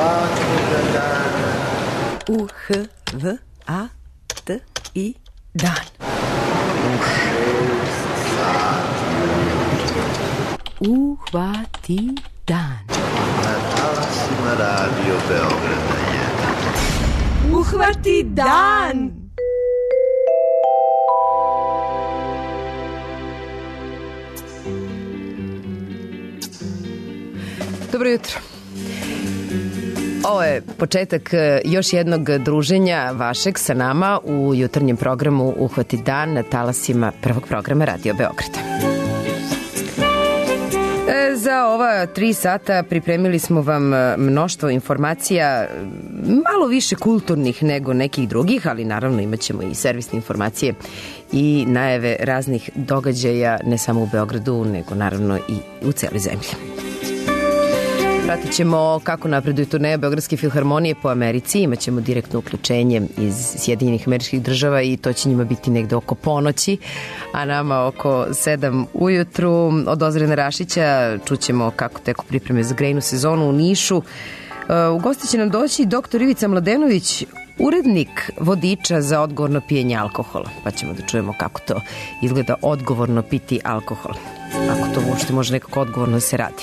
svakoga dana. U-H-V-A-T-I dan. U 6 sati ujutro. Uhvati dan. Na talasima Radio Beograda 1. Uhvati dan! Dobro jutro. Ovo je početak još jednog druženja vašeg sa nama u jutarnjem programu Uhvati dan na talasima prvog programa Radio Beograda. Za ova 3 sata pripremili smo vam mnoštvo informacija, malo više kulturnih nego nekih drugih, ali naravno imat ćemo i servisne informacije i najave raznih događaja, ne samo u Beogradu, nego naravno i u celoj zemlji. Pratit ćemo kako napreduju turneje Beogradske filharmonije po Americi, imat ćemo direktno uključenje iz Sjedinjenih Američkih Država i to će njima biti negde oko ponoći, a nama oko 7 ujutru. Od Ozrena Rašića čućemo kako teku pripreme za grejnu sezonu u Nišu. U gosti će nam doći dr. Ivica Mladenović, urednik vodiča za odgovorno pijenje alkohola, pa ćemo da čujemo kako to izgleda odgovorno piti alkohol, ako to uopšte može nekako odgovorno da se radi.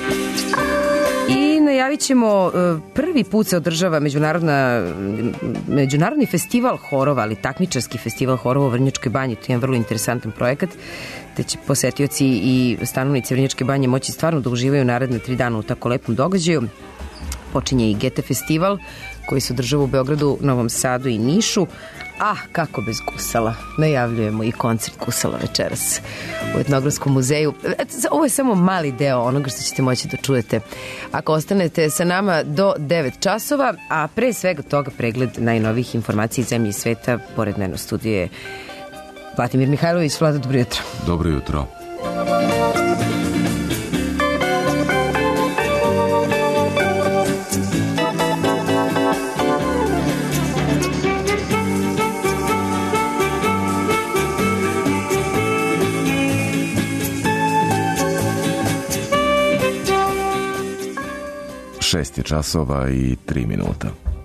I najavit ćemo, prvi put se održava međunarodni festival horova, ali takmičarski festival horova u Vrnjačkoj banji. To je jedan vrlo interesantan projekat, te će posetioci i stanovnici Vrnjačke banje moći stvarno da uživaju naredne 3 dana u tako lepom događaju. Počinje i GT festival koji se održava u Beogradu, Novom Sadu i Nišu. A, kako bez gusala. Najavljujemo i koncert gusala večeras u Etnografskom muzeju. Ovo je samo mali deo onoga što ćete moći da čujete ako ostanete sa nama do 9 časova, a pre svega toga pregled najnovijih informacija iz zemlje i sveta. Pored mene u studiju je Vladimir Mihajlović. Vlada, dobro jutro. Dobro jutro. Šest je časova i 3 minuta.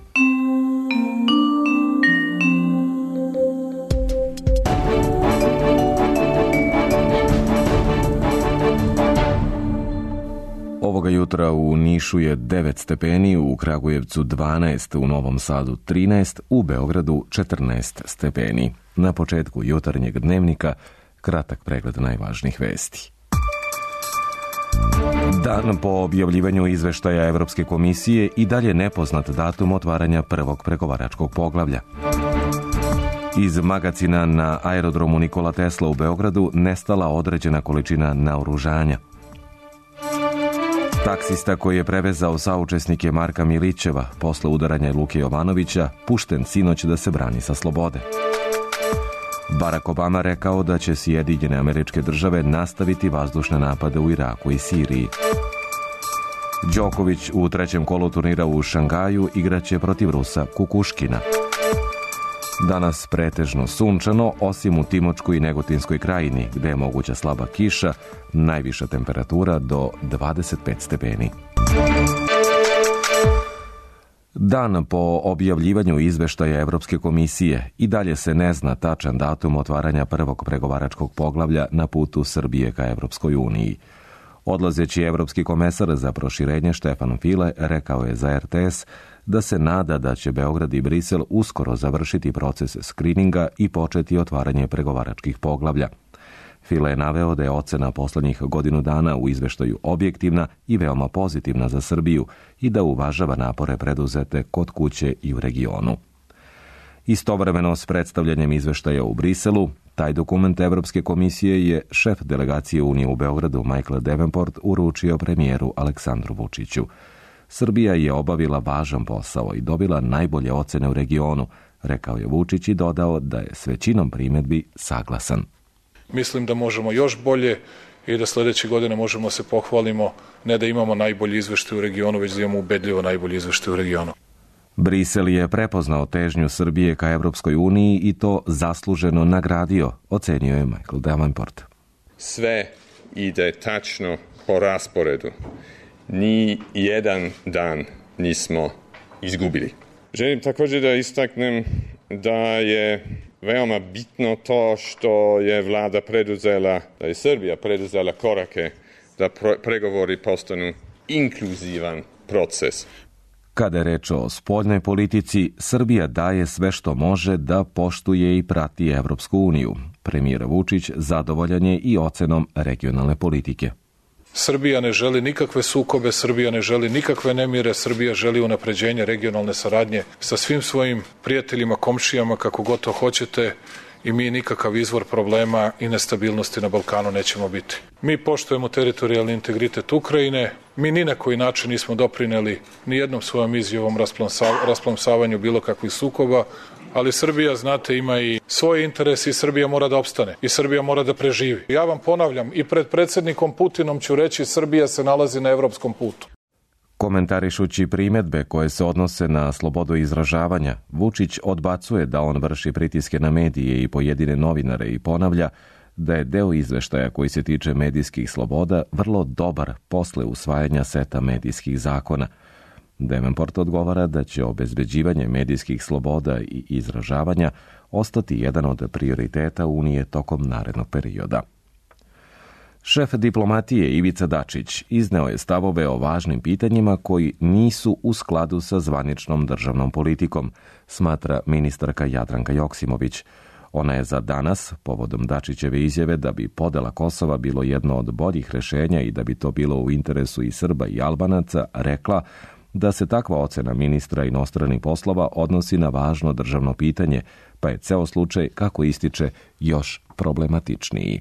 Ovoga jutra u Nišu je 9 stepeni, u Kragujevcu 12, u Novom Sadu 13, u Beogradu 14 stepeni. Na početku jutarnjeg dnevnika kratak pregled najvažnijih vesti. Dan po objavljivanju izveštaja Evropske komisije i dalje nepoznat datum otvaranja prvog pregovaračkog poglavlja. Iz magacina na aerodromu Nikola Tesla u Beogradu nestala određena količina naoružanja. Taksista koji je prevezao saučesnike Marka Milićeva posle udaranja Luke Jovanovića pušten sinoć da se brani sa slobode. Barack Obama rekao da će Sjedinjene Američke Države nastaviti vazdušne napade u Iraku i Siriji. Đoković u 3. kolu turnira u Šangaju igraće protiv Rusa Kukuškina. Danas pretežno sunčano, osim u Timočkoj i Negotinskoj krajini, gde je moguća slaba kiša, najviša temperatura do 25 stepeni. Dan po objavljivanju izveštaja Evropske komisije i dalje se ne zna tačan datum otvaranja prvog pregovaračkog poglavlja na putu Srbije ka Evropskoj uniji. Odlazeći evropski komesar za proširenje Štefan File rekao je za RTS da se nada da će Beograd i Brisel uskoro završiti proces skrininga i početi otvaranje pregovaračkih poglavlja. File je naveo da je ocena poslednjih godinu dana u izveštaju objektivna i veoma pozitivna za Srbiju i da uvažava napore preduzete kod kuće i u regionu. Istovremeno s predstavljanjem izveštaja u Briselu, taj dokument Evropske komisije je šef delegacije Unije u Beogradu Michael Davenport uručio premijeru Aleksandru Vučiću. Srbija je obavila važan posao i dobila najbolje ocene u regionu, rekao je Vučić i dodao da je s većinom primedbi saglasan. Mislim da možemo još bolje i da sledeće godine možemo se pohvalimo ne da imamo najbolji izveštaj u regionu, već da imamo ubedljivo najbolji izveštaj u regionu. Brisel je prepoznao težnju Srbije ka Evropskoj uniji i to zasluženo nagradio, ocenio je Michael Davenport. Sve ide tačno po rasporedu. Ni jedan dan nismo izgubili. Želim također da istaknem da je veoma bitno to što je vlada preduzela, da je Srbija preduzela korake da pregovori postanu inkluzivan proces. Kada je reč o spoljnoj politici, Srbija daje sve što može da poštuje i prati Evropsku uniju. Premijer Vučić zadovoljan je i ocenom regionalne politike. Srbija ne želi nikakve sukobe, Srbija ne želi nikakve nemire, Srbija želi unapređenje regionalne saradnje sa svim svojim prijateljima, komšijama, kako god to hoćete, i mi nikakav izvor problema i nestabilnosti na Balkanu nećemo biti. Mi poštujemo teritorijalni integritet Ukrajine, mi ni na koji način nismo doprineli ni jednom svojom izjavom rasplamsavanju bilo kakvih sukoba, ali Srbija, znate, ima i svoje interese i Srbija mora da opstane i Srbija mora da preživi. Ja vam ponavljam, i pred predsjednikom Putinom ću reći, Srbija se nalazi na evropskom putu. Komentarišući primjedbe koje se odnose na slobodu izražavanja, Vučić odbacuje da on vrši pritiske na medije i pojedine novinare i ponavlja da je deo izveštaja koji se tiče medijskih sloboda vrlo dobar posle usvajanja seta medijskih zakona. Davenport odgovara da će obezbeđivanje medijskih sloboda i izražavanja ostati jedan od prioriteta Unije tokom narednog perioda. Šef diplomatije Ivica Dačić izneo je stavove o važnim pitanjima koji nisu u skladu sa zvaničnom državnom politikom, smatra ministarka Jadranka Joksimović. Ona je za danas, povodom Dačićeve izjave da bi podela Kosova bilo jedno od boljih rešenja i da bi to bilo u interesu i Srba i Albanaca, rekla da se takva ocena ministra inostranih poslova odnosi na važno državno pitanje, pa je ceo slučaj, kako ističe, još problematičniji.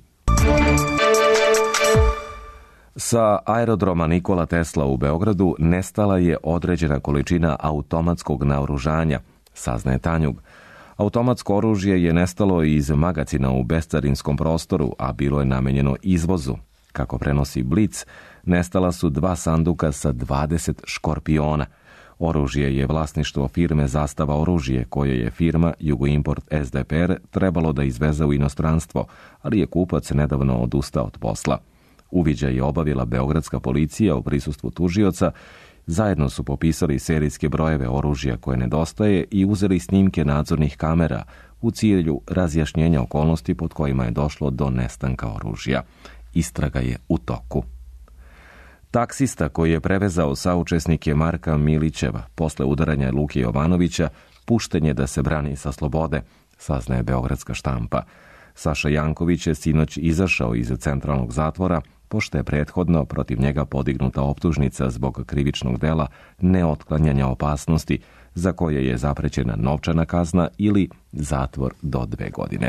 Sa aerodroma Nikola Tesla u Beogradu nestala je određena količina automatskog naoružanja, saznaje Tanjug. Automatsko oružje je nestalo iz magacina u bescarinskom prostoru, a bilo je namenjeno izvozu. Kako prenosi Blic, nestala su 2 sanduka sa 20 škorpiona. Oružje je vlasništvo firme Zastava oružje, koje je firma Jugoimport SDPR trebalo da izveze u inostranstvo, ali je kupac nedavno odustao od posla. Uviđaj je obavila beogradska policija u prisustvu tužioca. Zajedno su popisali serijske brojeve oružja koje nedostaje i uzeli snimke nadzornih kamera u cilju razjašnjenja okolnosti pod kojima je došlo do nestanka oružja. Istraga je u toku. Taksista koji je prevezao saučesnike Marka Milićeva posle udaranja Luke Jovanovića pušten je da se brani sa slobode, saznaje beogradska štampa. Saša Janković je sinoć izašao iz centralnog zatvora, pošto je prethodno protiv njega podignuta optužnica zbog krivičnog dela neotklanjanja opasnosti, za koje je zaprećena novčana kazna ili zatvor do 2 godine.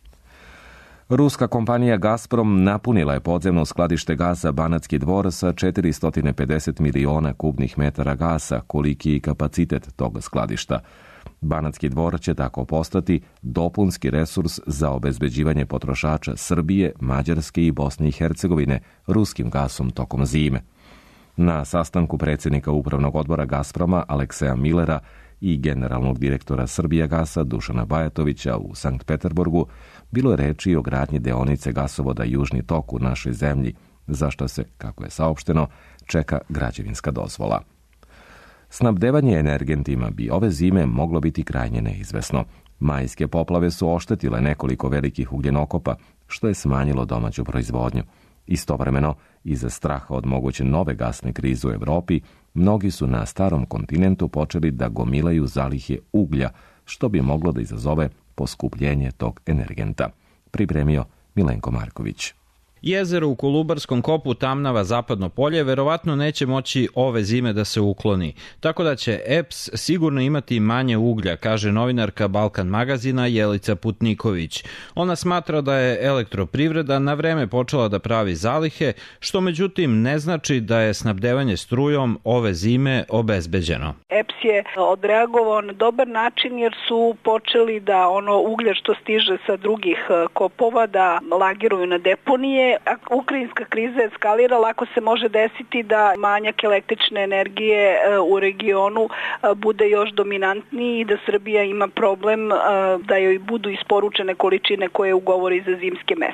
Ruska kompanija Gazprom napunila je podzemno skladište gasa Banatski Dvor sa 450 miliona kubnih metara gasa, koliki je kapacitet tog skladišta. Banatski Dvor će tako postati dopunski resurs za obezbeđivanje potrošača Srbije, Mađarske i Bosne i Hercegovine ruskim gasom tokom zime. Na sastanku predsjednika upravnog odbora Gazproma Alekseja Millera i generalnog direktora Srbijagasa Dušana Bajatovića u Sankt Peterburgu bilo je reči o gradnji deonice gasovoda Južni tok u našoj zemlji, za što se, kako je saopšteno, čeka građevinska dozvola. Snabdevanje energentima bi ove zime moglo biti krajnje neizvesno. Majske poplave su oštetile nekoliko velikih ugljenokopa, što je smanjilo domaću proizvodnju. Istovremeno, iza straha od moguće nove gasne krize u Evropi, mnogi su na starom kontinentu počeli da gomilaju zalihe uglja, što bi moglo da izazove poskupljenje tog energenta. Pripremio Milenko Marković. Jezero u Kolubarskom kopu Tamnava Zapadno polje verovatno neće moći ove zime da se ukloni, tako da će EPS sigurno imati manje uglja, kaže novinarka Balkan magazina Jelica Putniković. Ona smatra da je elektroprivreda na vreme počela da pravi zalihe, što međutim ne znači da je snabdevanje strujom ove zime obezbeđeno. EPS je odreagovao na dobar način jer su počeli da ono uglje što stiže sa drugih kopova da lagiruju na deponije. Ako ukrajinska kriza eskalira, lako se može desiti da manjak električne energije u regionu bude još dominantniji i da Srbija ima problem da joj budu isporučene količine koje ugovori za zimske mesece.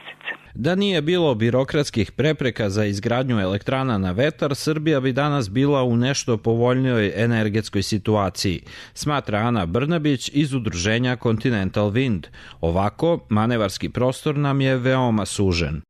Da nije bilo birokratskih prepreka za izgradnju elektrana na vetar, Srbija bi danas bila u nešto povoljnijoj energetskoj situaciji, smatra Ana Brnabić iz udruženja Continental Wind. Ovako, manevarski prostor nam je veoma sužen.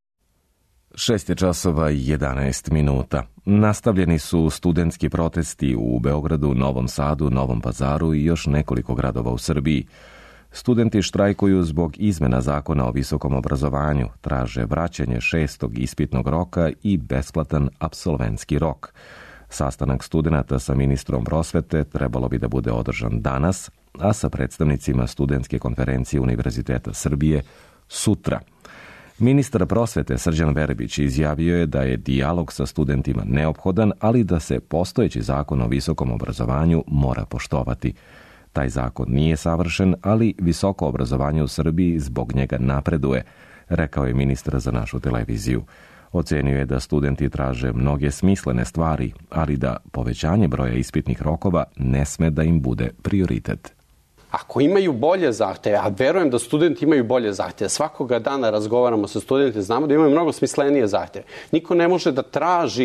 6:11. Nastavljeni su studentski protesti u Beogradu, Novom Sadu, Novom Pazaru i još nekoliko gradova u Srbiji. Studenti štrajkuju zbog izmena zakona o visokom obrazovanju, traže vraćanje 6. ispitnog roka i besplatan apsolventski rok. Sastanak studenata sa ministrom prosvete trebalo bi da bude održan danas, a sa predstavnicima studentske konferencije Univerziteta Srbije sutra. Ministar prosvete Srđan Verbić izjavio je da je dijalog sa studentima neophodan, ali da se postojeći zakon o visokom obrazovanju mora poštovati. Taj zakon nije savršen, ali visoko obrazovanje u Srbiji zbog njega napreduje, rekao je ministar za našu televiziju. Ocenio je da studenti traže mnoge smislene stvari, ali da povećanje broja ispitnih rokova ne sme da im bude prioritet. Ako imaju bolje zahteve, a verujem da studenti imaju bolje zahteve, svakoga dana razgovaramo sa studentima, znamo da imaju mnogo smislenije zahteve. Niko ne može da traži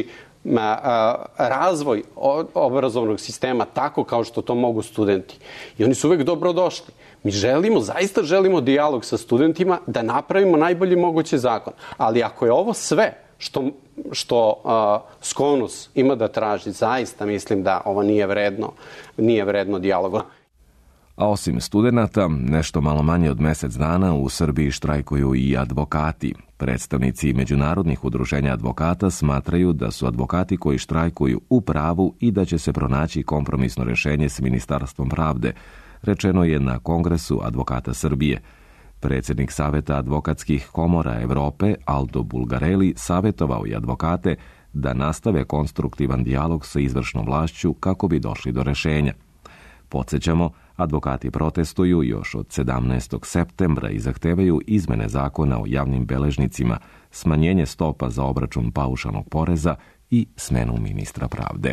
razvoj obrazovnog sistema tako kao što to mogu studenti. I oni su uvek dobrodošli. Mi zaista želimo dijalog sa studentima da napravimo najbolji mogući zakon. Ali ako je ovo sve što Skonus ima da traži, zaista mislim da ovo nije vredno dijaloga. A osim studenata, nešto malo manje od mjesec dana u Srbiji štrajkuju i advokati. Predstavnici međunarodnih udruženja advokata smatraju da su advokati koji štrajkuju u pravu i da će se pronaći kompromisno rješenje s Ministarstvom pravde, rečeno je na Kongresu advokata Srbije. Predsjednik Saveta advokatskih komora Evrope, Aldo Bulgarelli, savjetovao je advokate da nastave konstruktivan dijalog sa izvršnom vlašću kako bi došli do rješenja. Podsjećamo, advokati protestuju još od 17. septembra i zahtevaju izmene zakona o javnim beležnicima, smanjenje stopa za obračun paušalnog poreza i smenu ministra pravde.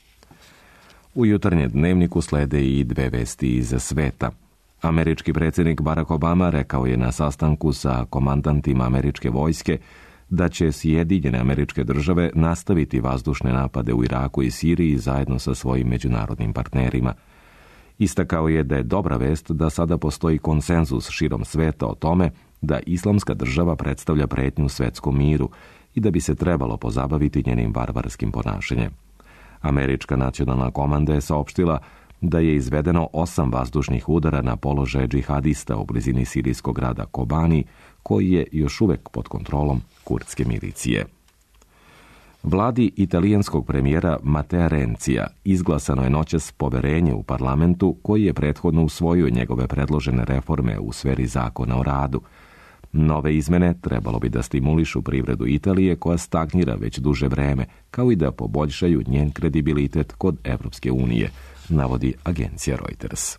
U jutarnjem dnevniku slede i dve vesti iz sveta. Američki predsjednik Barack Obama rekao je na sastanku sa komandantima američke vojske da će Sjedinjene Američke Države nastaviti vazdušne napade u Iraku i Siriji zajedno sa svojim međunarodnim partnerima. Istakao je da je dobra vest da sada postoji konsenzus širom sveta o tome da Islamska država predstavlja pretnju svetskom miru i da bi se trebalo pozabaviti njenim varvarskim ponašanjem. Američka nacionalna komanda je saopštila da je izvedeno 8 vazdušnih udara na položaje džihadista u blizini sirijskog grada Kobani, koji je još uvek pod kontrolom kurdske milicije. Vladi italijanskog premijera Matea Renzija izglasano je noćas poverenje u parlamentu koji je prethodno usvojio njegove predložene reforme u sferi zakona o radu. Nove izmene trebalo bi da stimulišu privredu Italije koja stagnira već duže vreme, kao i da poboljšaju njen kredibilitet kod Evropske unije, navodi agencija Reuters.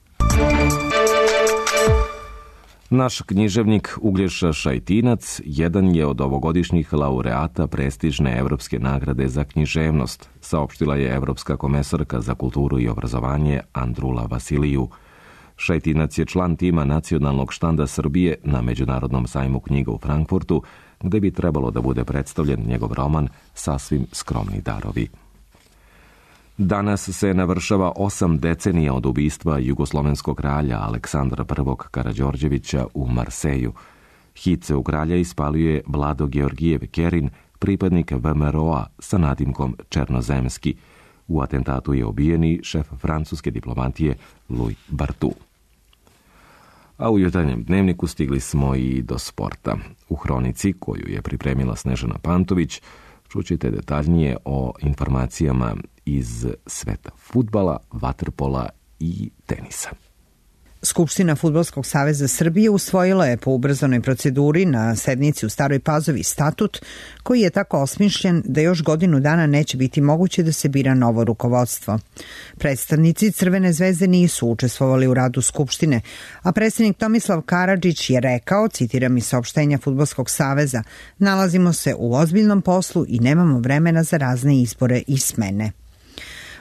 Naš književnik Uglješa Šajtinac jedan je od ovogodišnjih laureata prestižne Evropske nagrade za književnost, saopštila je Evropska komesarka za kulturu i obrazovanje Andrula Vasiliju. Šajtinac je član tima nacionalnog štanda Srbije na Međunarodnom sajmu knjiga u Frankfurtu, gde bi trebalo da bude predstavljen njegov roman Sasvim skromni darovi. Danas se navršava 8 decenija od ubistva jugoslovenskog kralja Aleksandra I. Karađorđevića u Marseju. Hice u kralja ispalio je Vlado Georgijev Kerin, pripadnik VMRO-a sa nadimkom Černozemski. U atentatu je ubijeni šef francuske diplomatije Louis Bartou. A u jutarnjem dnevniku stigli smo i do sporta. U hronici koju je pripremila Snežana Pantović čućete detaljnije o informacijama iz sveta fudbala, vaterpola i tenisa. Skupština Fudbalskog saveza Srbije usvojila je po ubrzanoj proceduri na sednici u Staroj Pazovi statut koji je tako osmišljen da još godinu dana neće biti moguće da se bira novo rukovodstvo. Predstavnici Crvene zvezde nisu učestvovali u radu Skupštine, a predsjednik Tomislav Karadžić je rekao, citiram iz saopštenja Fudbalskog saveza, nalazimo se u ozbiljnom poslu i nemamo vremena za razne izbore i smene.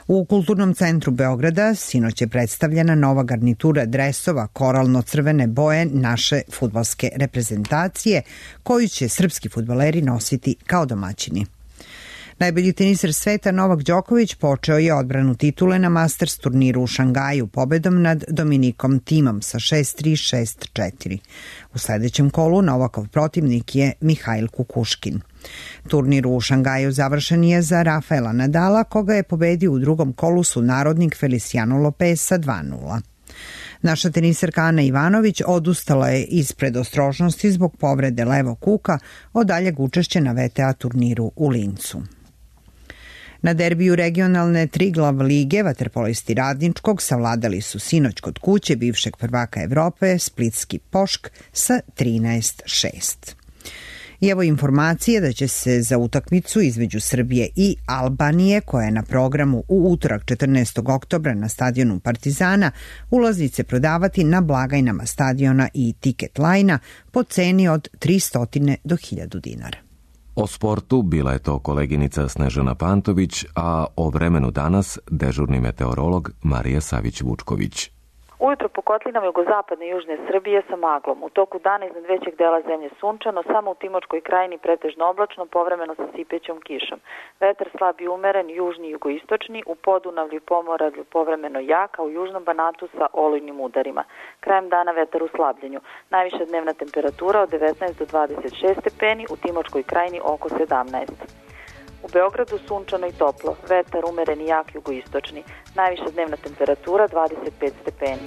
U Kulturnom centru Beograda sinoć je predstavljena nova garnitura dresova koralno-crvene boje naše fudbalske reprezentacije, koju će srpski fudbaleri nositi kao domaćini. Najbolji teniser sveta Novak Đoković počeo je odbranu titule na Masters turniru u Šangaju pobedom nad Dominikom Thimom sa 6-3, 6-4. U sledećem kolu Novakov protivnik je Mihajl Kukuškin. Turnir u Šangaju završen je za Rafaela Nadala, koga je pobedio u drugom kolu sunarodnik Feliciano Lopez sa 2-0. Naša teniserka Ana Ivanović odustala je iz predostrožnosti zbog povrede levog kuka od daljeg učešća na VTA turniru u Lincu. Na derbiju regionalne Triglav lige vaterpolisti Radničkog savladali su sinoć kod kuće bivšeg prvaka Evrope Splitski Pošk sa 13-6. I evo informacije da će se za utakmicu između Srbije i Albanije, koja je na programu u utorak 14. oktobra na stadionu Partizana, ulaznice prodavati na blagajnama stadiona i tiket lajna po ceni od 300 do 1000 dinara. O sportu bila je to koleginica Snežana Pantović, a o vremenu danas dežurni meteorolog Marija Savić-Vučković. Ujutro po kotlinama jugozapadne i južne Srbije sa maglom. U toku dana iznad većeg dela zemlje sunčano, samo u Timočkoj krajini pretežno oblačno, povremeno sa sipećom kišom. Vetar slab i umeren, južni i jugoistočni, u Podunavlju i Pomoravlju povremeno jak, a u južnom Banatu sa olujnim udarima. Krajem dana vetar u slabljenju. Najviša dnevna temperatura od 19 do 26 stepeni, u Timočkoj krajini oko 17. U Beogradu sunčano i toplo, vetar umeren i jak jugoistočni. Najviša dnevna temperatura 25 stepeni.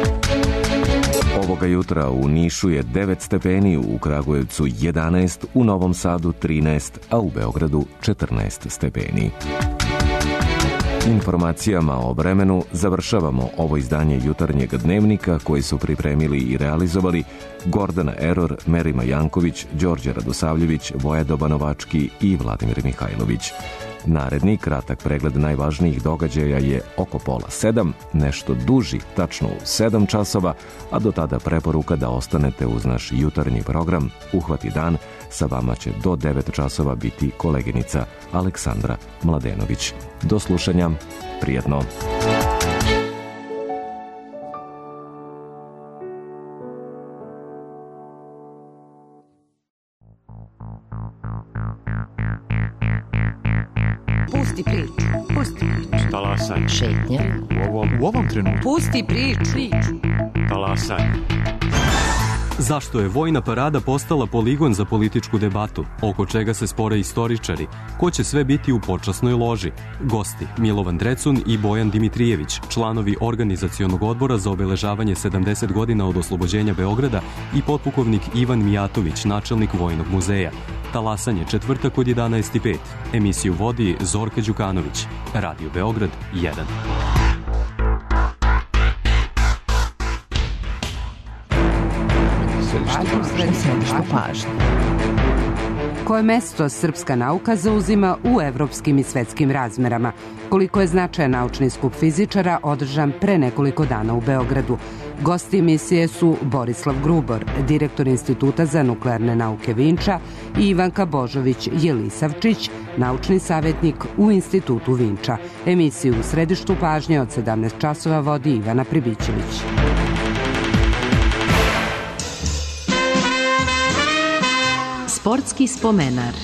Ovoga jutra u Nišu je 9 stepeni, u Kragujevcu 11, u Novom Sadu 13, a u Beogradu 14 stepeni. Informacijama o vremenu završavamo ovo izdanje jutarnjeg dnevnika koji su pripremili i realizovali Gordana Eror, Merima Janković, Đorđe Radosavljević, Vojedo Banovački i Vladimir Mihajlović. Naredni kratak pregled najvažnijih događaja je oko 6:30, nešto duži, tačno u 7 časova, a do tada preporuka da ostanete uz naš jutarnji program Uhvati dan. Sa vama će do 9 časova biti koleginica Aleksandra Mladenović. Do slušanja, prijetno. Pusti priču. Pusti priču. Talasaj. Šetnja. U ovom trenutku. Pusti priču. Talasaj. Zašto je vojna parada postala poligon za političku debatu? Oko čega se spore istoričari? Ko će sve biti u počasnoj loži? Gosti Milovan Drecun i Bojan Dimitrijević, članovi organizacionog odbora za obeležavanje 70 godina od oslobođenja Beograda i potpukovnik Ivan Mijatović, načelnik Vojnog muzeja. Talasanje četvrtak od 11:05. Emisiju vodi Zorka Đukanović. Radio Beograd 1. Koje mesto srpska nauka zauzima u evropskim i svetskim razmerama? Koliko je značajan naučni skup fizičara održan pre nekoliko dana u Beogradu? Gosti emisije su Borislav Grubor, direktor Instituta za nuklearne nauke Vinča, i Ivanka Božović-Jelisavčić, naučni savjetnik u Institutu Vinča. Emisiju u središtu pažnje od 17 časova vodi Ivana Pribićević. Sportski spomenar.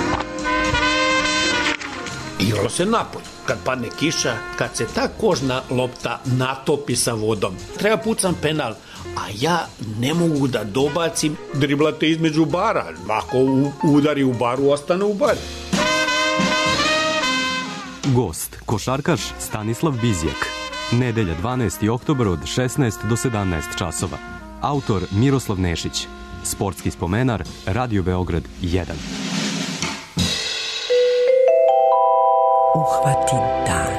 Igralo se napolj. Kad padne kiša, kad se ta kožna lopta natopi sa vodom. Treba pucam penal, a ja ne mogu da dobacim. Driblate između bara. Ako udari u baru, ostane u baru. Gost, košarkaš Stanislav Bizjak. Nedelja 12. oktobar od 16 do 17 časova. Autor Miroslav Nešić. Sportski spomenar, Radio Beograd 1. Uhvati dan.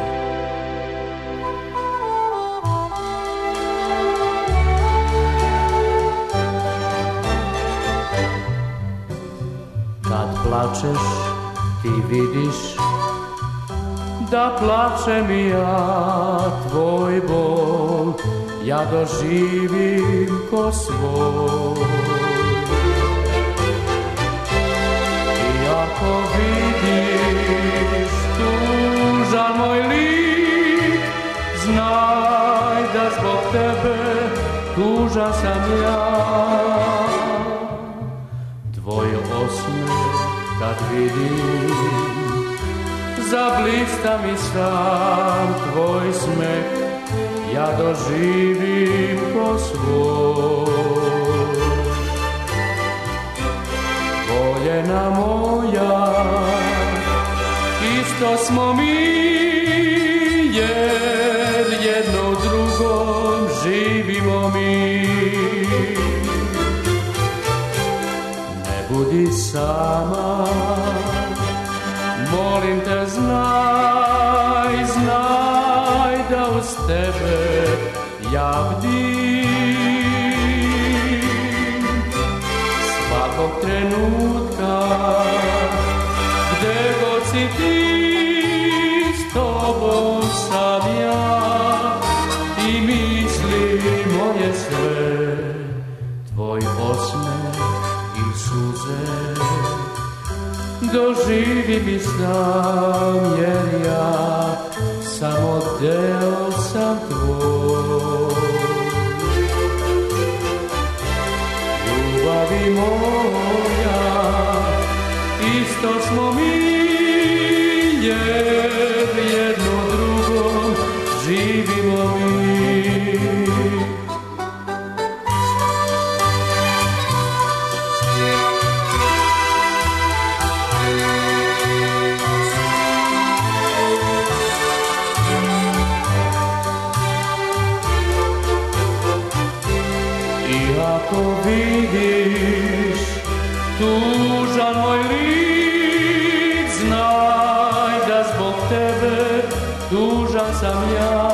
Kad plačeš, ti vidiš da plačem i ja tvoj bol, ja doživim ko svoj. I ako vidiš tužan moj lik, znaj da zbog tebe tužan sam ja. Tvoj osmeh kad vidim, zablista mi sam tvoj smeh, ja doživim ko svoj. Voljena moja, isto smo mi, jer jedno u drugom živimo mi. Ne budi sama, molim te znaj, znaj da uz tebe ja bdim. Svakog trenutka, gde god si ti, s tobom sam ja. I misli moje sve, tvoj osmeh i suze, doživim i sam, jer ja samo deo sam tvoj. Ljubavi moja, isto smo mi, jer jedno drugom živimo mi. Ako vidiš tužan moj lik, znaj da zbog tebe tužan sam ja.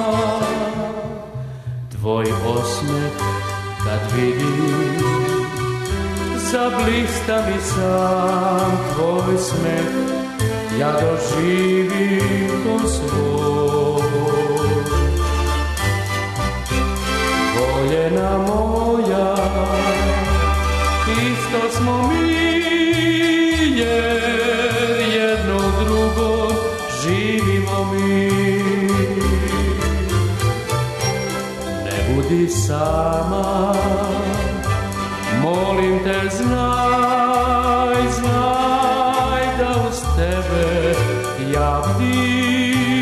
Tvoj osmeh kad vidim, zablista mi sam tvoj smeh, ja doživim ko svoj. Voljena moja, isto smo mi, jer jedno drugo živimo mi. Ne budi sama, molim te znaj, znaj da uz tebe ja bdim.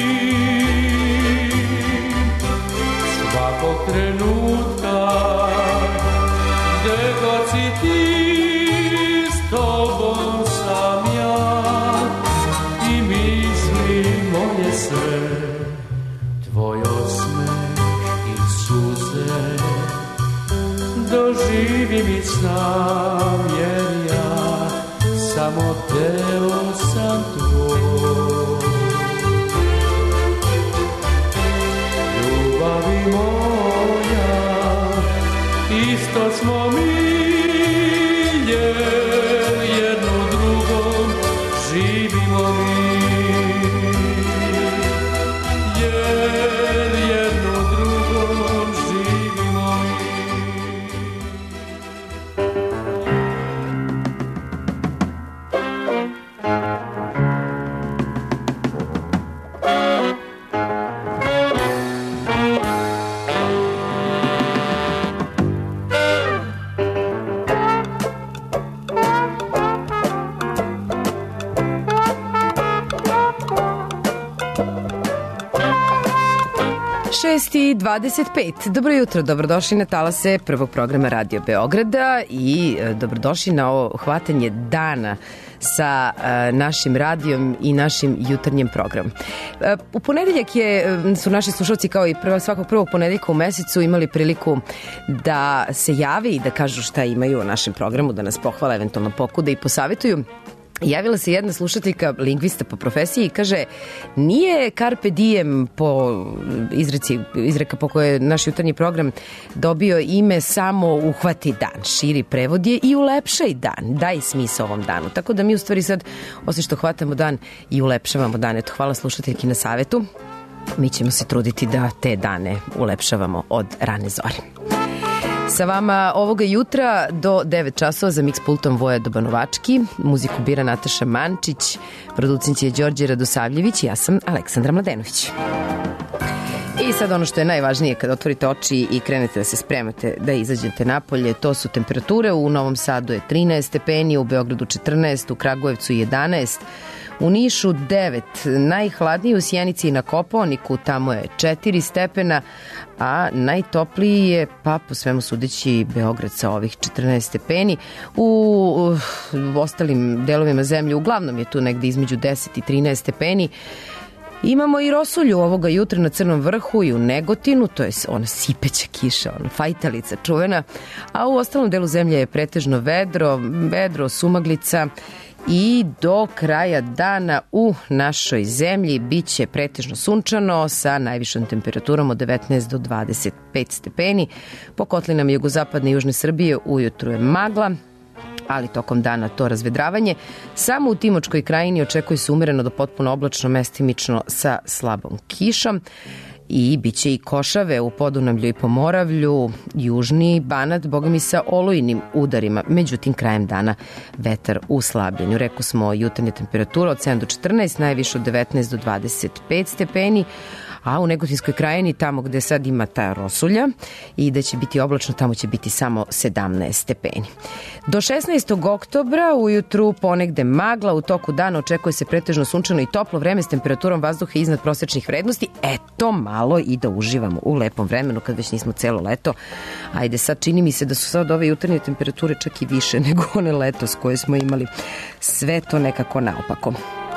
Svakog trenutka, gde god si ti, s tobom sam ja. I misli moje sve, tvoj osmeh i suze, doživim i sam, jer ja samo deo sam tvoj. Ljubavi moja, isto smo mi, jer jedno drugom živimo mi. Jer jedno drugom živimo mi. I 25. Dobro jutro, dobrodošli na talase prvog programa Radio Beograda i dobrodošli na ovo hvatanje dana sa našim radijom i našim jutarnjim programom. U ponedeljak su naši slušalci kao i svakog prvog ponedeljka u mesecu imali priliku da se jave i da kažu šta imaju o našem programu, da nas pohvale, eventualno pokude i posavetuju. Javila se jedna slušateljka, lingvista po profesiji, i kaže, nije Carpe Diem po izreka po kojoj je naš jutarnji program dobio ime samo uhvati dan. Širi prevod je i ulepšaj dan, daj smisao ovom danu. Tako da mi u stvari sad, osim što hvatamo dan, i ulepšavamo dan. Eto, hvala slušateljki na savetu. Mi ćemo se truditi da te dane ulepšavamo od rane zore. Sa vama ovoga jutra do 9 časova za Mix pultom Voja Dobanovački, muziku bira Nataša Mančić, producent je Đorđe Radosavljević i ja sam Aleksandra Mladenović. I sad ono što je najvažnije kad otvorite oči i krenete da se spremate da izađete napolje, to su temperature. U Novom Sadu je 13 stepeni, u Beogradu 14, u Kragujevcu 11, u Nišu 9, najhladnije u Sjenici i na Kopaoniku, tamo je 4 stepena, a najtopliji je, pa po svemu sudeći, Beograd sa ovih 14 stepeni. U ostalim delovima zemlje uglavnom je tu negde između 10 i 13 stepeni. Imamo i rosulju ovoga jutra na Crnom vrhu i u Negotinu, to je ona sipeća kiša, ona fajtalica čuvena, a u ostalom delu zemlje je pretežno vedro, sumaglica i do kraja dana u našoj zemlji bit će pretežno sunčano sa najvišom temperaturom od 19 do 25 stepeni. Po kotlinama jugozapadne i južne Srbije ujutru je magla, ali tokom dana to razvedravanje. Samo u Timočkoj krajini očekuje se umereno do potpuno oblačno, mestimično sa slabom kišom. I bit će i košave u Podunavlju i Pomoravlju, južni Banat, bogami sa olujnim udarima. Međutim, krajem dana vetar u slabljenju. Rekao smo jutarnje temperatura od 7 do 14, najviše od 19 do 25 stepeni, a u Negotinskoj krajini, tamo gde sad ima ta rosulja i da će biti oblačno, tamo će biti samo 17 stepeni. Do 16. oktobra ujutru ponegde magla, u toku dana očekuje se pretežno sunčano i toplo vreme s temperaturom vazduha iznad prosečnih vrednosti. Eto, malo i da uživamo u lepom vremenu kad već nismo celo leto. Ajde, sad čini mi se da su sad ove jutarnje temperature čak i više nego one letos koje smo imali. Sve to nekako naopako.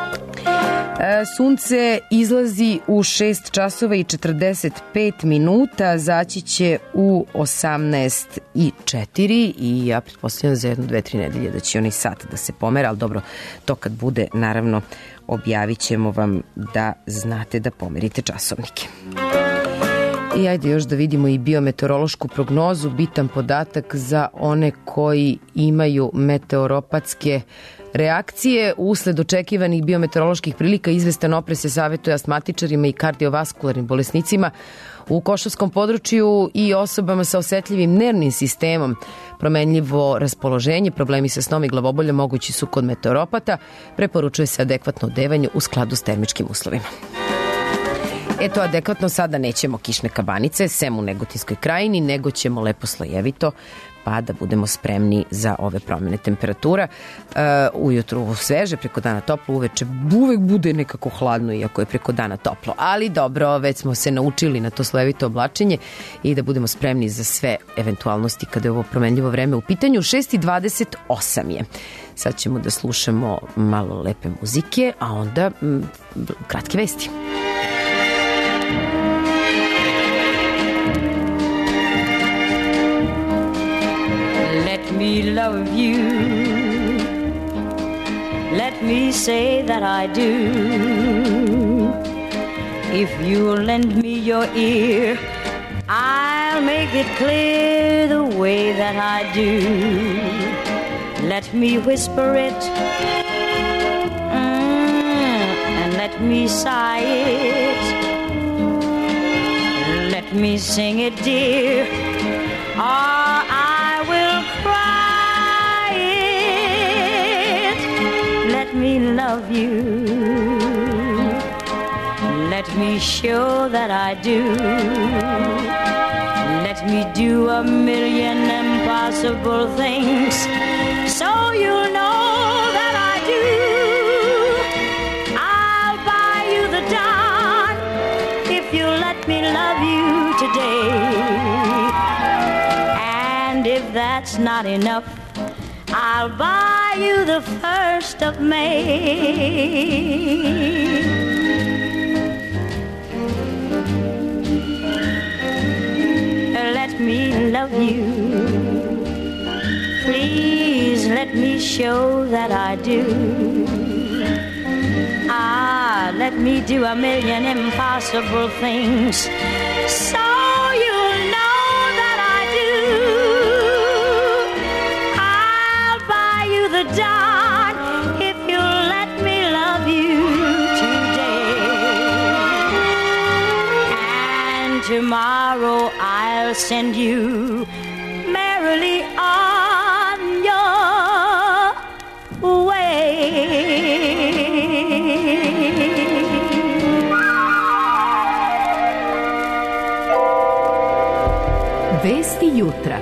Sunce izlazi u 6 časova i 45 minuta, zaći će u 18:04 i ja pretpostavljam za 1-2-3 nedelje da će onaj sat da se pomera, ali dobro, to kad bude, naravno, objavit ćemo vam da znate da pomerite časovnike. I ajde još da vidimo i biometeorološku prognozu, bitan podatak za one koji imaju meteoropatske reakcije. Usled očekivanih biometeoroloških prilika izvestan oprez se savjetuje astmatičarima i kardiovaskularnim bolesnicima u Košavskom području i osobama sa osetljivim nervnim sistemom. Promenljivo raspoloženje, problemi sa snom i glavobolja mogući su kod meteoropata. Preporučuje se adekvatno odevanje u skladu s termičkim uslovima. Eto, adekvatno sada nećemo kišne kabanice, sem u Negotinskoj krajini, nego ćemo lepo slojevito, pa da budemo spremni za ove promene temperatura. Ujutru sveže, preko dana toplo, uveče uvek bude nekako hladno, iako je preko dana toplo. Ali dobro, već smo se naučili na to slojevito oblačenje i da budemo spremni za sve eventualnosti kada je ovo promenljivo vreme u pitanju. 6:28 je. Sad ćemo da slušamo malo lepe muzike, a onda kratke vesti. Let me love you. Let me say that I do. If you lend me your ear, I'll make it clear the way that I do. Let me whisper it, and let me sigh it. Let me sing it, dear, or I will cry it. Let me love you. Let me show that I do. Let me do a million impossible things, so you'll know that I do. I'll buy you the dawn if you let me love you today. And if that's not enough, I'll buy you the 1st of May. Let me love you. Please let me show that I do. Let me do a million impossible things, so you'll know that I do. I'll buy you the dawn if you'll let me love you today. And tomorrow I'll send you merrily on your way. Vesti jutra.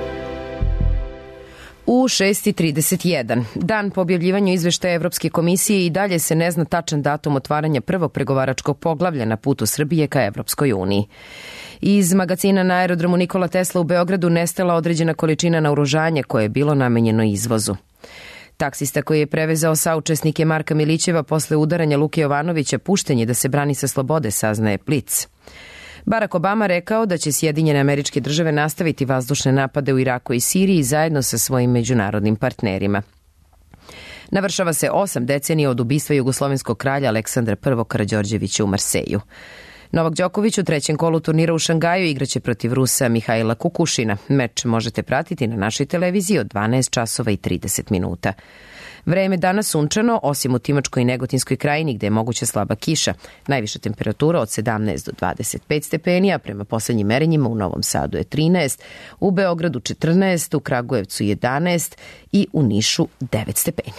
U 6:31, dan po objavljivanju izveštaja Evropske komisije, i dalje se ne zna tačan datum otvaranja prvog pregovaračkog poglavlja na putu Srbije ka Evropskoj uniji. Iz magacina na aerodromu Nikola Tesla u Beogradu nestala određena količina naoružanja koje je bilo namenjeno izvozu. Taksista koji je prevezao saučesnike Marka Milićeva posle udaranja Luke Jovanovića pušten je da se brani sa slobode, saznaje Blic. Barack Obama rekao da će Sjedinjene Američke Države nastaviti vazdušne napade u Iraku i Siriji zajedno sa svojim međunarodnim partnerima. Navršava se 8 decenija od ubistva jugoslovenskog kralja Aleksandra I. Karađorđevića u Marseju. Novak Đoković u trećem kolu turnira u Šangaju igraće protiv Rusa Mihajla Kukušina. Meč možete pratiti na našoj televiziji od 12 časova i 30 minuta. Vreme danas sunčano, osim u Timočkoj i Negotinskoj krajini gde je moguća slaba kiša. Najviša temperatura od 17 do 25 stepeni, a prema poslednjim merenjima u Novom Sadu je 13, u Beogradu 14, u Kragujevcu 11 i u Nišu 9 stepeni.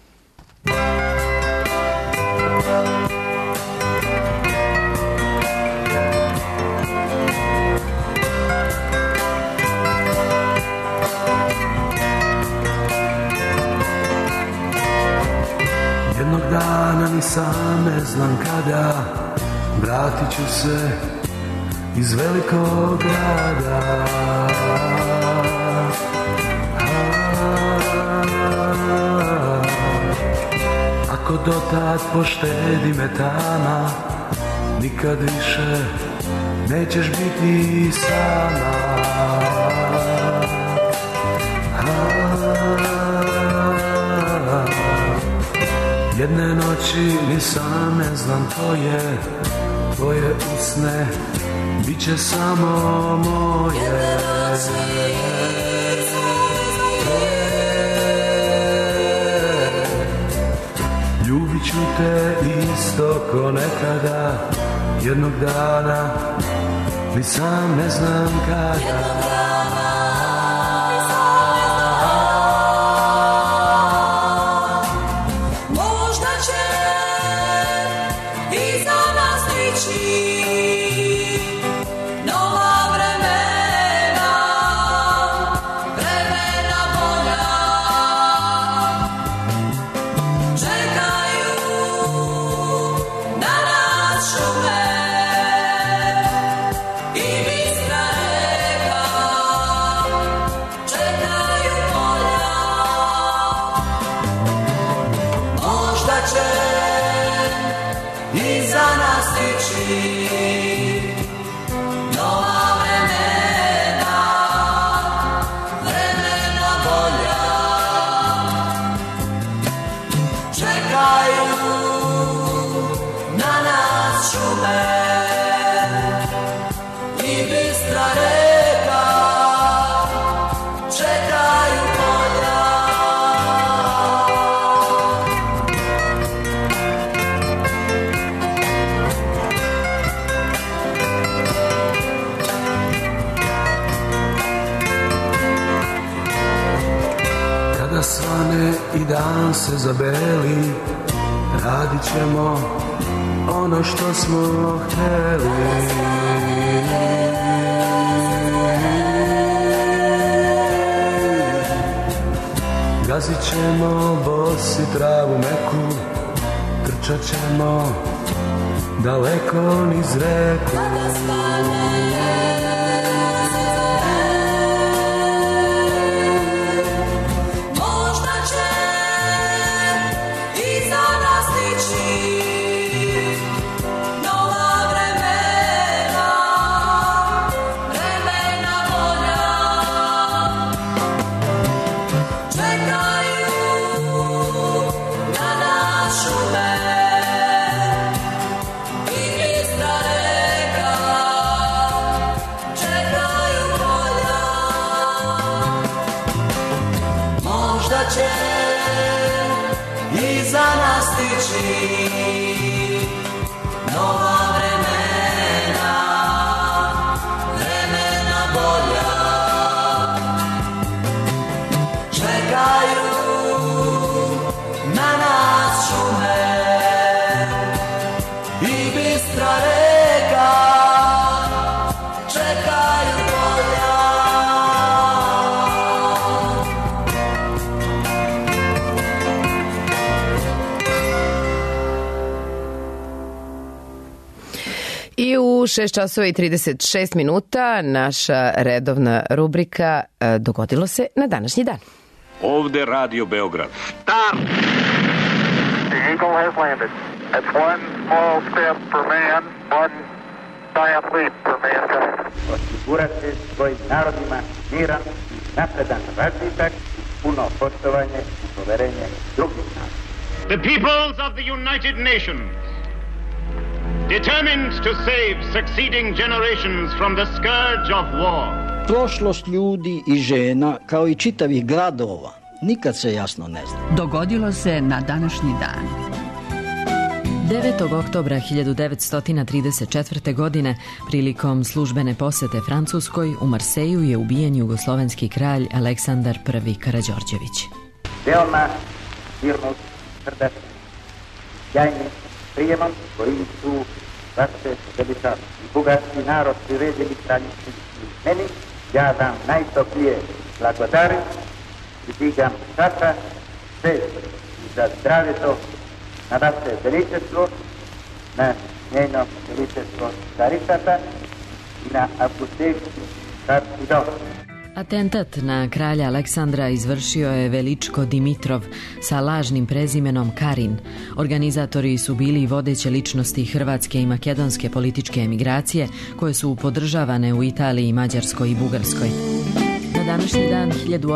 Jednog dana ni sam ne znam kada vratit ću se iz velikog grada. Ako dotad poštedi me tama, nikad više nećeš biti sama. Jedne noći ni sam ne znam tvoje usne bit će samo moje. Ljubit ću te isto ko nekada, jednog dana ni sam ne znam kada. I dan se zabeli, radit ćemo ono što smo hteli. Gazit ćemo bosi travu meku, trčat ćemo daleko niz reku. Čekaju polja. 6 časova i 36 minuta, naša redovna rubrika Dogodilo se na današnji dan. Ovde Radio Beograd. Stop! The Eagle has landed. That's one small step for man, one giant leap for mankind. Osigurati svojim narodima miran, napredan razvitak, puno poštovanje i poverenje drugih naroda. The peoples of the United Nations, determined to save succeeding generations from the scourge of war. Prošlost ljudi i žena, kao i čitavih gradova, nikad se jasno ne zna. Dogodilo se na današnji dan. 9. oktobra 1934. godine, prilikom službene posete Francuskoj, u Marseju je ubijen jugoslovenski kralj Aleksandar I. Karađorđević. Veoma mirno, srdačni, sjajni prijemom koji su vaše veličaste i bogatski narod priredili kraljični meni, ja vam najtoplije blagodarim i digam časa sve za zdravlje na vaše veličestvo, na njeno veličestvo Caritata i na apostolski carski dom. Atentat na kralja Aleksandra izvršio je Veličko Dimitrov sa lažnim prezimenom Karin. Organizatori su bili vodeće ličnosti hrvatske i makedonske političke emigracije koje su podržavane u Italiji, Mađarskoj i Bugarskoj. Na današnji dan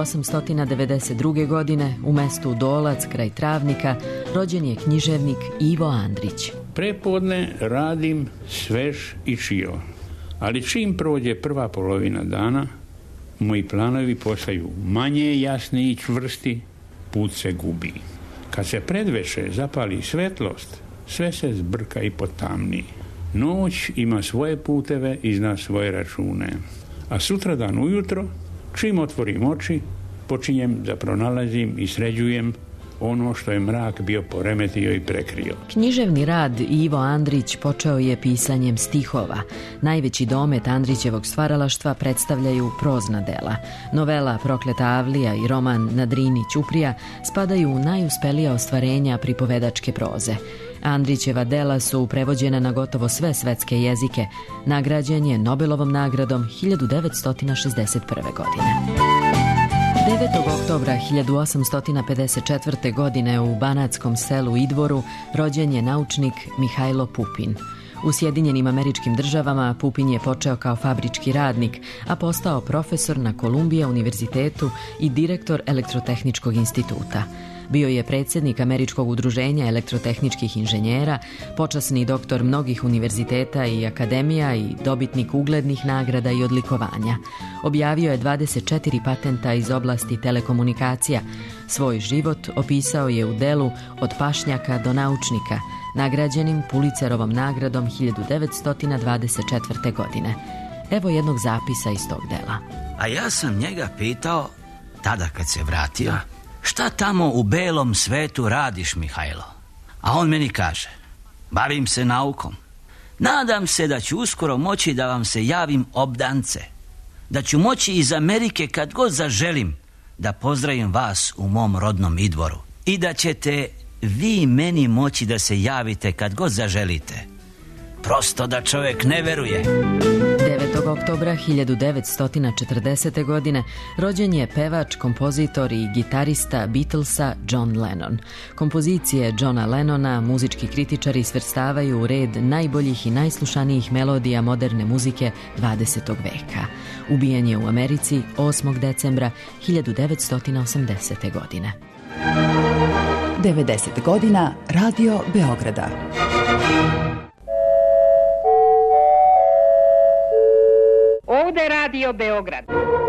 1892. godine u mestu Dolac kraj Travnika rođen je književnik Ivo Andrić. Prepodne radim svež i čio, ali čim prođe prva polovina dana, moji planovi postaju manje jasni i čvrsti, put se gubi. Kad se predveče zapali svetlost, sve se zbrka i potamni. Noć ima svoje puteve i zna svoje račune. A sutradan ujutro, čim otvorim oči, počinjem da pronalazim i sređujem ono što je mrak bio poremetio i prekrio. Književni rad Ivo Andrić počeo je pisanjem stihova. Najveći domet Andrićevog stvaralaštva predstavljaju prozna dela. Novela Prokleta Avlija i roman Na Drini Ćuprija spadaju u najuspelija ostvarenja pripovedačke proze. Andrićeva dela su prevođena na gotovo sve svetske jezike. Nagrađen je Nobelovom nagradom 1961. godine. 9. oktobra 1854. godine u banatskom selu Idvoru rođen je naučnik Mihajlo Pupin. U Sjedinjenim Američkim Državama Pupin je počeo kao fabrički radnik, a postao profesor na Kolumbija univerzitetu i direktor Elektrotehničkog instituta. Bio je predsjednik Američkog udruženja elektrotehničkih inženjera, počasni doktor mnogih univerziteta i akademija i dobitnik uglednih nagrada i odlikovanja. Objavio je 24 patenta iz oblasti telekomunikacija. Svoj život opisao je u delu Od pašnjaka do naučnika, nagrađenim Pulitzerovom nagradom 1924. godine. Evo jednog zapisa iz tog dela. A ja sam njega pitao, tada kad se vratio, šta tamo u belom svetu radiš, Mihajlo? A on meni kaže, bavim se naukom. Nadam se da ću uskoro moći da vam se javim obdance. Da ću moći iz Amerike kad god zaželim da pozdravim vas u mom rodnom Idvoru. I da ćete vi meni moći da se javite kad god zaželite. Prosto da čovjek ne veruje. 9. oktobra 1940. godine rođen je pevač, kompozitor i gitarista Beatlesa John Lennon. Kompozicije Johna Lennona muzički kritičari svrstavaju u red najboljih i najslušanijih melodija moderne muzike 20. veka. Ubijen je u Americi 8. decembra 1980. godine. 90 godina Radio Beograda. Ovde Radio Beograd.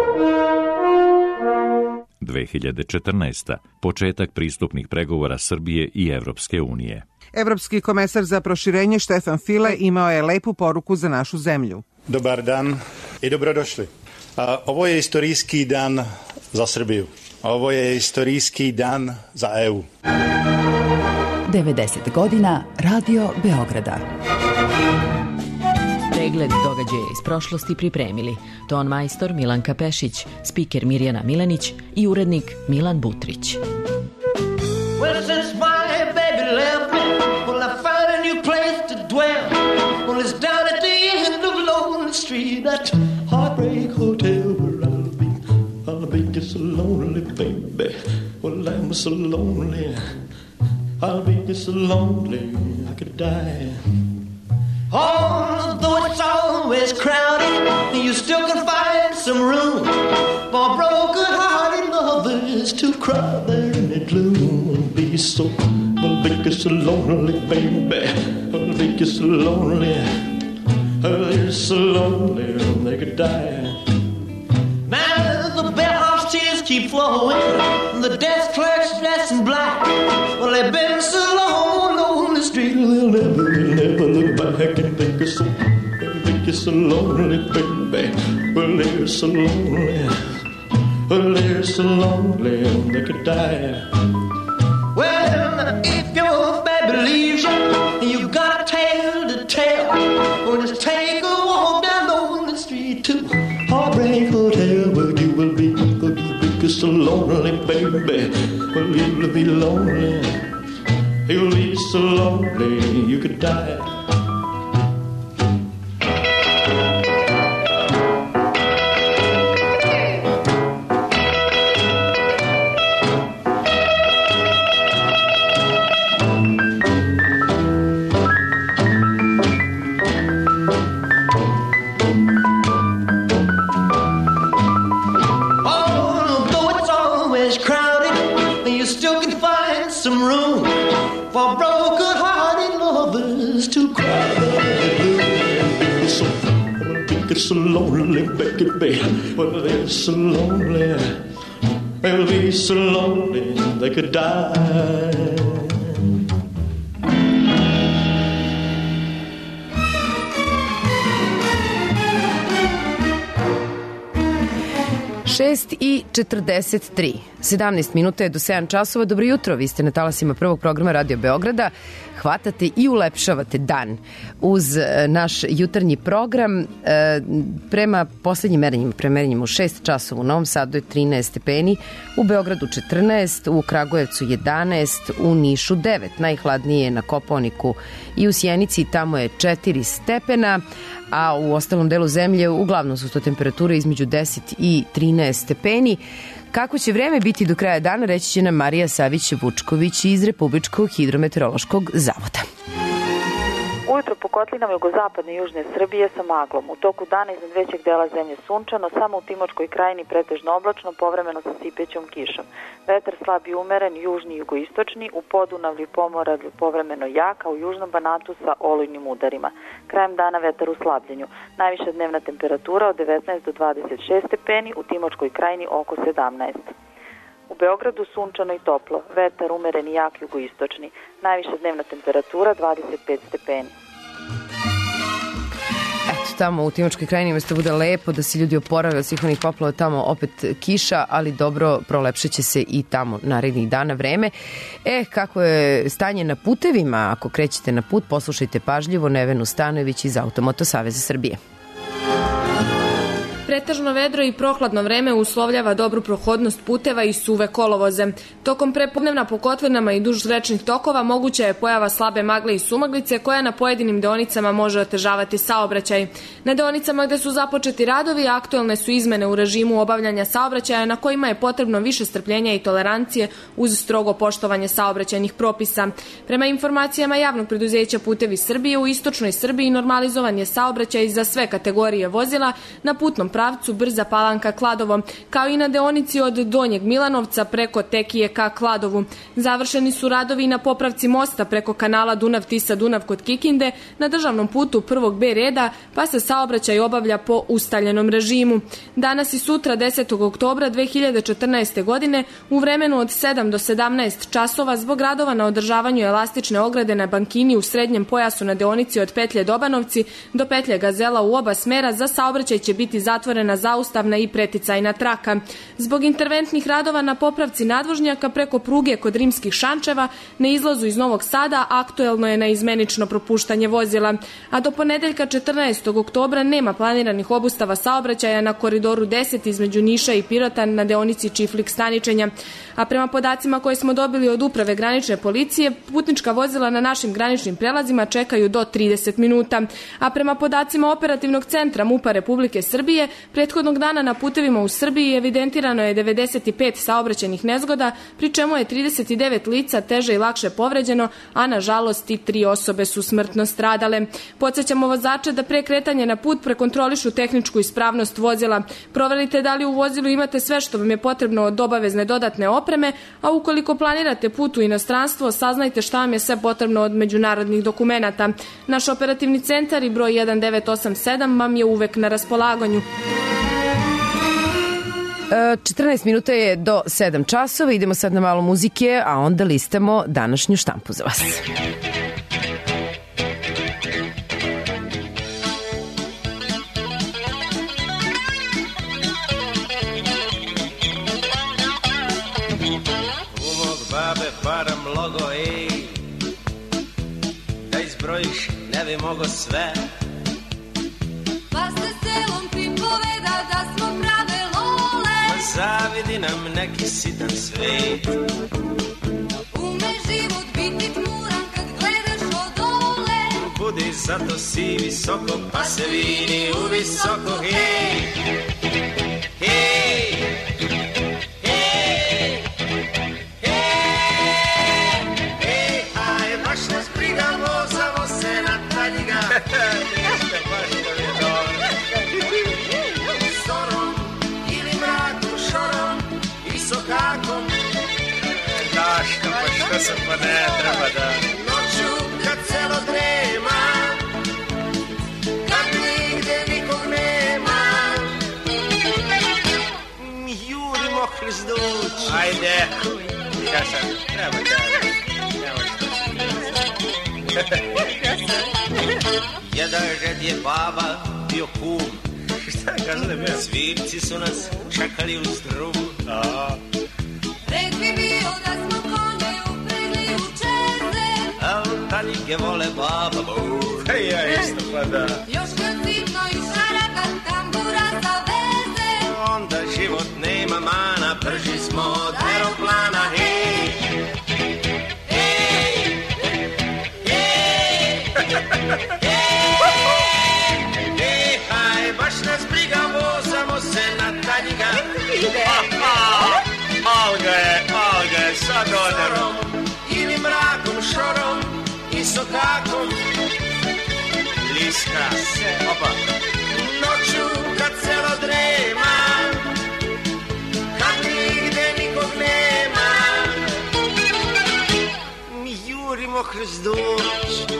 2014. Početak pristupnih pregovora Srbije i Evropske unije. Evropski komesar za proširenje Štefan File imao je lepu poruku za našu zemlju. Dobar dan i dobrodošli. Ovo je istorijski dan za Srbiju. Ovo je istorijski dan za EU. 90 godina Radio Beograda. Pregled događaja iz prošlosti pripremili ton majstor Milanka Pešić, spiker Mirjana Milenić i urednik Milan Butrić. Well, since my baby left me, well, I found a new place to dwell. Well, it's down at the end that heartbreak hotel where I'll be just so lonely, baby. Well, I'm so lonely. I'll be just so lonely I could die. Although it's always crowded, you still can find some room for broken-hearted lovers to cry there in the gloom. I'll be so lonely, baby. I'll be just so lonely. I'll be so lonely they could die. Now the bellhop's tears keep flowing, the desk clerk's dressed in black. Well, they've been so long on the street, they'll never look back and think you're so lonely, baby. Well, they're so lonely. Well, they're so lonely they could die. Well, if your baby leaves you, you got a tale to tell. Well, just take a walk down on the street to Heartbreak Hotel, where you will be so lonely, baby. Well, you'll be lonely. You'll be so lonely you could die. For broken-hearted lovers to cry. They're so lonely, baby. Well, they're so lonely. They'll be so lonely they could die. 6:43. 17 minuta je do 7 časova. Dobro jutro, vi ste na talasima prvog programa Radio Beograda. Hvatate i ulepšavate dan uz naš jutarnji program. Prema poslednjim merenjima, u 6 časova u Novom Sadu je 13 stepeni, u Beogradu 14, u Kragujevcu 11, u Nišu 9, najhladnije je na Kopaoniku i u Sjenici, tamo je 4 stepena, a u ostalom delu zemlje uglavnom su to temperature između 10 i 13 stepeni. Kako će vreme biti do kraja dana, reći će nam Marija Savić-Vučković iz Republičkog hidrometeorološkog zavoda. Ujutro po kotlinama jugozapadne i južne Srbije sa maglom. U toku dana iznad većeg dela zemlje sunčano, samo u Timočkoj krajini pretežno oblačno, povremeno sa sipećom kišom. Vetar slab i umeren, južni i jugoistočni, u Podunavlju i Pomoravlju povremeno jak, a u južnom Banatu sa olujnim udarima. Krajem dana vetar u slabljenju. Najviša dnevna temperatura od 19 do 26 stepeni, u Timočkoj krajini oko 17. U Beogradu sunčano i toplo, vetar umeren i jak jugoistočni. Najviša dnevna temperatura 25 stepeni. Eto, tamo u Timočkoj krajini mesto bude lepo, da se ljudi oporave od svih onih poplava, tamo opet kiša, ali dobro, prolepšeće se i tamo narednih dana vreme. Kako je stanje na putevima? Ako krećete na put, poslušajte pažljivo Nevenu Stanojević iz Automoto Saveza Srbije. Pretežno vedro i prohladno vreme uslovljava dobru prohodnost puteva i suve kolovoze. Tokom prepodnevna po kotlinama i duž rečnih tokova moguća je pojava slabe magle i sumaglice koja na pojedinim deonicama može otežavati saobraćaj. Na deonicama gde su započeti radovi aktuelne su izmene u režimu obavljanja saobraćaja na kojima je potrebno više strpljenja i tolerancije uz strogo poštovanje saobraćajnih propisa. Prema informacijama javnog preduzeća Putevi Srbije, u istočnoj Srbiji normalizovan je saobraćaj za sve kategorije vozila na putnom pravcu Brza Palanka Kladovo, kao i na deonici od Donjeg Milanovca preko Tekije ka Kladovu. Završeni su radovi na popravci mosta preko kanala Dunav-Tisa-Dunav kod Kikinde na državnom putu prvog B reda, pa se saobraćaj obavlja po ustaljenom režimu. Danas i sutra 10. oktobra 2014. godine u vremenu od 7 do 17 časova zbog radova na održavanju elastične ograde na bankini u srednjem pojasu na deonici od petlje Dobanovci do petlje Gazela u oba smera za saobraćaj će biti zatvoren zatvorena zaustavna i preticajna traka. Zbog interventnih radova na popravci nadvožnjaka preko pruge kod Rimskih Šančeva na izlazu iz Novog Sada aktuelno je neizmenično propuštanje vozila, a do ponedeljka 14. oktobra nema planiranih obustava saobraćaja na koridoru 10 između Niša i Pirota na deonici Čiflik-Staničenja. A prema podacima koje smo dobili od Uprave granične policije, putnička vozila na našim graničnim prelazima čekaju do 30 minuta. A prema podacima Operativnog centra MUP-a Republike Srbije, prethodnog dana na putevima u Srbiji evidentirano je 95 saobraćajnih nezgoda, pri čemu je 39 lica teže i lakše povređeno, a nažalost i 3 osobe su smrtno stradale. Podsjećamo vozače da pre kretanja na put prekontrolišu tehničku ispravnost vozila. Proverite da li u vozilu imate sve što vam je potrebno od obavezne dodatne opreme, a ukoliko planirate put u inostranstvo, saznajte šta vam je sve potrebno od međunarodnih dokumenata. Naš operativni centar i broj 1987 vam je uvek na raspolaganju. 14 minuta je do 7 časova, idemo sad na malo muzike, a onda listamo današnju štampu za vas. Babe para mnogo, ej, da izbrojiš ne bi mogo sve. Pa ste selom pripoveda da smo prave lole. Ma zavidi nam neki sitan svet. Ume život biti tmuran kad gledaš odole. Budi zato si visoko pa se vidi u visoko, hej, hej. Nešto baš to je dobro. Sorom ili mrakom, šorom i sokakom. Daška, pa što sam pa ne treba da... Noću kad celo drema, kad nigde nikog nema, jurimo hrizduć. Ajde, ja sam, treba da... Jedan red je baba bio kum. Šta kažete me? Svirci su nas čekali uz drum. Red bi bio da smo konje upregli u čeze. A taljike vole baba bur. Ja isto pa da. Još kad sitno i šaraka tambura zaveze. Onda život nema mana, brži smo od aeroplana. Hej, baš nas briga, vozamo se na Tanjiga. Mal ga je sad oderom. Ili mrakom, šorom i sokakom. Liska, opa. Noću kad celo drema, kad nigde nikog nema, mi jurimo hrzduć.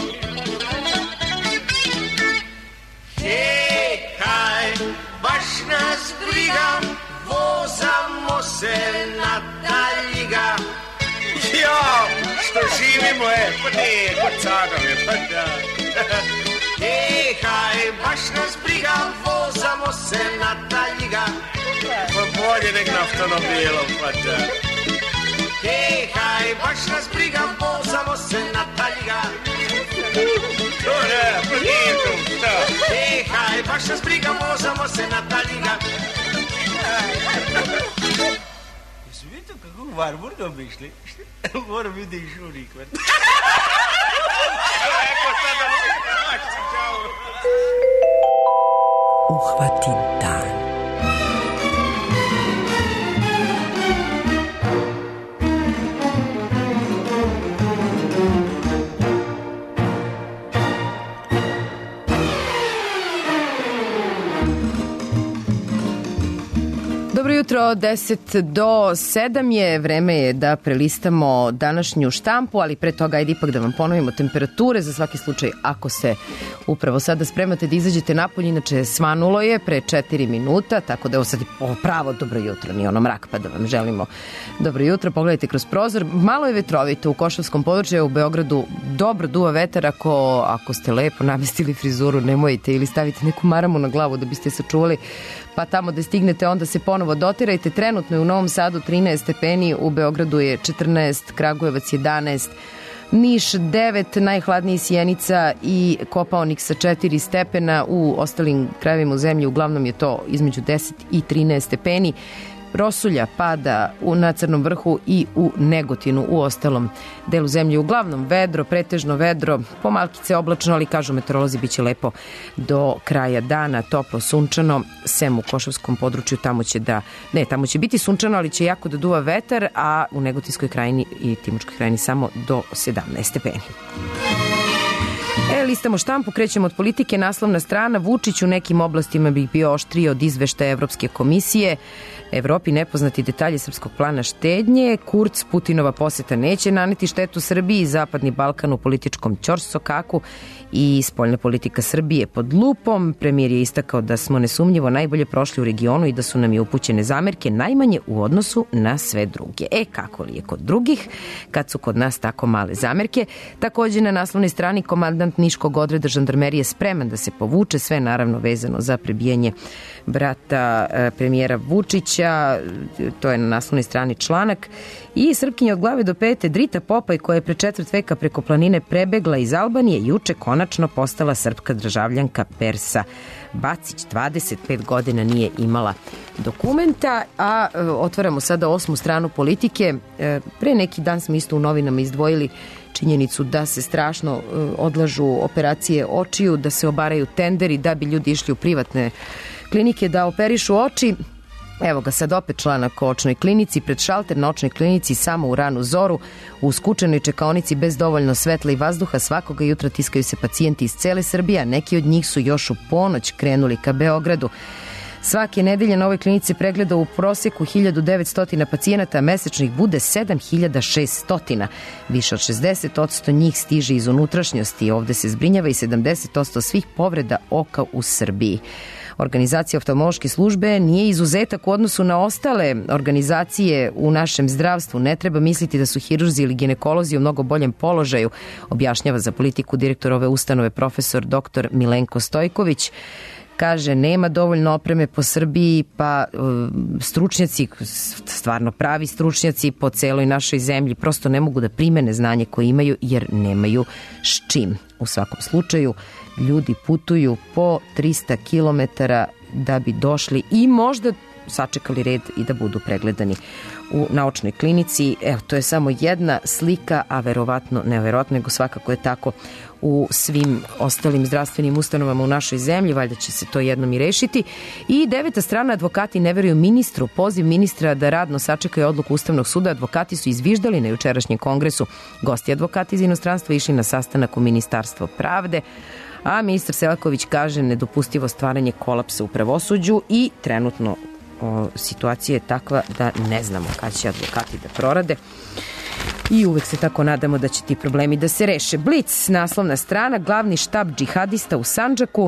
Hej, kaj, baš nas briga, vozamo se na Taljiga. Ja, što živimo je, pa nije, kod Cagom je, pa da. Hej, kaj, baš nas briga, vozamo se na Taljiga. Pa bolje nek na automobilom, pa da. Hej, kaj, baš nas briga, vozamo se na Taljiga. To ne, pa nije tu, šta? Hej, kaj, baš nas briga, vozamo se na Taljiga. Jesu vidite kako Varburgom bi išli? Moram vidi i šurik. Uhvati dan. Dobro jutro, 10 do 7 je, vreme je da prelistamo današnju štampu, ali pre toga ajde ipak da vam ponovimo temperature za svaki slučaj ako se upravo sada spremate da izađete napolje, inače svanulo je pre 4 minuta, tako da evo sad ovo pravo dobro jutro, nije ono mrak pa da vam želimo dobro jutro, pogledajte kroz prozor, malo je vetrovito u Košavskom području, u Beogradu dobro duva vetar, ako ste lepo namestili frizuru nemojte ili stavite neku maramu na glavu da biste sačuvali, pa tamo da stignete onda se ponovo dotirajte. Trenutno je u Novom Sadu 13 stepeni, u Beogradu je 14, Kragujevac 11, Niš 9, najhladniji Sjenica i Kopaonik sa 4 stepena, u ostalim krajevima u zemlji uglavnom je to između 10 i 13 stepeni. Rosulja pada na Crnom vrhu i u Negotinu, u ostalom delu zemlje uglavnom vedro, pretežno vedro, pomalkice oblačno, ali kažu meteorolozi bit će lepo do kraja dana, toplo, sunčano, sem u Košavskom području, tamo će biti sunčano, ali će jako da duva vetar, a u Negotinskoj krajini i Timočkoj krajini samo do 17 stepeni. Listamo štampu, krećemo od politike, naslovna strana, Vučić u nekim oblastima bi bio oštriji od izveštaja Evropske komisije, Evropi nepoznati detalje srpskog plana štednje, Kurz, Putinova poseta neće naneti štetu Srbiji, Zapadni Balkan u političkom ćorsokaku i spoljna politika Srbije pod lupom. Premijer je istakao da smo nesumnjivo najbolje prošli u regionu i da su nam je upućene zamerke najmanje u odnosu na sve druge. Kako li je kod drugih, kad su kod nas tako male zamerke? Također na naslovnoj strani komandant Niškog odreda žandarmerije spreman da se povuče, sve naravno vezano za prebijanje brata premijera Vučića, to je na naslovnoj strani članak. I Srpkinja od glave do pete, Drita Popaj, koja je pre 4 veka preko planine prebegla iz Albanije, juče konačno postala srpska državljanka Persa Bacić. 25 godina nije imala dokumenta, a otvaramo sada 8. stranu politike. Pre neki dan smo isto u novinama izdvojili činjenicu da se strašno odlažu operacije očiju, da se obaraju tenderi da bi ljudi išli u privatne klinike da operišu oči. Evo ga sad opet članak o očnoj klinici. Pred šalter na očnoj klinici samo u ranu zoru, u skučenoj čekaonici bez dovoljno svetla i vazduha, svakoga jutra tiskaju se pacijenti iz cele Srbije, a neki od njih su još u ponoć krenuli ka Beogradu. Svake nedelje na ovoj klinici pregleda u proseku 1900 pacijenata, mesečno ih bude 7600. Više od 60% njih stiže iz unutrašnjosti. Ovde se zbrinjava i 70% svih povreda oka u Srbiji. Organizacija oftalmološke službe nije izuzetak u odnosu na ostale organizacije u našem zdravstvu. Ne treba misliti da su hirurzi ili ginekolozi u mnogo boljem položaju, objašnjava za politiku direktor ove ustanove profesor dr. Milenko Stojković. Kaže, nema dovoljno opreme po Srbiji, pa stručnjaci, stvarno pravi stručnjaci po celoj našoj zemlji prosto ne mogu da primene znanje koje imaju jer nemaju s čim. U svakom slučaju, ljudi putuju po 300 km da bi došli i možda sačekali red i da budu pregledani u naučnoj klinici. Evo, to je samo jedna slika, a verovatno, ne verovatno, nego svakako je tako u svim ostalim zdravstvenim ustanovama u našoj zemlji, valjda će se to jednom i rešiti. I 9. strana, advokati ne veruju ministru, poziv ministra da radno sačekaju odluku Ustavnog suda, advokati su izviždali na jučerašnjem kongresu, gosti advokati iz inostranstva išli na sastanak u Ministarstvo pravde, a ministar Selaković kaže nedopustivo stvaranje kolapsa u pravosuđu i trenutno situacija je takva da ne znamo kad će advokati da prorade i uvek se tako nadamo da će ti problemi da se reše. Blic, naslovna strana, glavni štab džihadista u Sandžaku.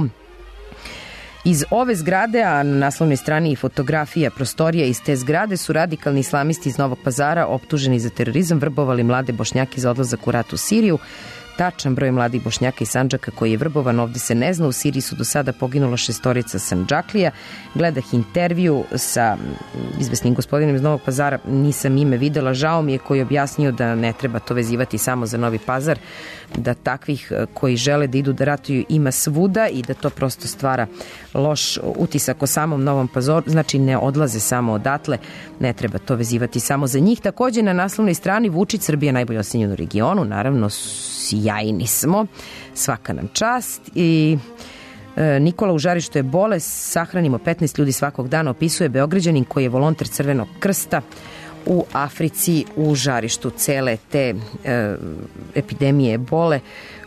Iz ove zgrade, a na naslovnoj strani i fotografija prostorija iz te zgrade, su radikalni islamisti iz Novog Pazara optuženi za terorizam, vrbovali mlade Bošnjake za odlazak u rat u Siriju. Tačan broj mladih Bošnjaka iz Sandžaka koji je vrbovan ovde se ne zna. U Siriji su do sada poginula 6 Sandžaklija. Gledah intervju sa izvesnim gospodinom iz Novog Pazara, nisam ime videla, žao mi je, koji je objasnio da ne treba to vezivati samo za Novi Pazar, da takvih koji žele da idu da ratuju ima svuda i da to prosto stvara loš utisak o samom Novom Pazaru, znači ne odlaze samo odatle, ne treba to vezivati samo za njih. Također na naslovnoj strani Vučić, Srbija najbolje ocenjena u regionu, naravno sjajni smo, svaka nam čast. I Nikola u žarištu je bolest, sahranimo 15 ljudi svakog dana, opisuje Beograđanin koji je volonter Crvenog krsta u Africi u žarištu cele te epidemije bole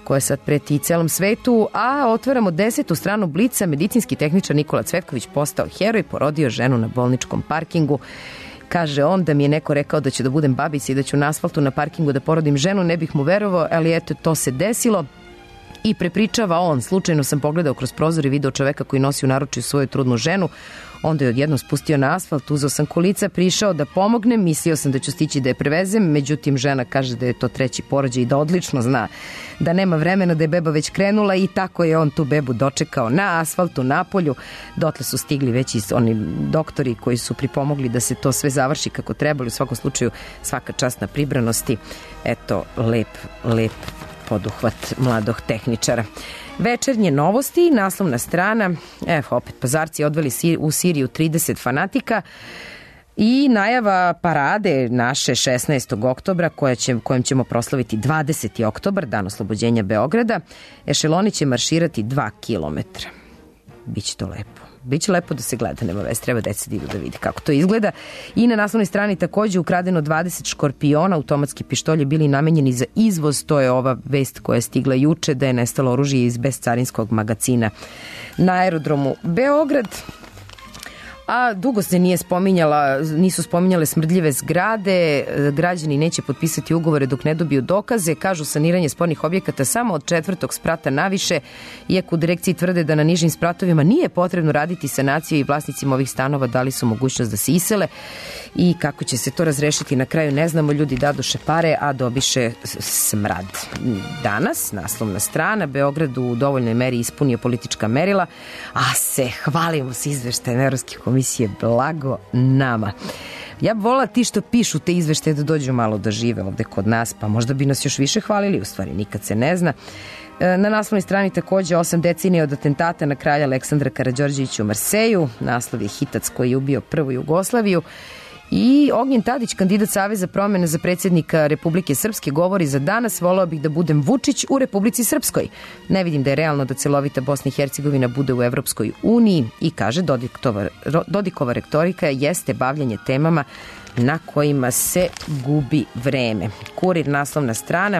koja sad preti i celom svetu, a otvaramo 10. stranu Blica. Medicinski tehničar Nikola Cvetković postao heroj, porodio ženu na bolničkom parkingu. Kaže on da mi je neko rekao da ću da budem babica i da ću na asfaltu na parkingu da porodim ženu, ne bih mu verovao, ali eto, to se desilo. I prepričava on, slučajno sam pogledao kroz prozor i video čoveka koji nosi u naručju svoju trudnu ženu, onda je odjednom spustio na asfalt, uzeo sam kolica, prišao da pomognem, mislio sam da ću stići da je prevezem, međutim žena kaže da je to treći porođaj i da odlično zna da nema vremena, da je beba već krenula i tako je on tu bebu dočekao na asfaltu, na polju. Dotle su stigli već i oni doktori koji su pripomogli da se to sve završi kako trebalo. U svakom slučaju svaka čast na pribranosti. Eto, lep poduhvat mladog tehničara. Večernje novosti, naslovna strana, opet Pazarci odveli u Siriju 30 fanatika i najava parade naše 16. oktobra kojom ćemo proslaviti 20. oktobar, dan oslobođenja Beograda. Ešeloni će marširati 2 kilometra. Biće to lepo. Biće lepo da se gleda, nema veze, treba deca da idu da vidi kako to izgleda. I na naslovnoj strani takođe ukradeno 20 škorpiona, automatski pištolji bili namenjeni za izvoz, to je ova vest koja je stigla juče, da je nestalo oružje iz bezcarinskog magacina na aerodromu Beograd. A dugo se nisu spominjale smrdljive zgrade, građani neće potpisati ugovore dok ne dobiju dokaze, kažu saniranje spornih objekata samo od 4. sprata naviše, iako u direkciji tvrde da na nižim spratovima nije potrebno raditi sanaciju i vlasnicima ovih stanova dali su mogućnost da se isele i kako će se to razrešiti na kraju ne znamo, ljudi dadoše pare, a dobiše smrad. Danas, naslovna strana, Beograd u dovoljnoj meri ispunio politička merila, a se hvalimo se izveštajem Evropske komisije, blago nama. Ja bi volila ti što pišu te izveštaje da dođu malo da žive ovde kod nas, pa možda bi nas još više hvalili, u stvari nikad se ne zna. Na naslovnoj strani takođe 8 decenija od atentata na kralja Aleksandra Karađorđevića u Marseju, naslov je hitac koji je ubio prvu Jugoslaviju. I Ognjen Tadić, kandidat Saveza promjene za predsjednika Republike Srpske, govori za danas, voleo bih da budem Vučić u Republici Srpskoj. Ne vidim da je realno da celovita Bosna i Hercegovina bude u Evropskoj uniji i kaže Dodikova retorika jeste bavljanje temama na kojima se gubi vreme. Kurir, naslovna strana.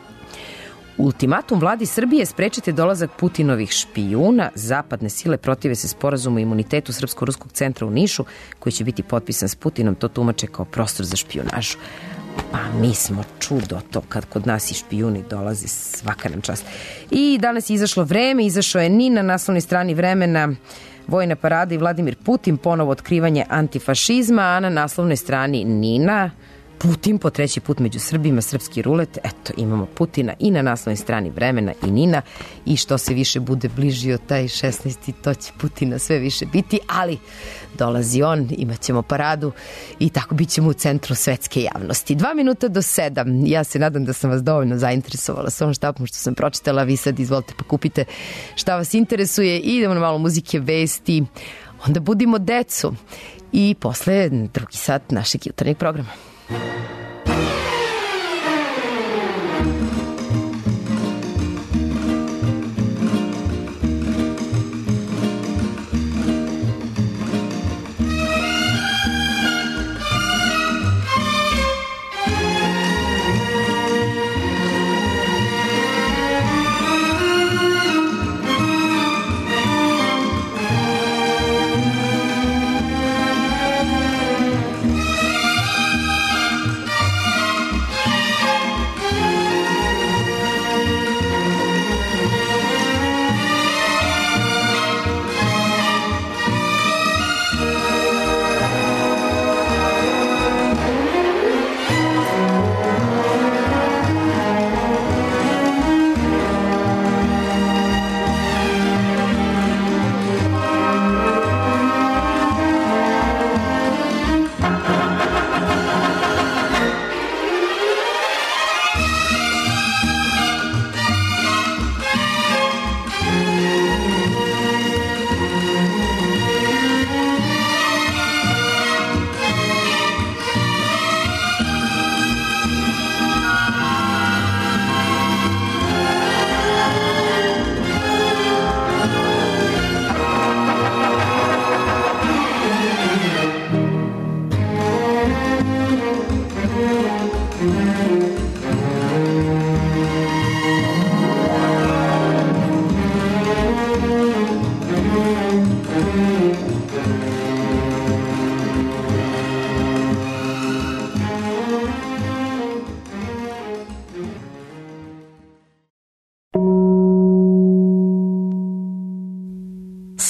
Ultimatum vladi Srbije, sprečite dolazak Putinovih špijuna. Zapadne sile protive se sporazumu o imunitetu Srpsko-ruskog centra u Nišu, koji će biti potpisan s Putinom, to tumače kao prostor za špijunažu. Pa mi smo čudo to kad kod nas i špijuni dolazi, svaka nam čast. I danas je izašlo Vreme, izašao je NIN, na naslovnoj strani Vremena vojna parada i Vladimir Putin, ponovo otkrivanje antifašizma, a na naslovnoj strani NIN-a Putin po treći put među Srbima, srpski rulet. Eto, imamo Putina i na naslovnoj strani Vremena i NIN-a i što se više bude bližio taj 16. to će Putina sve više biti, ali dolazi on, imat ćemo paradu i tako bit ćemo u centru svetske javnosti. 2 minuta do 7. Ja se nadam da sam vas dovoljno zainteresovala s ovom štapom što sam pročitala. Vi sad izvolite pa kupite šta vas interesuje. Idemo na malo muzike, vesti, onda budimo decu i posle drugi sat našeg jutarnjeg programa.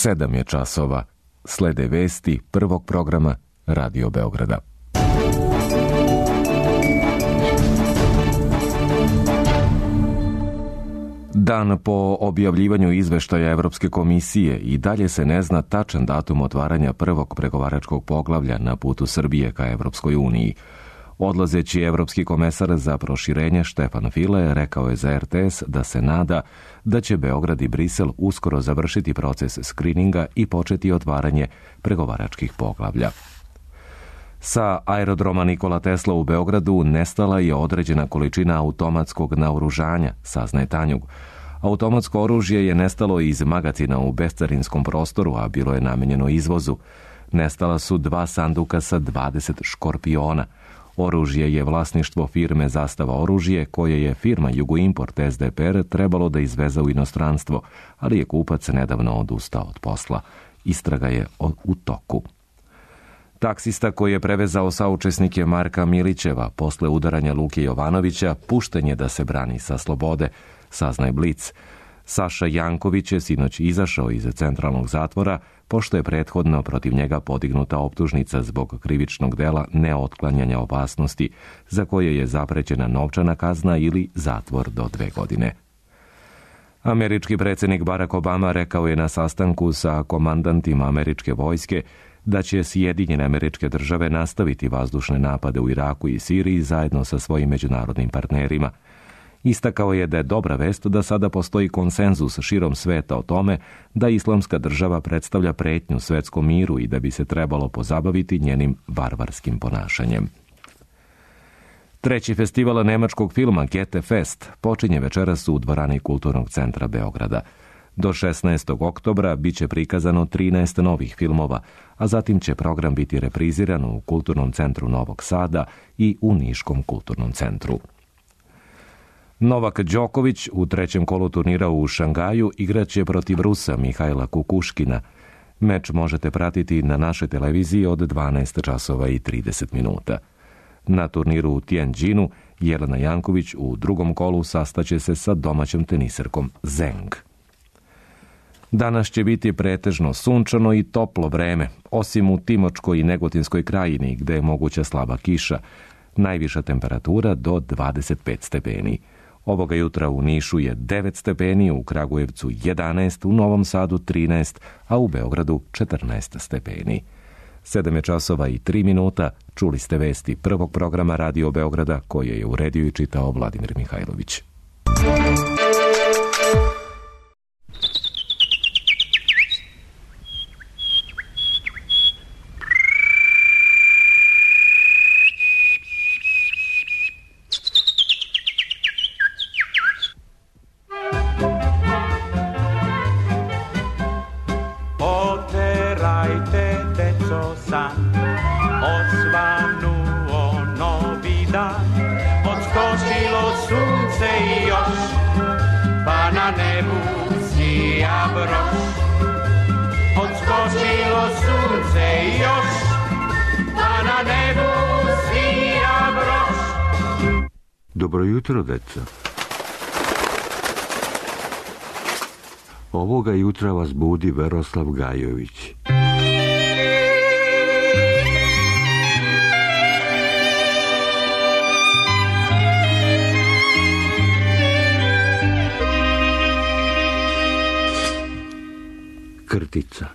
7 je časova. Slede vesti prvog programa Radio Beograda. Dan po objavljivanju izveštaja Evropske komisije i dalje se ne zna tačan datum otvaranja prvog pregovaračkog poglavlja na putu Srbije ka Evropskoj uniji. Odlazeći evropski komesar za proširenje Štefan File rekao je za RTS da se nada da će Beograd i Brisel uskoro završiti proces skrininga i početi otvaranje pregovaračkih poglavlja. Sa aerodroma Nikola Tesla u Beogradu nestala je određena količina automatskog naoružanja, saznaje Tanjug. Automatsko oružje je nestalo iz magacina u bescarinskom prostoru, a bilo je namenjeno izvozu. Nestala su 2 sanduka sa 20 škorpiona. Oružje je vlasništvo firme Zastava oružje, koje je firma Jugoimport SDPR trebalo da izveze u inostranstvo, ali je kupac nedavno odustao od posla. Istraga je u toku. Taksista koji je prevezao saučesnike Marka Milićeva posle udaranja Luke Jovanovića pušten je da se brani sa slobode, saznaje Blic. Saša Janković je sinoć izašao iz centralnog zatvora, pošto je prethodno protiv njega podignuta optužnica zbog krivičnog dela neotklanjanja opasnosti, za koje je zaprećena novčana kazna ili zatvor do 2 godine. Američki predsjednik Barack Obama rekao je na sastanku sa komandantima američke vojske da će Sjedinjene Američke Države nastaviti vazdušne napade u Iraku i Siriji zajedno sa svojim međunarodnim partnerima. Istakao je da je dobra vest da sada postoji konsenzus širom sveta o tome da Islamska država predstavlja pretnju svetskom miru i da bi se trebalo pozabaviti njenim varvarskim ponašanjem. 3. festival nemačkog filma Goethe Fest počinje večeras u dvorani Kulturnog centra Beograda. Do 16. oktobra biće prikazano 13 novih filmova, a zatim će program biti repriziran u Kulturnom centru Novog Sada i u Niškom kulturnom centru. Novak Đoković u 3. kolu turnira u Šangaju igraće protiv Rusa Mihajla Kukuškina. Meč možete pratiti na našoj televiziji od 12 časova i 30 minuta. Na turniru u Tianjinu Jelena Janković u 2. kolu sastaće se sa domaćom teniserkom Zeng. Danas će biti pretežno sunčano i toplo vreme, osim u Timočkoj i Negotinskoj krajini, gde je moguća slaba kiša. Najviša temperatura do 25 stepeni. Ovoga jutra u Nišu je 9 stepeni, u Kragujevcu 11, u Novom Sadu 13, a u Beogradu 14 stepeni. 7 je časova i 3 minuta, čuli ste vesti prvog programa Radio Beograda, koje je uredio i čitao Vladimir Mihajlović. Dobro jutro, deca. Ovoga jutra vas budi Veroslav Gajović. Krtica.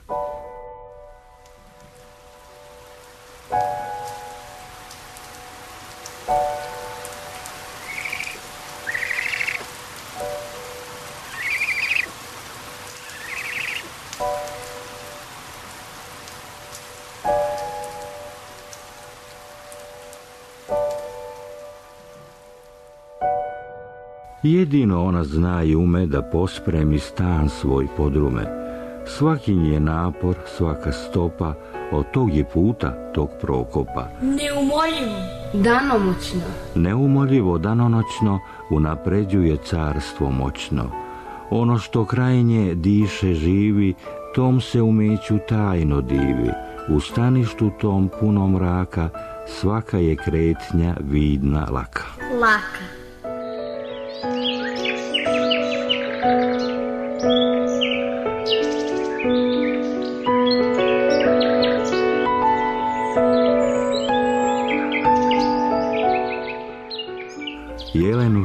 Jedino ona zna i ume da pospremi stan svoj podrume. Svaki je napor, svaka stopa, od tog je puta, tog prokopa. Neumoljivo, danomoćno. Neumoljivo, danonoćno, unapređuje carstvo moćno. Ono što kraj nje diše živi, tom se umeću tajno divi. U staništu tom punom mraka, svaka je kretnja vidna laka. Laka.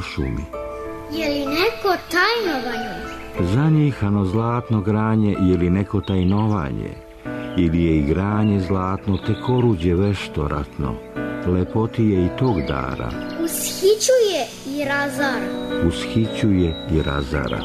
šumi. Je li neko tajnovanje? Zanjihano zlatno granje je li neko tajnovanje, ili je igranje zlatno tek oruđe vešto ratno, lepoti je i tog dara. Ushićuje i razara. Ushićuje i razara.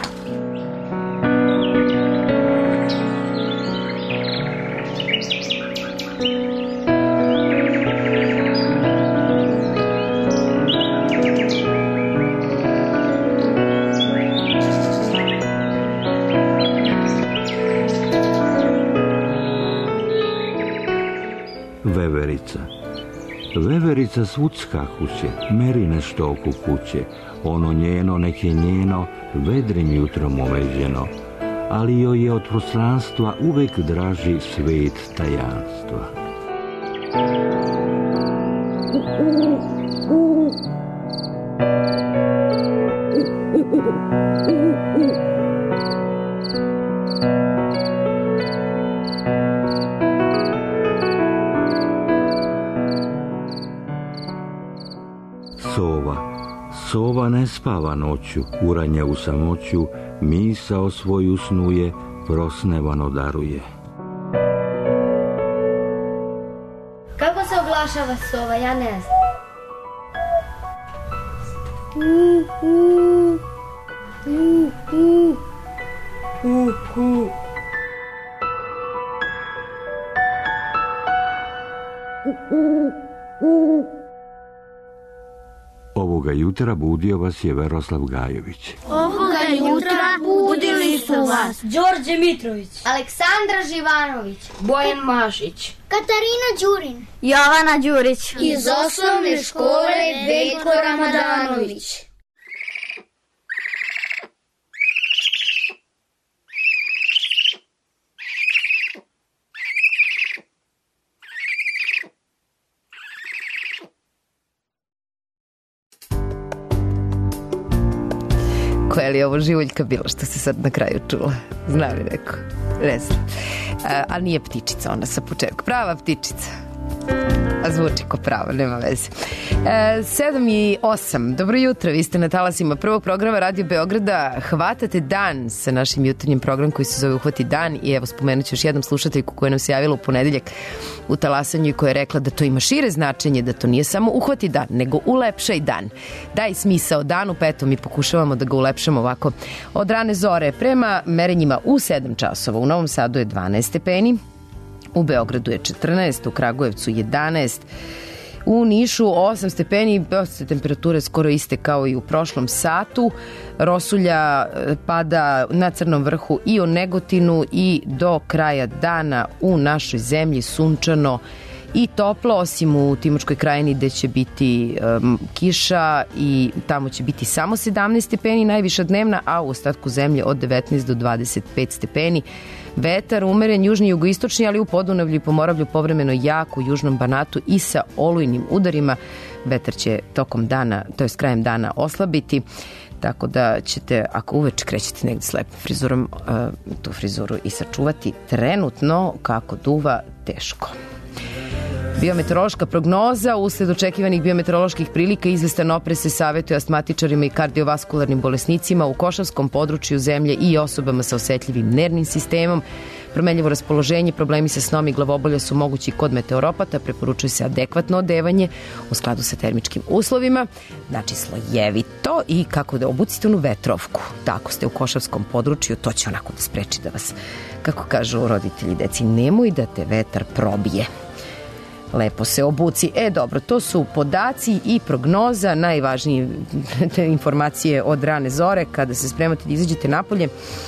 Veverica. Veverica svucka kuće, meri nešto oko kuće, ono njeno nek je njeno, vedrim jutrom uveđeno, ali joj je od prostranstva uvek draži svet tajanstva. Sova ne spava noću, uranja u samoću, misao svoju snuje, prosnevano daruje. Kako se oglašava sova, ja ne znam. Ovoga jutra budio vas je Veroslav Gajović. Ovoga jutra budili su vas Đorđe Mitrović, Aleksandra Živanović, Bojan Mašić, Katarina Đurin, Jovana Đurić iz osnovne škole Veljko Ramadanović. Koja li je ovo Živoljka bila što se sad na kraju čula? Zna li neko? Ne znam. Ali nije ptičica ona sa početka. Prava ptičica. A zvuči ko prava, nema veze. 7:08. Dobro jutro, vi ste na talasima prvog programa Radio Beograda. Hvatate dan sa našim jutarnjim programom koji se zove Uhvati dan. I evo spomenut ću još jednom slušateljku koja nam se javila u ponedeljak u talasanju i koja je rekla da to ima šire značenje, da to nije samo uhvati dan, nego ulepšaj dan. Daj smisao danu, pa eto mi pokušavamo da ga ulepšamo ovako od rane zore. Prema merenjima u 7 časova u Novom Sadu je 12 stepeni, u Beogradu je 14, u Kragujevcu 11, u Nišu 8 stepeni, temperature skoro iste kao i u prošlom satu. Rosulja pada na Crnom vrhu i u Negotinu i do kraja dana u našoj zemlji sunčano i toplo, osim u Timočkoj krajini gde će biti kiša i tamo će biti samo 17 stepeni najviša dnevna, a u ostatku zemlje od 19 do 25 stepeni. Vetar umeren južni i jugoistočni, ali u Podunavlju i Pomoravlju povremeno jak, u južnom Banatu i sa olujnim udarima. Vetar će tokom dana, to jest krajem dana oslabiti, tako da ćete, ako uveče krećete negdje s lepom frizurom, tu frizuru i sačuvati. Trenutno, kako duva, teško. Biometeorološka prognoza: usled očekivanih biometeoroloških prilika izvestan oprez se savjetuje astmatičarima i kardiovaskularnim bolesnicima u košavskom području zemlje i osobama sa osetljivim nervnim sistemom. Promenljivo raspoloženje, problemi sa snom i glavobolja su mogući kod meteoropata. Preporučuje se adekvatno odevanje u skladu sa termičkim uslovima, znači slojevito, i kako da obucite onu vetrovku. Tako ste u košavskom području, to će onako da spreči da vas, kako kažu roditelji deci, nemoj da te vetar probije. Lepo se obuci. Dobro, to su podaci i prognoza, najvažnije informacije od rane zore kada se spremate da izađete napolje.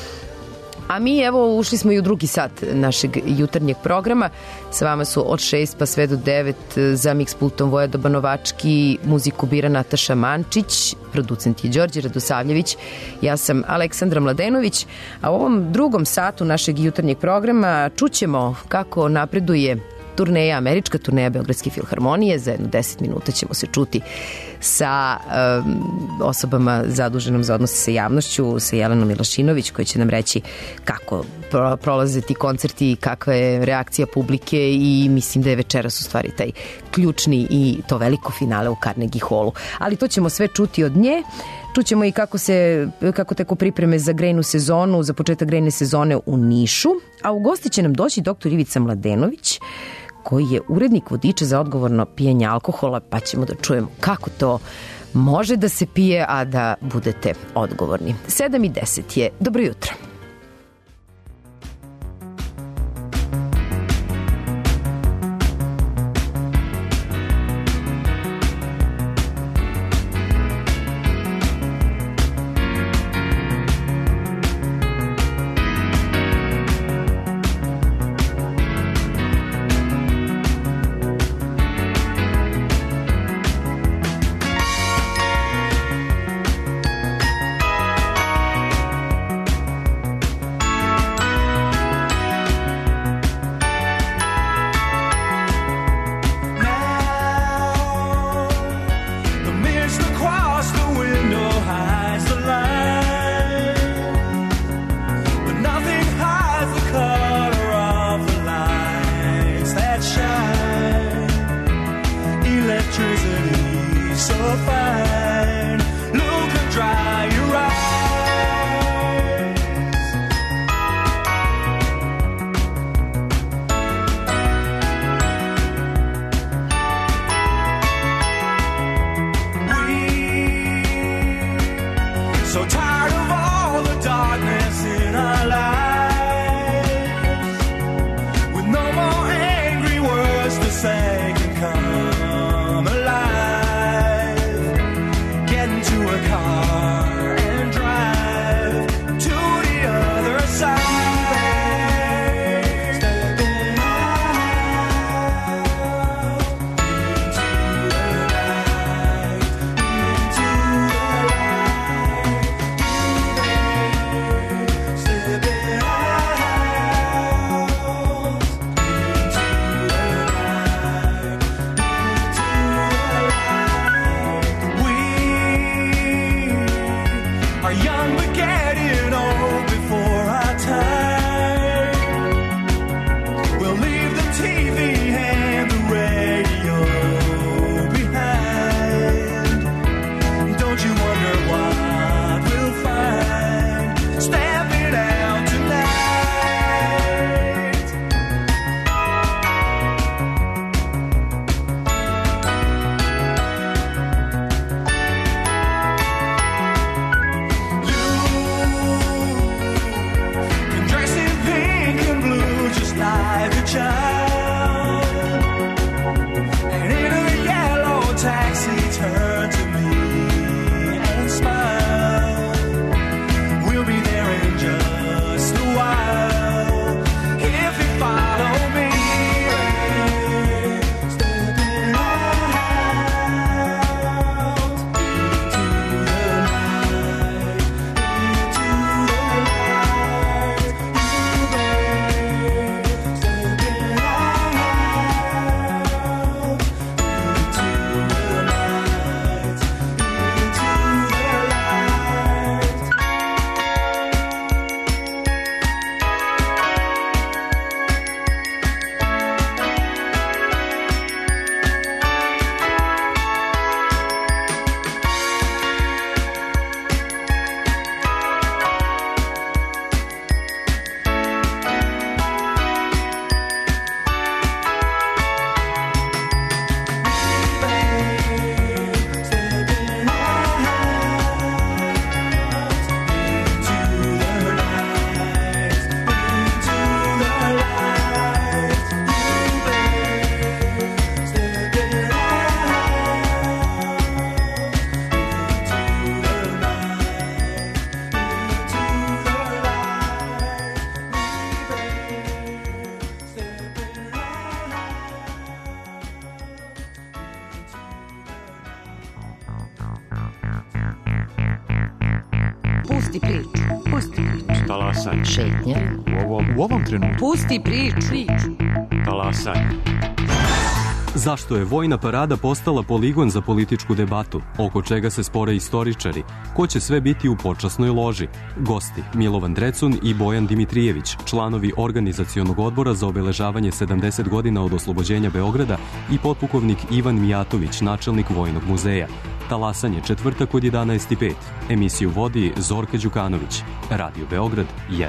A mi evo ušli smo i u drugi sat našeg jutarnjeg programa. Sa vama su od 6 pa sve do 9 za miks pultom Voja Dobanovački, muziku bira Nataša Mančić, producent je Đorđe Radosavljević, ja sam Aleksandra Mladenović, a u ovom drugom satu našeg jutarnjeg programa čućemo kako napreduje turneja, američka turneja Beogradske filharmonije. Za jedno 10 minuta ćemo se čuti sa osobama zaduženom za odnose sa javnošću, sa Jelenom Milašinović, koji će nam reći kako prolaze ti koncerti, kakva je reakcija publike i mislim da je večeras u stvari taj ključni i to veliko finale u Carnegie Hallu. Ali to ćemo sve čuti od nje. Čućemo i kako teku pripreme za grejnu sezonu, za početak grejne sezone u Nišu, a u gosti će nam doći dr. Ivica Mladenović, koji je urednik vodiča za odgovorno pijenje alkohola, pa ćemo da čujemo kako to može da se pije, a da budete odgovorni. 7:10 je. Dobro jutro. Pusti priču. Pusti priču. Talasaj. Šetnja. U ovom trenutku. Pusti priču. talasanja. Zašto je vojna parada postala poligon za političku debatu? Oko čega se spore istoričari? Ko će sve biti u počasnoj loži? Gosti Milovan Drecun i Bojan Dimitrijević, članovi organizacionog odbora za obeležavanje 70 godina od oslobođenja Beograda i potpukovnik Ivan Mijatović, načelnik Vojnog muzeja. Talasanje četvrtak od 11:05. Emisiju vodi Zorka Đukanović. Radio Beograd 1.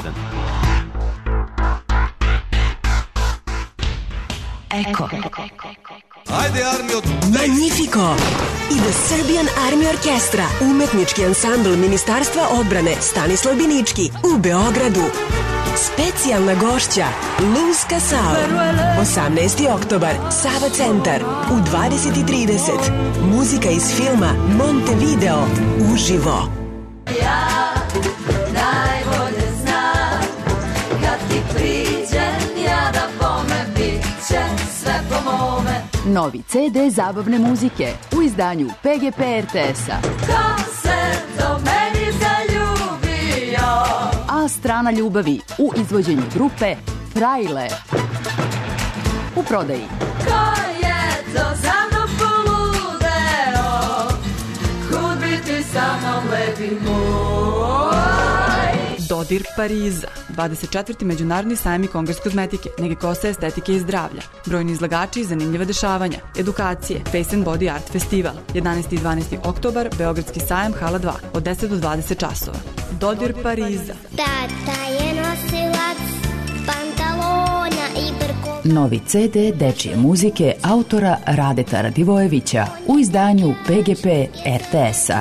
Eko. Ajde, Armio! Magnifico! I The Serbian Army Orchestra, umetnički ansambl Ministarstva odbrane Stanislav Binički u Beogradu. Specijalna gošća Luz Casal. 18. oktobar, Sava centar u 20:30. Muzika iz filma Montevideo uživo. Ja najbolje znam kad ti priđem ja da bome bit će sve po mome. Novi CD zabavne muzike u izdanju PGP RTS-a. Ko se do meni zaljubio? A strana ljubavi u izvođenju grupe Frajle. U prodaji. Ko je to za mnom poludeo? Kud bi ti sa mnom lepi moj? Dodir Pariza, 24. Međunarodni sajam i kongres kozmetike, nege kose, estetike i zdravlja. Brojni izlagači i zanimljiva dešavanja, edukacije, Face and Body Art Festival, 11. i 12. oktobar, Beogradski sajam, hala 2, od 10 do 20 časova. Dodir Pariza. Tata je nosilac pantalona i brko. Novi CD dečije muzike autora Radeta Radivojevića u izdanju PGP RTS-a.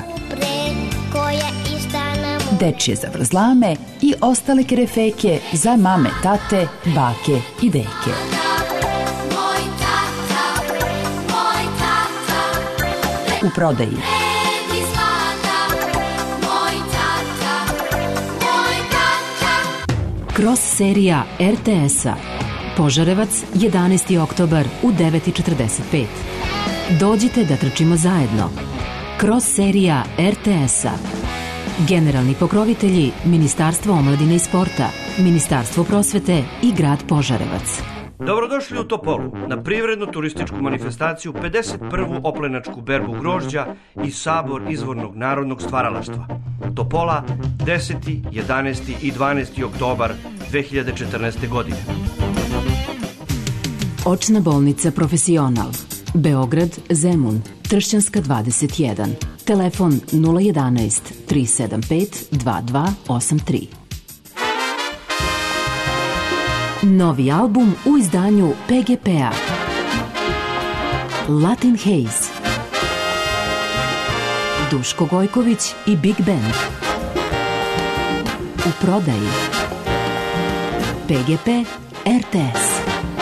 Dečije zavrzlame i ostale kerefeke za mame, tate, bake i deke. U prodaji. Cross serija RTS-a. Požarevac, 11. oktobar u 9:45. Dođite da trčimo zajedno. Cross serija RTS-a. Generalni pokrovitelji Ministarstvo omladine i sporta, Ministarstvo prosvete i grad Požarevac. Dobrodošli u Topolu na privrednu turističku manifestaciju 51. oplenačku berbu grožđa i sabor izvornog narodnog stvaralaštva. Topola 10., 11. i 12. oktobar 2014. godine. Očna bolnica Profesional, Beograd, Zemun, Tršćanska 21, telefon 011 375 2283. Novi album u izdanju PGP-a. Latin Haze. Duško Gojković i Big Band. U prodaji. PGP RTS.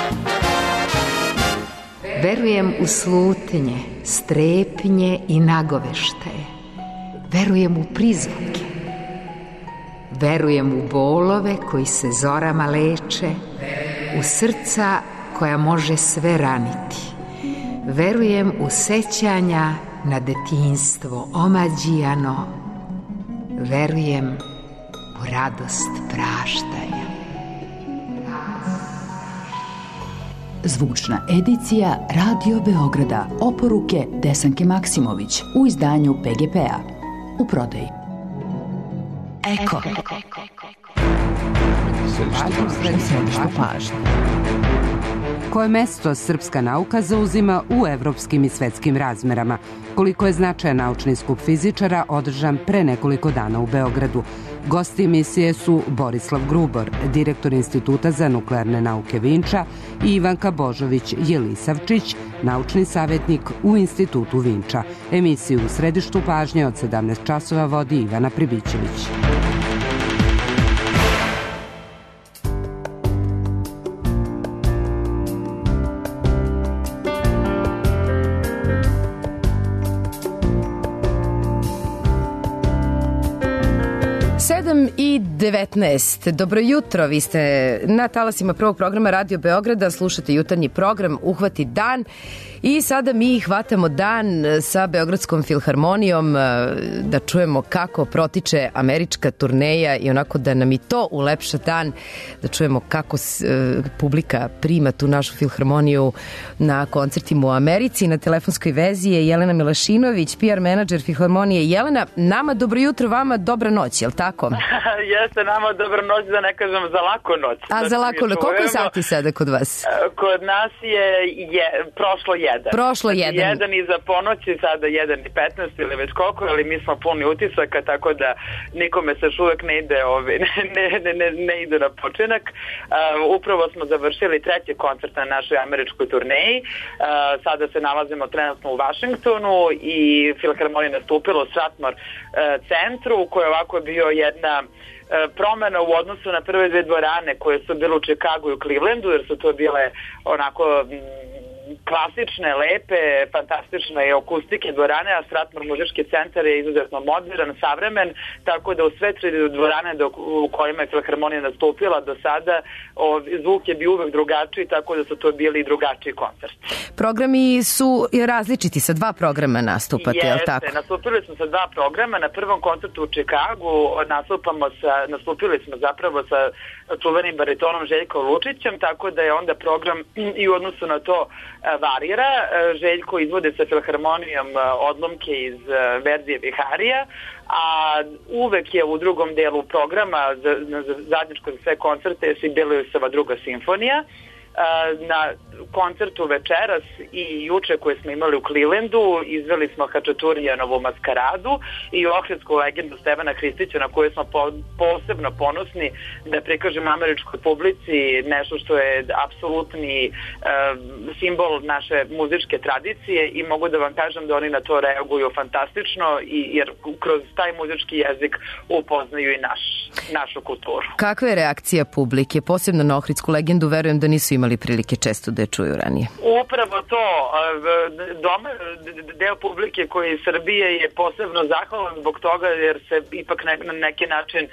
Verujem u slutnje, strepnje i nagoveštaje. Verujem u prizvuke. Verujem u bolove koji se zorama leče, u srca koja može sve raniti. Verujem u sećanja na detinjstvo omađijano. Verujem u radost praštanja. Zvučna edicija Radio Beograda. Oporuke Desanke Maksimović u izdanju PGP-a. U prodaji. Eko. Središte pažnje. Koje mesto srpska nauka zauzima u evropskim i svetskim razmerama? Koliko je značajan naučni skup fizičara održan pre nekoliko dana u Beogradu? Gosti emisije su Borislav Grubor, direktor Instituta za nuklearne nauke Vinča, i Ivanka Božović-Jelisavčić, naučni savjetnik u Institutu Vinča. Emisiju u središtu pažnje od 17 časova vodi Ivana Pribićević. 7:19. Dobro jutro, vi ste na talasima prvog programa Radio Beograda, slušate jutarnji program Uhvati dan i sada mi hvatamo dan sa Beogradskom filharmonijom da čujemo kako protiče američka turneja i onako da nam i to ulepša dan, da čujemo kako publika prima tu našu filharmoniju na koncertima u Americi. Na telefonskoj vezi je Jelena Milašinović, PR menadžer filharmonije. Jelena, nama dobro jutro, vama dobra noć, je li tako? Jeste, nama dobra noć, da ne kažem za laku noć. A za laku noć, koliko je sati sada kod vas? Kod nas je prošlo 1. Prošlo 1. 1 iza ponoći, sada 1:15 ili već koliko, ali mi smo puni utisaka, tako da nikome se još uvek ne ide na počinak. Upravo smo završili 3. koncert na našoj američkoj turneji. Sada se nalazimo trenutno u Vašingtonu i filharmonija nastupila u Stratmore centru, koji je ovako bio jedna promena u odnosu na prve 2 dvorane koje su bile u Čikagu i u Clevelandu, jer su to bile onako klasične, lepe, fantastične akustike dvorane, a Stratmore muzički centar je izuzetno modern, savremen, tako da u sve 3 dvorane u kojima je filharmonija nastupila do sada, zvuk je bio uvek drugačiji, tako da su to bili i drugačiji koncerti. Programi su različiti, sa 2 programa nastupate, je li tako? Jeste, nastupili smo sa 2 programa. Na prvom koncertu u Čikagu nastupili smo zapravo sa čuvenim baritonom Željkom Lučićem, tako da je onda program i u odnosu na to varira. Željko izvode sa filharmonijom odlomke iz Verdija Viharija, a uvek je u drugom delu programa zajedničko za sve koncerte Sibeliusova druga simfonija. Na koncertu večeras i juče koje smo imali u Clevelandu izveli smo Hačaturijanovu maskaradu i Ohridsku legendu Stevana Hristića, na koju smo posebno ponosni da prikažemo američkoj publici nešto što je apsolutni simbol naše muzičke tradicije i mogu da vam kažem da oni na to reaguju fantastično jer kroz taj muzički jezik upoznaju i našu kulturu. Kakva je reakcija publike, posebno na Ohridsku legendu? Verujem da nisu imali prilike često da je čuju ranije. Upravo to. Deo publike koji iz Srbije je posebno zahvalan zbog toga jer se ipak na neki način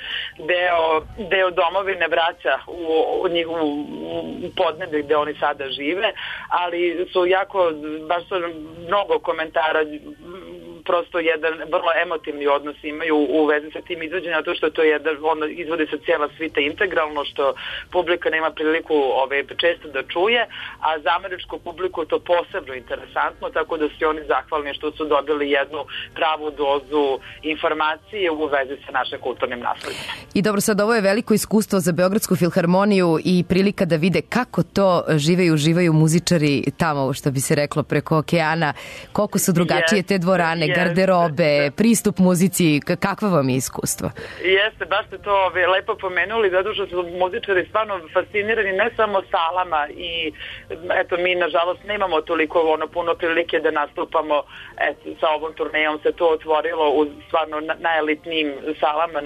deo domovine vraća u njihovu podneblje gde oni sada žive, ali su baš su mnogo komentara, prosto jedan vrlo emotivni odnos imaju u vezi sa tim izvođenjem, zato što to je izvodi se cijela svita integralno, što publika nema priliku često da čuje, a za američku publiku to posebno interesantno, tako da su oni zahvalni što su dobili jednu pravu dozu informacije u vezi sa našim kulturnim nasledjem. I dobro, sad ovo je veliko iskustvo za Beogradsku filharmoniju i prilika da vide kako to uživaju muzičari tamo, što bi se reklo, preko okeana, koliko su drugačije te dvorane, garderobe, pristup muzici, kakva vam je iskustvo? Jeste, baš ste to lepo pomenuli, zato što su muzičari stvarno fascinirani ne samo salama i eto mi nažalost nemamo toliko puno prilike da nastupamo, sa ovom turnejom se to otvorilo u stvarno najelitnijim salama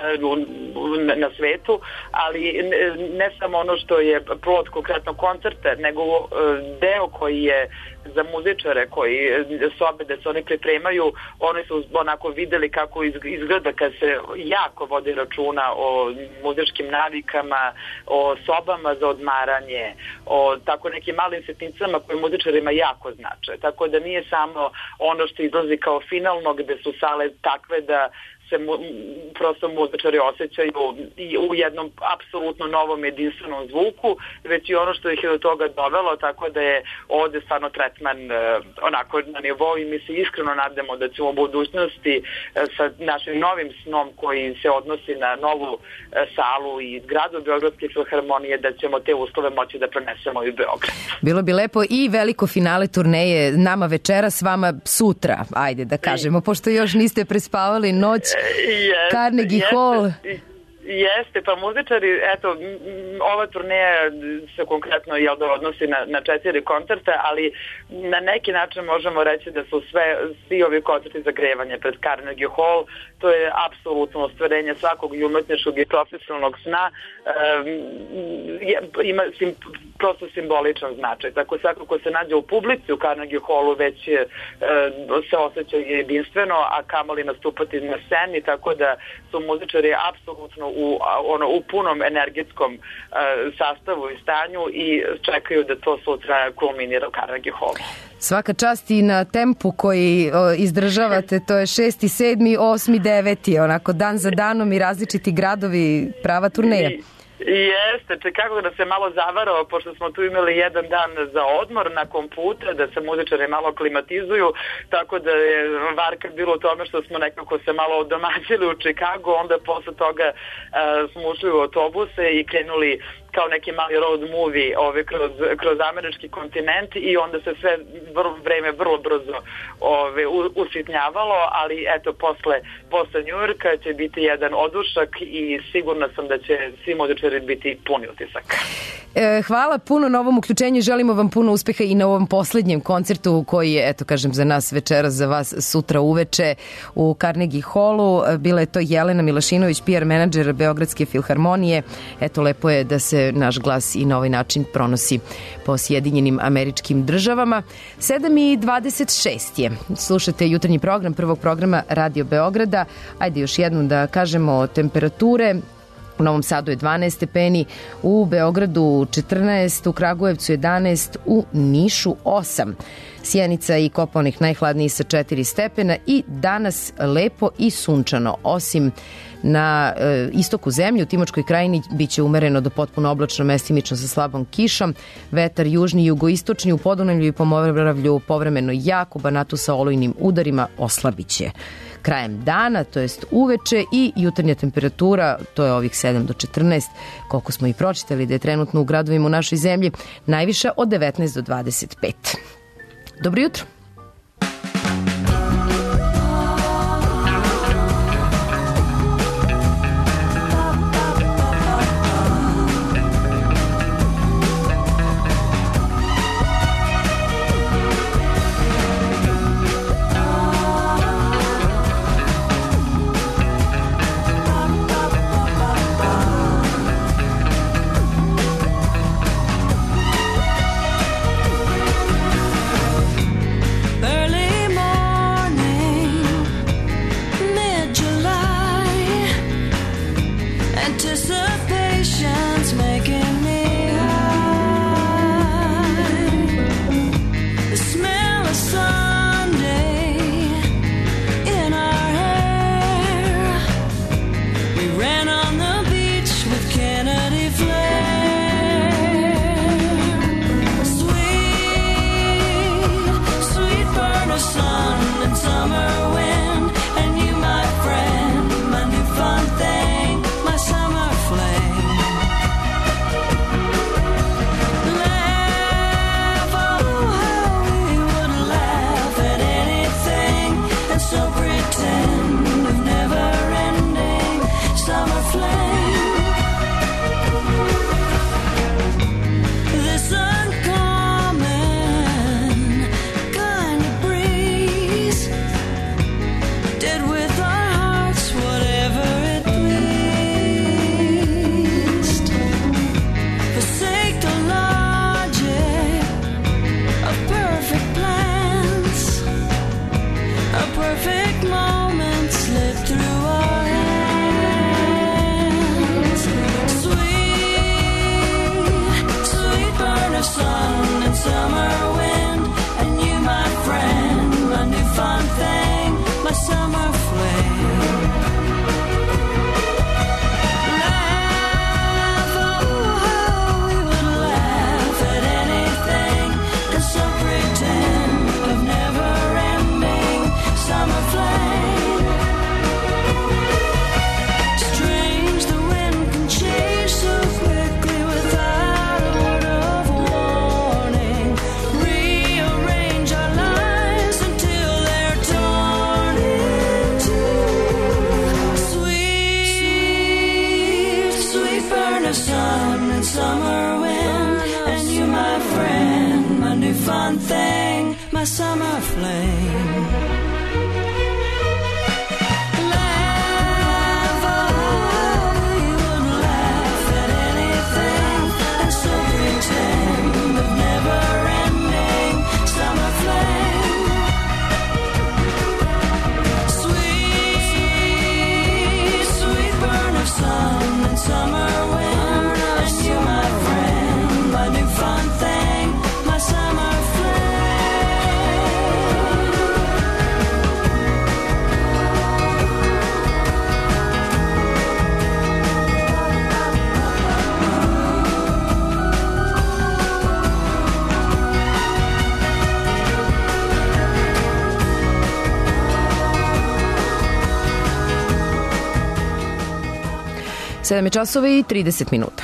na svetu, ali ne samo ono što je plod konkretno koncerte, nego deo koji je za muzičare koji sobe da se oni pripremaju, oni su onako videli kako izgleda kad se jako vodi računa o muzičkim navikama, o sobama za odmaranje, o tako nekim malim sitnicama koje muzičarima jako znače. Tako da nije samo ono što izlazi kao finalno gde su sale takve da se prosto muzičari osjećaju u jednom apsolutno novom jedinstvenom zvuku, već i ono što ih je do toga dovelo, tako da je ovde stvarno tretman onako na nivou i mi se iskreno nadamo da ćemo u budućnosti sa našim novim snom koji se odnosi na novu salu i zgradu Beogradske filharmonije da ćemo te uslove moći da prenesemo i u Beograd. Bilo bi lepo i veliko finale turneje nama večeras, vama sutra, ajde da kažemo, pošto još niste prespavali noć. Carnegie Hall. Jeste, pa muzičari, eto, ova turneja se konkretno odnosi na 4 koncerta, ali na neki način možemo reći da su svi ovi koncerti zagrevanje pred Carnegie Hall. To je apsolutno ostvarenje svakog i umetničkog i profesionalnog sna. prosto simboličan značaj. Tako svako ko se nađe u publici u Carnegie Hallu već se osjeća jedinstveno, a kamoli nastupati na sceni, tako da su muzičari apsolutno u punom energetskom sastavu i stanju i čekaju da to sutra kulminira u Carnegie Hallu. Svaka čast i na tempu koji izdržavate, to je 6., 7., 8., 9., onako dan za danom i različiti gradovi, prava turneja. Jeste, kako da se malo zavarao, pošto smo tu imali jedan dan za odmor nakon puta, da se muzičari malo klimatizuju, tako da je varka bilo u tome što smo nekako se malo odomaćili u Chicagu, onda posle toga smo ušli u autobuse i krenuli kao neki mali road movie kroz američki kontinent i onda se sve vreme vrlo brzo usitnjavalo, ali eto posle Njujorka će biti jedan odušak i sigurna sam da će svi muzičari biti puni utisak. Hvala puno na ovom uključenju, želimo vam puno uspeha i na ovom poslednjem koncertu koji je, eto kažem, za nas večeras, za vas sutra uveče u Carnegie Hallu. Bila je to Jelena Milašinović, PR menadžer Beogradske filharmonije. Eto, lepo je da se naš glas i na ovaj način pronosi po Sjedinjenim Američkim Državama. 7:26 je. Slušate jutarnji program prvog programa Radio Beograda. Ajde još jednom da kažemo temperature. U Novom Sadu je 12 stepeni, u Beogradu 14, u Kragujevcu 11, u Nišu 8. Sjenica i Kopaonik najhladniji sa 4 stepena i danas lepo i sunčano, osim na istoku zemlje, u Timočkoj krajini biće umereno do potpuno oblačno, mestimično sa slabom kišom, vetar južni i jugoistočni, u Podunavlju i Pomoravlju povremeno jak, u Banatu sa olujnim udarima oslabiće krajem dana, to jest uveče, i jutarnja temperatura, to je ovih 7 do 14, koliko smo i pročitali da je trenutno u gradovima u našoj zemlji, najviša od 19 do 25. Dobro jutro. Laugh, we would laugh at anything and so pretend 7 časova i 30 minuta.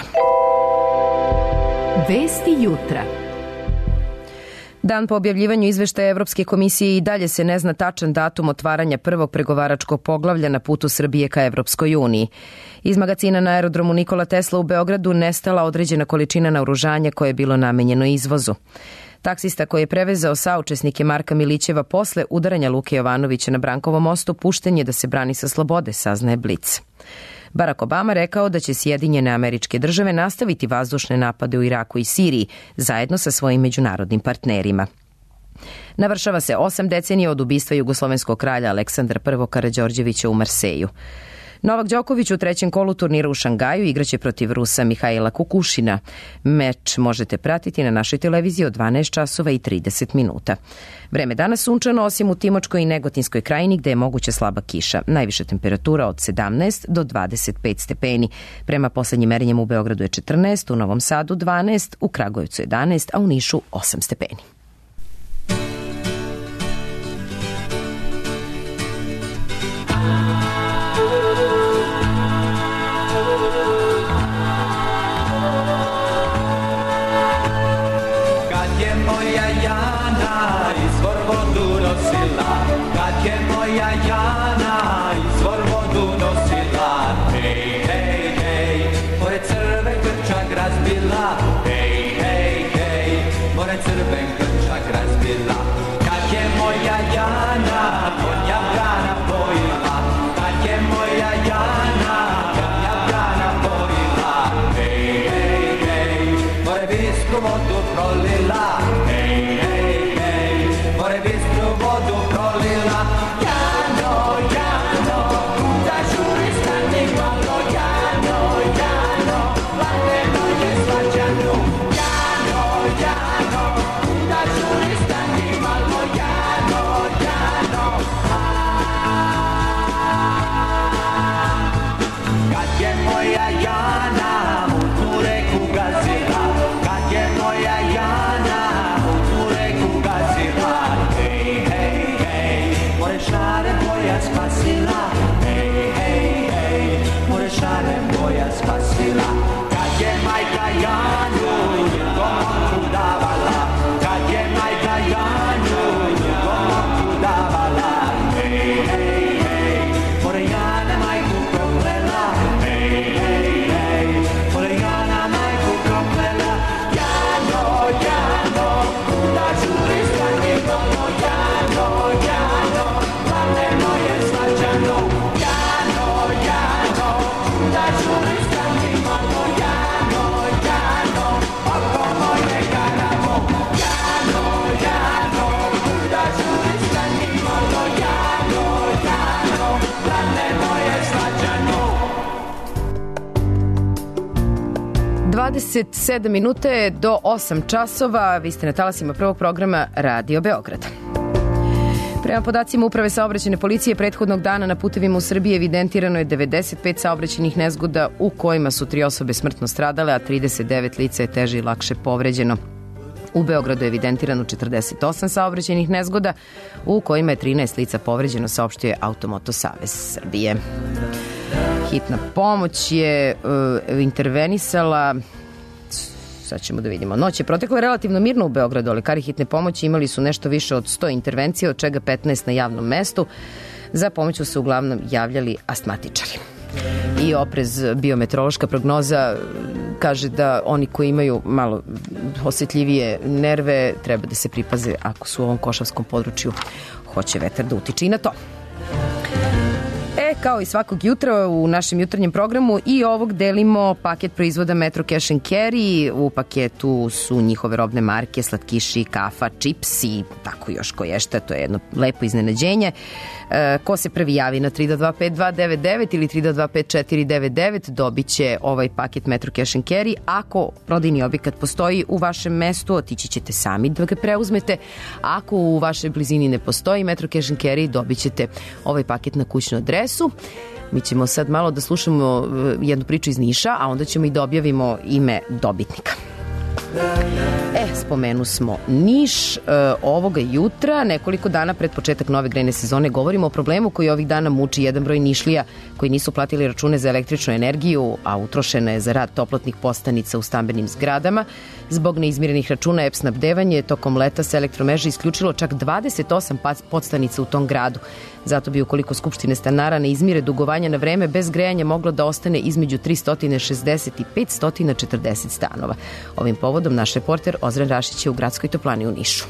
Vesti jutra. Dan po objavljivanju izveštaja Evropske komisije i dalje se ne zna tačan datum otvaranja prvog pregovaračkog poglavlja na putu Srbije ka Evropskoj uniji. Iz magacina na aerodromu Nikola Tesla u Beogradu nestala određena količina naoružanja koje je bilo namenjeno izvozu. Taksista koji je prevezao saučesnike Marka Milićeva posle udaranja Luke Jovanovića na Brankovom mostu pušten je da se brani sa slobode, saznaje Blic. Barack Obama rekao da će Sjedinjene Američke Države nastaviti vazdušne napade u Iraku i Siriji zajedno sa svojim međunarodnim partnerima. Navršava se 8 decenija od ubistva jugoslovenskog kralja Aleksandra I. Karađorđevića u Marseju. Novak Đoković u trećem kolu turnira u Šangaju igraće protiv Rusa Mihajla Kukušina. Meč možete pratiti na našoj televiziji od 12 časova i 30 minuta. Vreme danas sunčano, osim u Timočkoj i Negotinskoj krajini gde je moguća slaba kiša. Najviša temperatura od 17 do 25 stepeni. Prema poslednjim merenjama u Beogradu je 14, u Novom Sadu 12, u Kragujevcu 11, a u Nišu 8 stepeni. Sedam minute do 8 časova. Vi ste na talasima prvog programa Radio Beograd. Prema podacima Uprave saobraćajne policije, prethodnog dana na putevima u Srbiji evidentirano je 95 saobraćajnih nezgoda u kojima su 3 osobe smrtno stradale, a 39 lica je teže i lakše povređeno. U Beogradu je evidentirano 48 saobraćajnih nezgoda u kojima je 13 lica povređeno, saopštio je Automoto Savez Srbije. Hitna pomoć je intervenisala. Sad ćemo da vidimo. Noć je protekla relativno mirno u Beogradu. Lekari hitne pomoći imali su nešto više od 100 intervencija, od čega 15 na javnom mestu. Za pomoć su se uglavnom javljali astmatičari. I oprez, biometeorološka prognoza kaže da oni koji imaju malo osjetljivije nerve treba da se pripaze ako su u ovom košavskom području, hoće vetar da utiče i na to. Kao i svakog jutra u našem jutarnjem programu i ovog delimo paket proizvoda Metro Cash & Carry. U paketu su njihove robne marke, slatkiši, kafa, čips i tako još koješta. To je jedno lepo iznenađenje. Ko se prvi javi na 3225299 ili 3225499 dobit će ovaj paket Metro Cash & Carry. Ako prodajni objekat postoji u vašem mestu, otići ćete sami da ga preuzmete. Ako u vašoj blizini ne postoji Metro Cash & Carry, dobit ćete ovaj paket na kućnu adresu. Mi ćemo sad malo da slušamo jednu priču iz Niša, a onda ćemo i da objavimo ime dobitnika. Spomenu smo Niš ovoga jutra, nekoliko dana pred početak nove grejne sezone, govorimo o problemu koji ovih dana muči jedan broj Nišlija koji nisu platili račune za električnu energiju, a utrošena je za rad toplotnih postanica u stambenim zgradama. Zbog neizmirenih računa EPS snabdevanje je tokom leta sa elektromreže isključilo čak 28 podstanica u tom gradu. Zato bi, ukoliko Skupštine stanara ne izmire dugovanja na vreme, bez grejanja moglo da ostane između 360 i 540 stanova. Ovim povodom naš reporter Ozren Rašić je u gradskoj toplani u Nišu.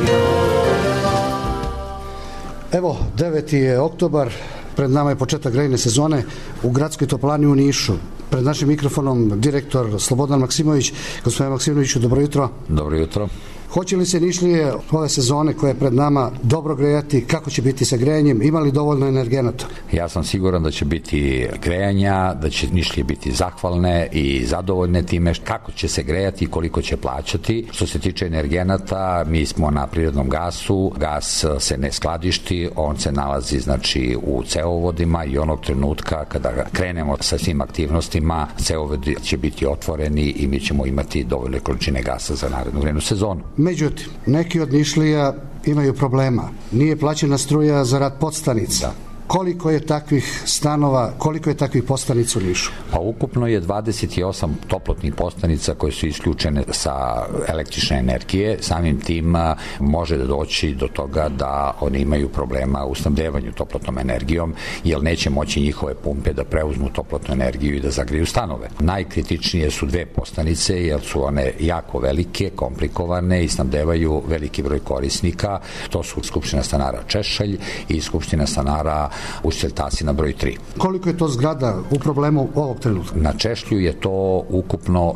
Evo, 9. je oktobar, pred nama je početak grejne sezone u gradskoj toplani u Nišu. Pred našim mikrofonom direktor Slobodan Maksimović. Gospodine Maksimoviću, dobro jutro. Dobro jutro. Hoće li se Nišlije ove sezone koje je pred nama dobro grejati? Kako će biti sa grejanjem? Ima li dovoljno energenata? Ja sam siguran da će biti grejanja, da će Nišlije biti zahvalne i zadovoljne time kako će se grejati i koliko će plaćati. Što se tiče energenata, mi smo na prirodnom gasu. Gas se ne skladišti, on se nalazi znači u cevovodima i onog trenutka kada krenemo sa svim aktivnostima, cevovodi će biti otvoreni i mi ćemo imati dovoljne količine gasa za narednu grejnu sezonu. Međutim, neki od Nišlija imaju problema. Nije plaćena struja za rad podstanica. Koliko je takvih stanova, koliko je takvih postanica u Nišu? Pa ukupno je 28 toplotnih postanica koje su isključene sa električne energije. Samim tim može da doći do toga da oni imaju problema u snabdevanju toplotnom energijom, jer neće moći njihove pumpe da preuzmu toplotnu energiju i da zagriju stanove. Najkritičnije su dve postanice, jer su one jako velike, komplikovane i snabdevaju veliki broj korisnika. To su Skupština stanara Češalj i Skupština stanara Ušćel Tasina broj 3. Koliko je to zgrada u problemu ovog trenutka? Na Češlju je to ukupno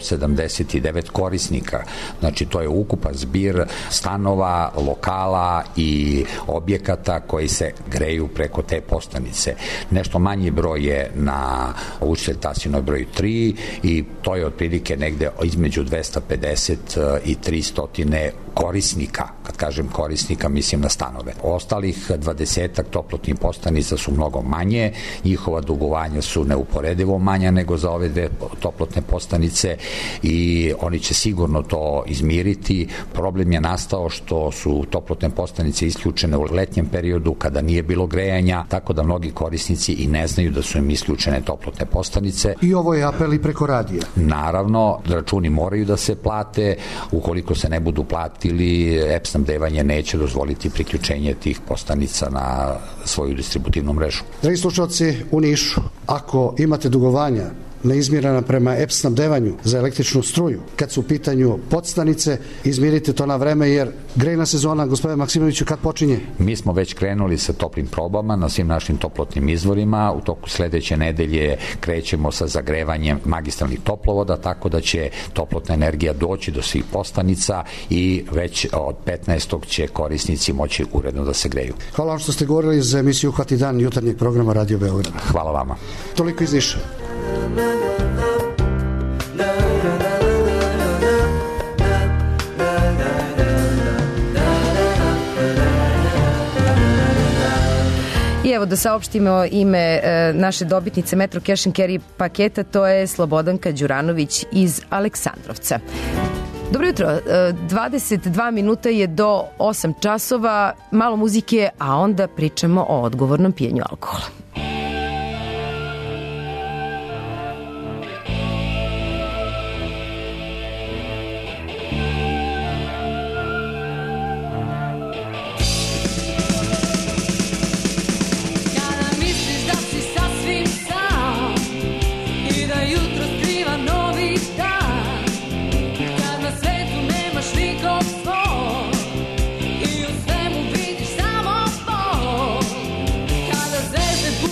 179 korisnika. Znači, to je ukupan zbir stanova, lokala i objekata koji se greju preko te postanice. Nešto manji broj je na Ušćel Tasinoj broj 3 i to je otprilike negde između 250 i 300 korisnika. Kad kažem korisnika, mislim na stanove. Ostalih 20 toplotnih postanica su mnogo manje, njihova dugovanja su neuporedivo manja nego za ove dve toplotne postanice i oni će sigurno to izmiriti. Problem je nastao što su toplotne postanice isključene u letnjem periodu kada nije bilo grejanja, tako da mnogi korisnici i ne znaju da su im isključene toplotne postanice. I ovo je apel i preko radija. Naravno, računi moraju da se plate, ukoliko se ne budu platili, EPS snabdevanje neće dozvoliti priključenje tih postanica na svoju distributivnu mrežu. Dragi slušalci, u Nišu, ako imate dugovanja neizmirana prema EPS snabdevanju za električnu struju, kad su u pitanju podstanice, izmirite to na vreme, jer grejna sezona, gospodine Maksimoviću, kad počinje? Mi smo već krenuli sa toplim probama na svim našim toplotnim izvorima. U toku sledeće nedelje krećemo sa zagrevanjem magistralnih toplovoda, tako da će toplotna energija doći do svih postanica i već od 15. će korisnici moći uredno da se greju. Hvala vam što ste govorili za emisiju Hvati dan jutarnjeg programa Radio Beograd. Hvala vama. Toliko iz Niša. I evo da saopštimo ime naše dobitnice Metro Cash and Carry paketa, to je Slobodanka Đuranović iz Aleksandrovca. Dobro jutro, 22 minuta je do 8 časova, malo muzike, a onda pričamo o odgovornom pijenju alkohola. I u svemu vidiš samo bol. Kada zvezde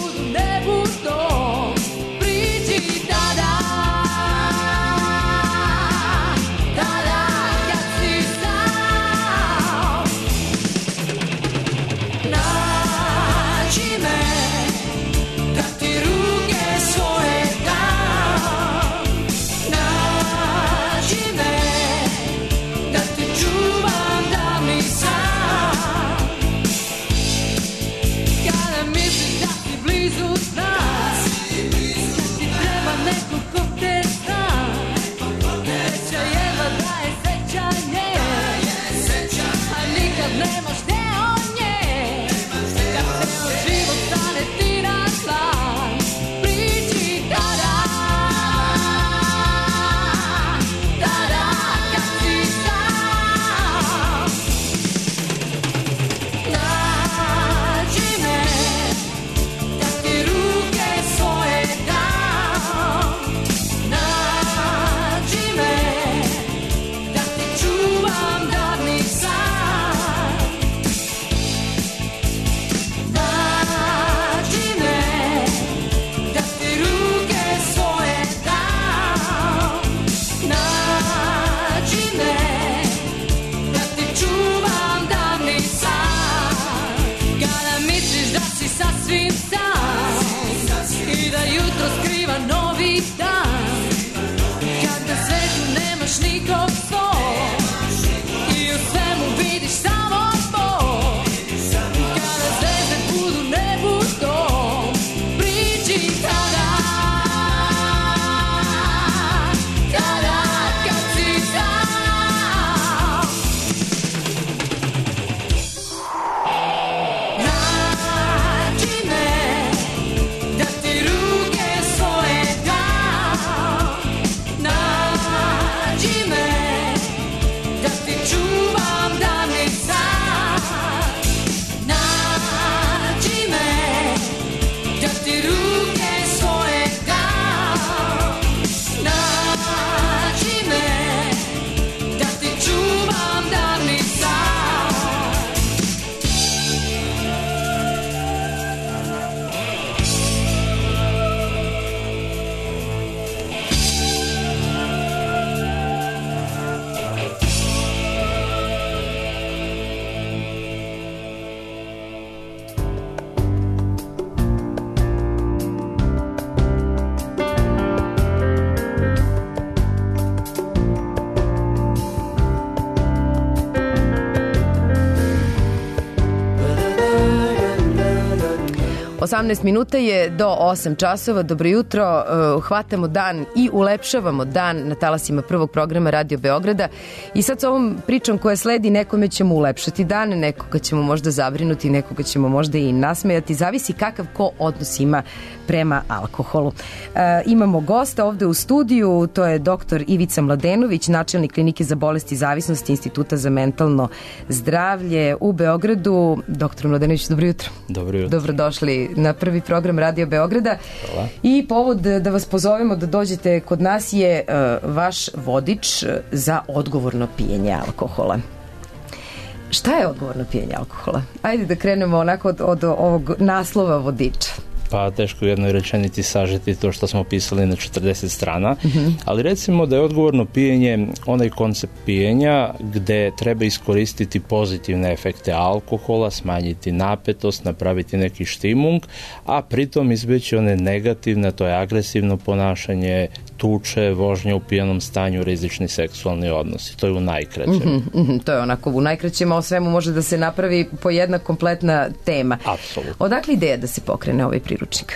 18 minuta je do 8 časova. Dobro jutro. Hvatamo dan i ulepšavamo dan na talasima prvog programa Radio Beograda. I sad s ovom pričom koja sledi, nekome ćemo ulepšati dan, nekoga ćemo možda zabrinuti, nekoga ćemo možda i nasmejati. Zavisi kakav ko odnos ima prema alkoholu. Imamo gosta ovde u studiju, to je doktor Ivica Mladenović, načelnik klinike za bolesti i zavisnosti Instituta za mentalno zdravlje u Beogradu. Doktor Mladenović, dobro jutro. Dobro jutro. Dobrodošli na prvi program Radio Beograda. Hvala. I povod da vas pozovemo da dođete kod nas je vaš vodič za odgovorno pijenje alkohola. Šta je odgovorno pijenje alkohola? Ajde da krenemo onako od ovog naslova vodiča. Pa teško u jednoj rečenici sažeti to što smo pisali na 40 strana, ali recimo da je odgovorno pijenje onaj koncept pijenja gde treba iskoristiti pozitivne efekte alkohola, smanjiti napetost, napraviti neki štimung, a pritom izbeći one negativne, to je agresivno ponašanje, tuče, vožnje u pijanom stanju, rizični seksualni odnosi. To je u najkraćem. To je onako u najkraćem, a o svemu može da se napravi po jedna kompletna tema. Apsolutno. Odakle ideja da se pokrene ovaj priručnik?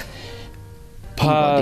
Pa,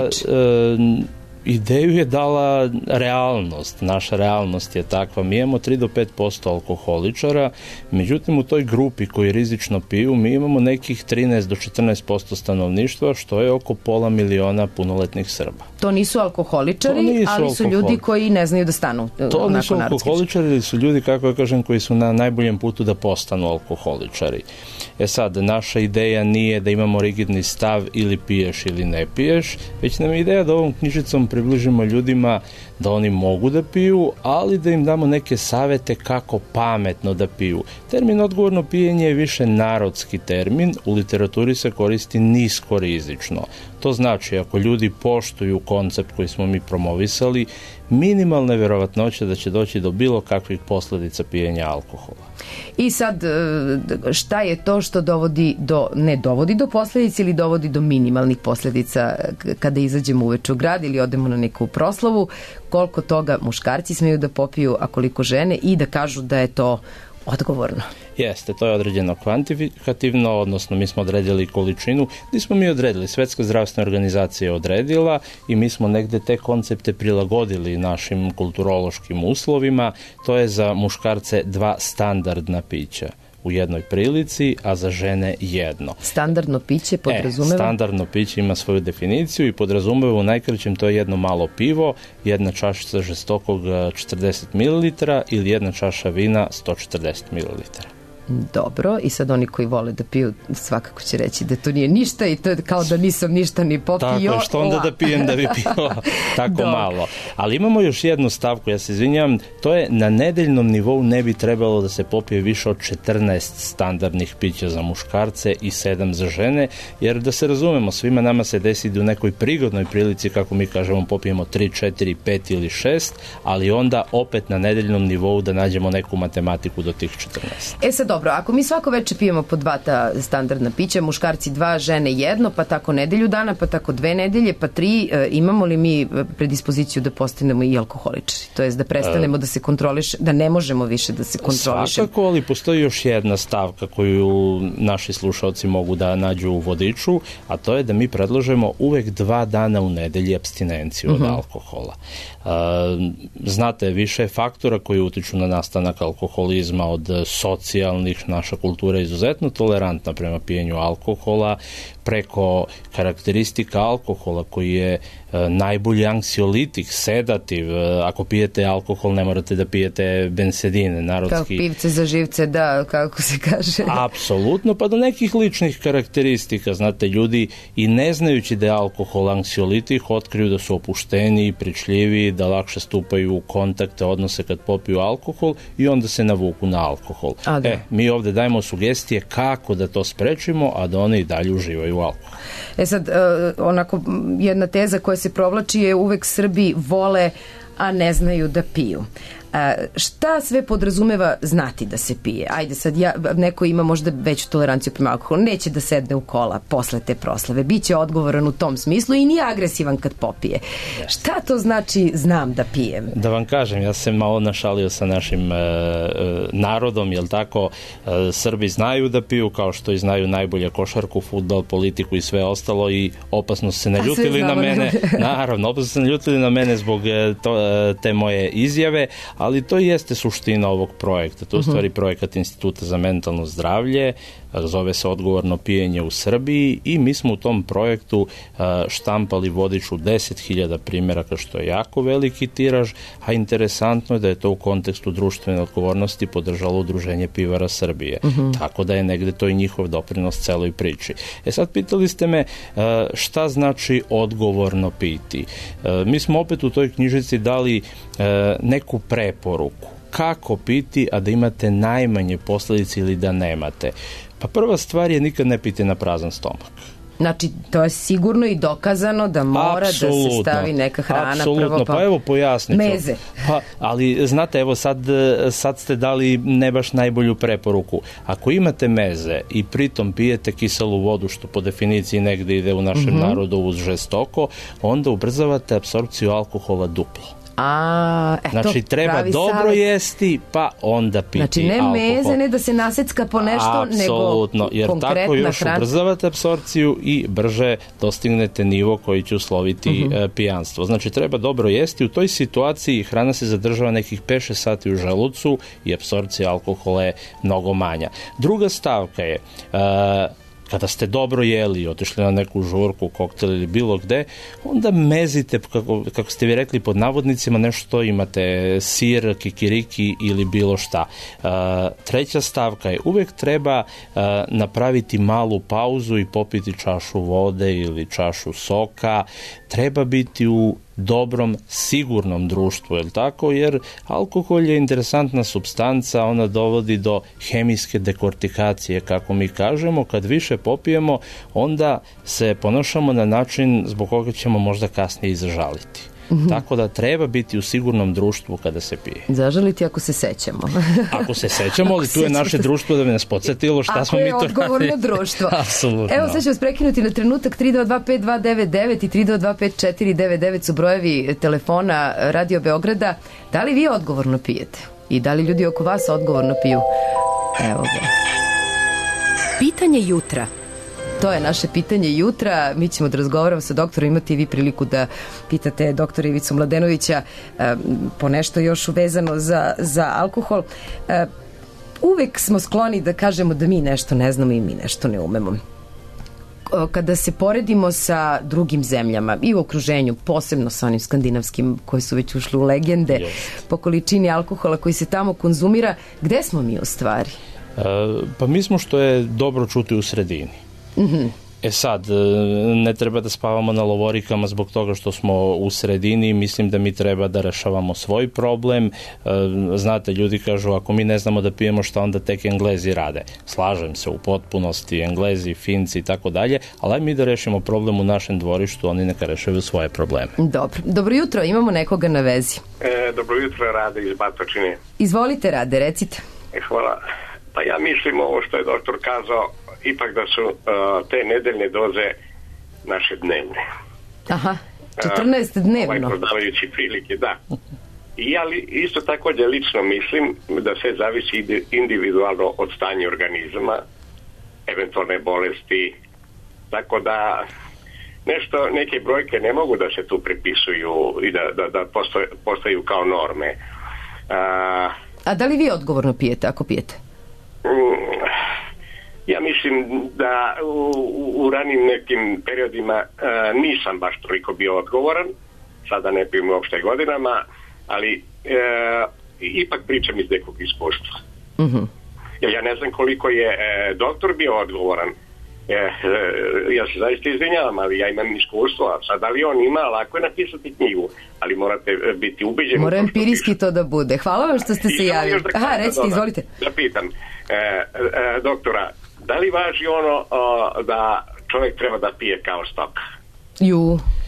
ideju je dala realnost. Naša realnost je takva. Mi imamo 3 do 5% alkoholičara, međutim u toj grupi koji rizično piju mi imamo nekih 13 do 14% stanovništva, što je oko 500.000 punoletnih Srba. To nisu alkoholičari, ali su ljudi koji ne znaju da stanu. To nisu alkoholičari, ili su ljudi, kako ja kažem, koji su na najboljem putu da postanu alkoholičari. Sad, naša ideja nije da imamo rigidni stav ili piješ ili ne piješ, već nam je ideja da ovom knjižicom približimo ljudima da oni mogu da piju, ali da im damo neke savete kako pametno da piju. Termin odgovorno pijenje je više narodski termin, u literaturi se koristi niskorizično. To znači, ako ljudi poštuju koncept koji smo mi promovisali, minimalna je verovatnoća da će doći do bilo kakvih posledica pijenja alkohola. I sad, šta je to što ne dovodi do posledica ili dovodi do minimalnih posledica kada izađemo uveče u grad ili odemo na neku proslavu? Koliko toga muškarci smeju da popiju, a koliko žene, i da kažu da je to odgovorno? Jeste, to je određeno kvantifikativno, odnosno mi smo odredili količinu. Nismo mi odredili, Svetska zdravstvena organizacija je odredila i mi smo negde te koncepte prilagodili našim kulturološkim uslovima. To je za muškarce 2 standardna pića u jednoj prilici, a za žene 1. Standardno piće podrazumeva? Standardno piće ima svoju definiciju i podrazumeva u najkraćem to je jedno malo pivo, 1 čašica žestokog 40 ml ili 1 čaša vina 140 ml. Dobro, i sad oni koji vole da piju svakako će reći da to nije ništa i to je kao da nisam ništa ni popio. Tako, što onda da pijem da bi pio tako malo. Ali imamo još jednu stavku, ja se izvinjam, to je na nedeljnom nivou ne bi trebalo da se popije više od 14 standardnih pića za muškarce i 7 za žene, jer da se razumemo, svima nama se desi da u nekoj prigodnoj prilici, kako mi kažemo, popijemo 3, 4, 5 ili 6, ali onda opet na nedeljnom nivou da nađemo neku matematiku do tih 14. Sad dobro, ako mi svako veče pijemo po 2 ta standardna pića, muškarci 2, žene 1, pa tako nedelju dana, pa tako 2 nedelje, pa 3, imamo li mi predispoziciju da postanemo i alkoholičari? To jest da prestanemo da se kontroliše, da ne možemo više da se kontrolišemo? Svakako, ali postoji još jedna stavka koju naši slušalci mogu da nađu u vodiču, a to je da mi predlažemo uvek 2 dana u nedelji apstinenciju od alkohola. Znate, više je faktora koji utiču na nastanak alkoholizma, od socijalnih. Naša kultura je izuzetno tolerantna prema pijenju alkohola, preko karakteristika alkohola koji je najbolji anksiolitik, sedativ. Ako pijete alkohol ne morate da pijete bensedine, narodski. Kao pivce za živce, da, kako se kaže. Apsolutno, pa do nekih ličnih karakteristika. Znate, ljudi i ne znajući da je alkohol anksiolitik, otkriju da su opušteni, pričljivi, da lakše stupaju u kontakte, odnose kad popiju alkohol i onda se navuku na alkohol. Mi ovde dajemo sugestije kako da to sprečimo, a da one i dalje uživaju u alkoholu. Sad, onako, jedna teza koja se provlači je uvek Srbi vole, a ne znaju da piju. Šta sve podrazumeva znati da se pije? Ajde sad, neko ima možda veću toleranciju prema alkoholu, neće da sedne u kola posle te proslave, biće odgovoran u tom smislu i nije agresivan kad popije. Šta to znači znam da pijem? Da vam kažem, ja sam malo našalio sa našim narodom, jel tako, Srbi znaju da piju, kao što i znaju najbolje košarku, fudbal, politiku i sve ostalo, i opasno se ne ljutili na mene. Naravno, opasno se ne ljutili na mene zbog te moje izjave, ali to jeste suština ovog projekta. To je u stvari projekat Instituta za mentalno zdravlje, zove se Odgovorno pijenje u Srbiji, i mi smo u tom projektu štampali vodič u 10.000 primjeraka, što je jako veliki tiraž, a interesantno je da je to u kontekstu društvene odgovornosti podržalo Udruženje pivara Srbije. Tako da je negde to i njihov doprinos celoj priči. Sad pitali ste me šta znači odgovorno piti. Mi smo opet u toj knjižici dali neku preporuku kako piti, a da imate najmanje posljedice ili da nemate. Pa prva stvar je nikad ne piti na prazan stomak. Znači, to je sigurno i dokazano da mora da se stavi neka hrana prvo, pa evo pojasnit ću. Meze. Pa, ali znate, evo sad ste dali ne baš najbolju preporuku. Ako imate meze i pritom pijete kiselu vodu, što po definiciji negde ide u našem narodu uz žestoko, onda ubrzavate apsorpciju alkohola duplo. Znači, treba dobro jesti, pa onda piti alkohol. Znači, ne meze, ne da se nasecka po nešto, nego jer konkretna tako još hrana. ubrzavate apsorpciju i brže dostignete nivo koji će usloviti pijanstvo. Znači, treba dobro jesti. U toj situaciji hrana se zadržava nekih 5-6 sati u želucu i apsorpcija alkohola je mnogo manja. Druga stavka je kada ste dobro jeli, otišli na neku žurku, koktel ili bilo gde, onda mezite, kako ste vi rekli, pod navodnicima nešto, imate sir, kikiriki ili bilo šta. Treća stavka je, uvek treba napraviti malu pauzu i popiti čašu vode ili čašu soka. Treba biti u dobrom, sigurnom društvu, jel tako? Jer alkohol je interesantna supstanca, ona dovodi do hemijske dekortikacije, kako mi kažemo. Kad više popijemo, onda se ponašamo na način zbog koga ćemo možda kasnije i zažaliti. Tako da treba biti u sigurnom društvu kada se pije. Zažaliti ako se sećamo. Ako se sećamo, ali tu je naše društvo da bi nas podsjetilo šta smo mi to radili. Ako je odgovorno društvo. Apsolutno. Evo, sad ću vas prekinuti na trenutak. 3225299 i 3225499 su brojevi telefona Radio Beograda. Da li vi odgovorno pijete? I da li ljudi oko vas odgovorno piju? Evo ga. Pitanje jutra. To je naše pitanje jutra. Mi ćemo da razgovaramo sa doktorom. Imate i vi priliku da pitate doktora Ivicu Mladenovića po nešto još uvezano za alkohol. Uvek smo skloni da kažemo da mi nešto ne znamo i mi nešto ne umemo. Kada se poredimo sa drugim zemljama i u okruženju, posebno sa onim skandinavskim koji su već ušli u legende po količini alkohola koji se tamo konzumira, gde smo mi u stvari? Pa mi smo, što je dobro čuti, u sredini. Sad, ne treba da spavamo na lovorikama zbog toga što smo u sredini. Mislim da mi treba da rešavamo svoj problem. Znate, ljudi kažu, ako mi ne znamo da pijemo, šta onda tek Englezi rade? Slažem se u potpunosti, Englezi, Finci i tako dalje, ali mi da rešimo problem u našem dvorištu, oni neka rešavaju svoje probleme. Dobro jutro, imamo nekoga na vezi. Dobro jutro, Rade iz Batočine. Izvolite, Rade, recite. Hvala. Pa ja mislim ovo što je doktor kazao, ipak da su te nedeljne doze naše dnevne. Aha, 14 dnevno. Prodavajući prilike, da. I ali isto također lično mislim da sve zavisi individualno od stanja organizma, eventualne bolesti, tako da neke brojke ne mogu da se tu pripisuju i da postaju kao norme. A da li vi odgovorno pijete ako pijete? Ja mislim da u ranim nekim periodima nisam baš toliko bio odgovoran, sada ne pijem uopšte godinama, ali ipak pričam iz nekog iskustva. Jer ja ne znam koliko je doktor bio odgovoran. Ja se zaista izvinjavam, ali ja imam iskustvo, a sad da li on ima, lako je napisati knjigu, ali morate biti ubeđeni. Mora empirijski to da bude. Hvala vam što ste se javili. Aha, recite, izvolite. Da pitam doktora, da li važi ono da čovjek treba da pije kao stoka?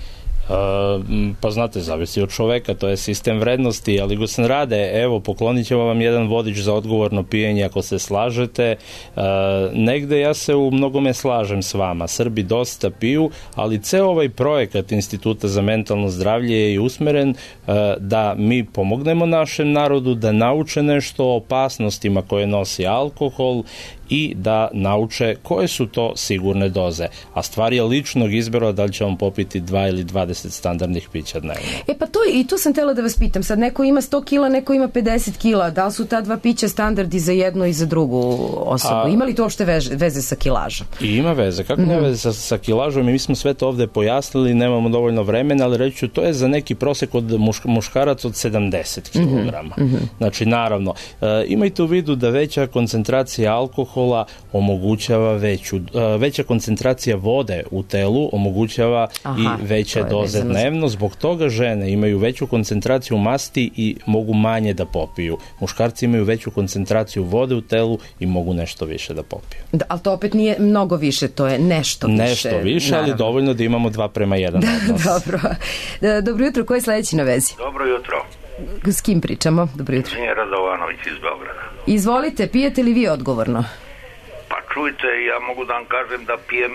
Pa znate, zavisi od čoveka, to je sistem vrednosti, ali Gosen Rade, evo, poklonit ćemo vam jedan vodič za odgovorno pijenje ako se slažete. Negde ja se u mnogome slažem s vama. Srbi dosta piju, ali ceo ovaj projekat Instituta za mentalno zdravlje je i usmeren da mi pomognemo našem narodu da nauče nešto o opasnostima koje nosi alkohol i da nauče koje su to sigurne doze. A stvar je ličnog izbora da li će on popiti 2 ili 20 standardnih pića dnevno. Pa to i tu sam htjela da vas pitam. Sad neko ima 100 kila, neko ima 50 kila. Da li su ta 2 pića standardi za jednu i za drugu osobu? Ima li to uopšte veze sa kilažom? I ima veze. Kako ne veze sa kilažom? I mi smo sve to ovde pojasnili, nemamo dovoljno vremena, ali reći ću, to je za neki prosek od muškaraca od 70 kilograma. Znači, naravno, imajte u vidu da veća koncentracija alkohola omogućava veća koncentracija vode u telu, omogućava i veće doze dnevno. Zbog toga žene imaju veću koncentraciju masti i mogu manje da popiju. Muškarci imaju veću koncentraciju vode u telu i mogu nešto više da popiju. Da, ali to opet nije mnogo više, to je nešto više. Nešto više, naravno. Ali dovoljno da imamo 2:1 odnos. Dobro. Dobro jutro, ko je sledeći na vezi? Dobro jutro. S kim pričamo? Dobro jutro. Inženjer Radovanović iz Beograda. Izvolite, pijete li vi odgovorno? Pa čujte, ja mogu da vam kažem da pijem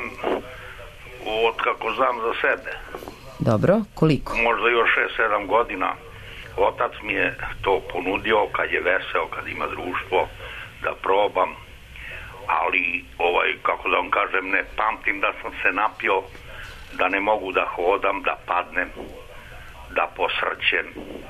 od kako znam za sebe. Dobro, koliko? Možda još 6-7 godina. Otac mi je to ponudio kad je veseo, kad ima društvo, da probam. Ali, kako da vam kažem, ne pamtim da sam se napio, da ne mogu da hodam, da padnem, da posrćem,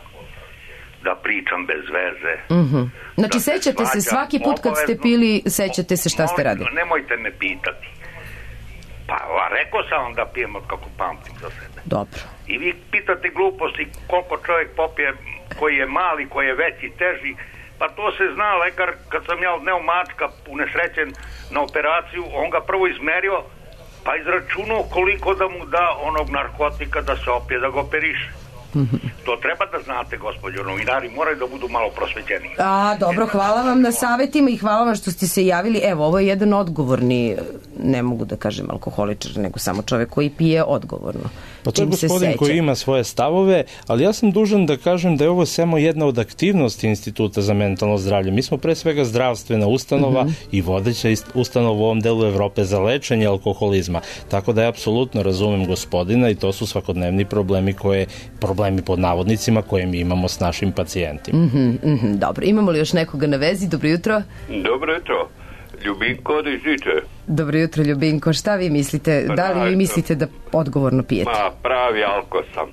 da pričam bez veze. Znači, sećate se svaki put kad ste pili, sećate se šta ste radili? Nemojte me pitati. Pa, rekao sam vam da pijem od kako pamtim za sebe. Dobro. I vi pitate gluposti koliko čovjek popije, koji je mali, koji je veći, teži. Pa to se zna, lekar, kad sam ja odneo mačka unesrećen na operaciju, on ga prvo izmerio, pa izračunao koliko da mu da onog narkotika da se opije, da ga operiše. To treba da znate, gospođo, novinari moraju da budu malo prosvećeni. Dobro, hvala vam na savjetima i hvala vam što ste se javili. Evo, ovo je jedan odgovorni, ne mogu da kažem alkoholičar, nego samo čovek koji pije odgovorno. Pa to je gospodin koji ima svoje stavove, ali ja sam dužan da kažem da je ovo samo jedna od aktivnosti Instituta za mentalno zdravlje. Mi smo pre svega zdravstvena ustanova i vodeća ustanova u ovom delu Evrope za lečenje alkoholizma. Tako da ja apsolutno razumem gospodina i to su svakodnevni problemi pod navodnicima koje mi imamo s našim pacijentima. Dobro, imamo li još nekoga na vezi? Dobro jutro. Dobro jutro. Ljubinko od Žiče. Dobro jutro, Ljubinko. Šta vi mislite? Da li vi mislite da odgovorno pijete? Pravi alko sam.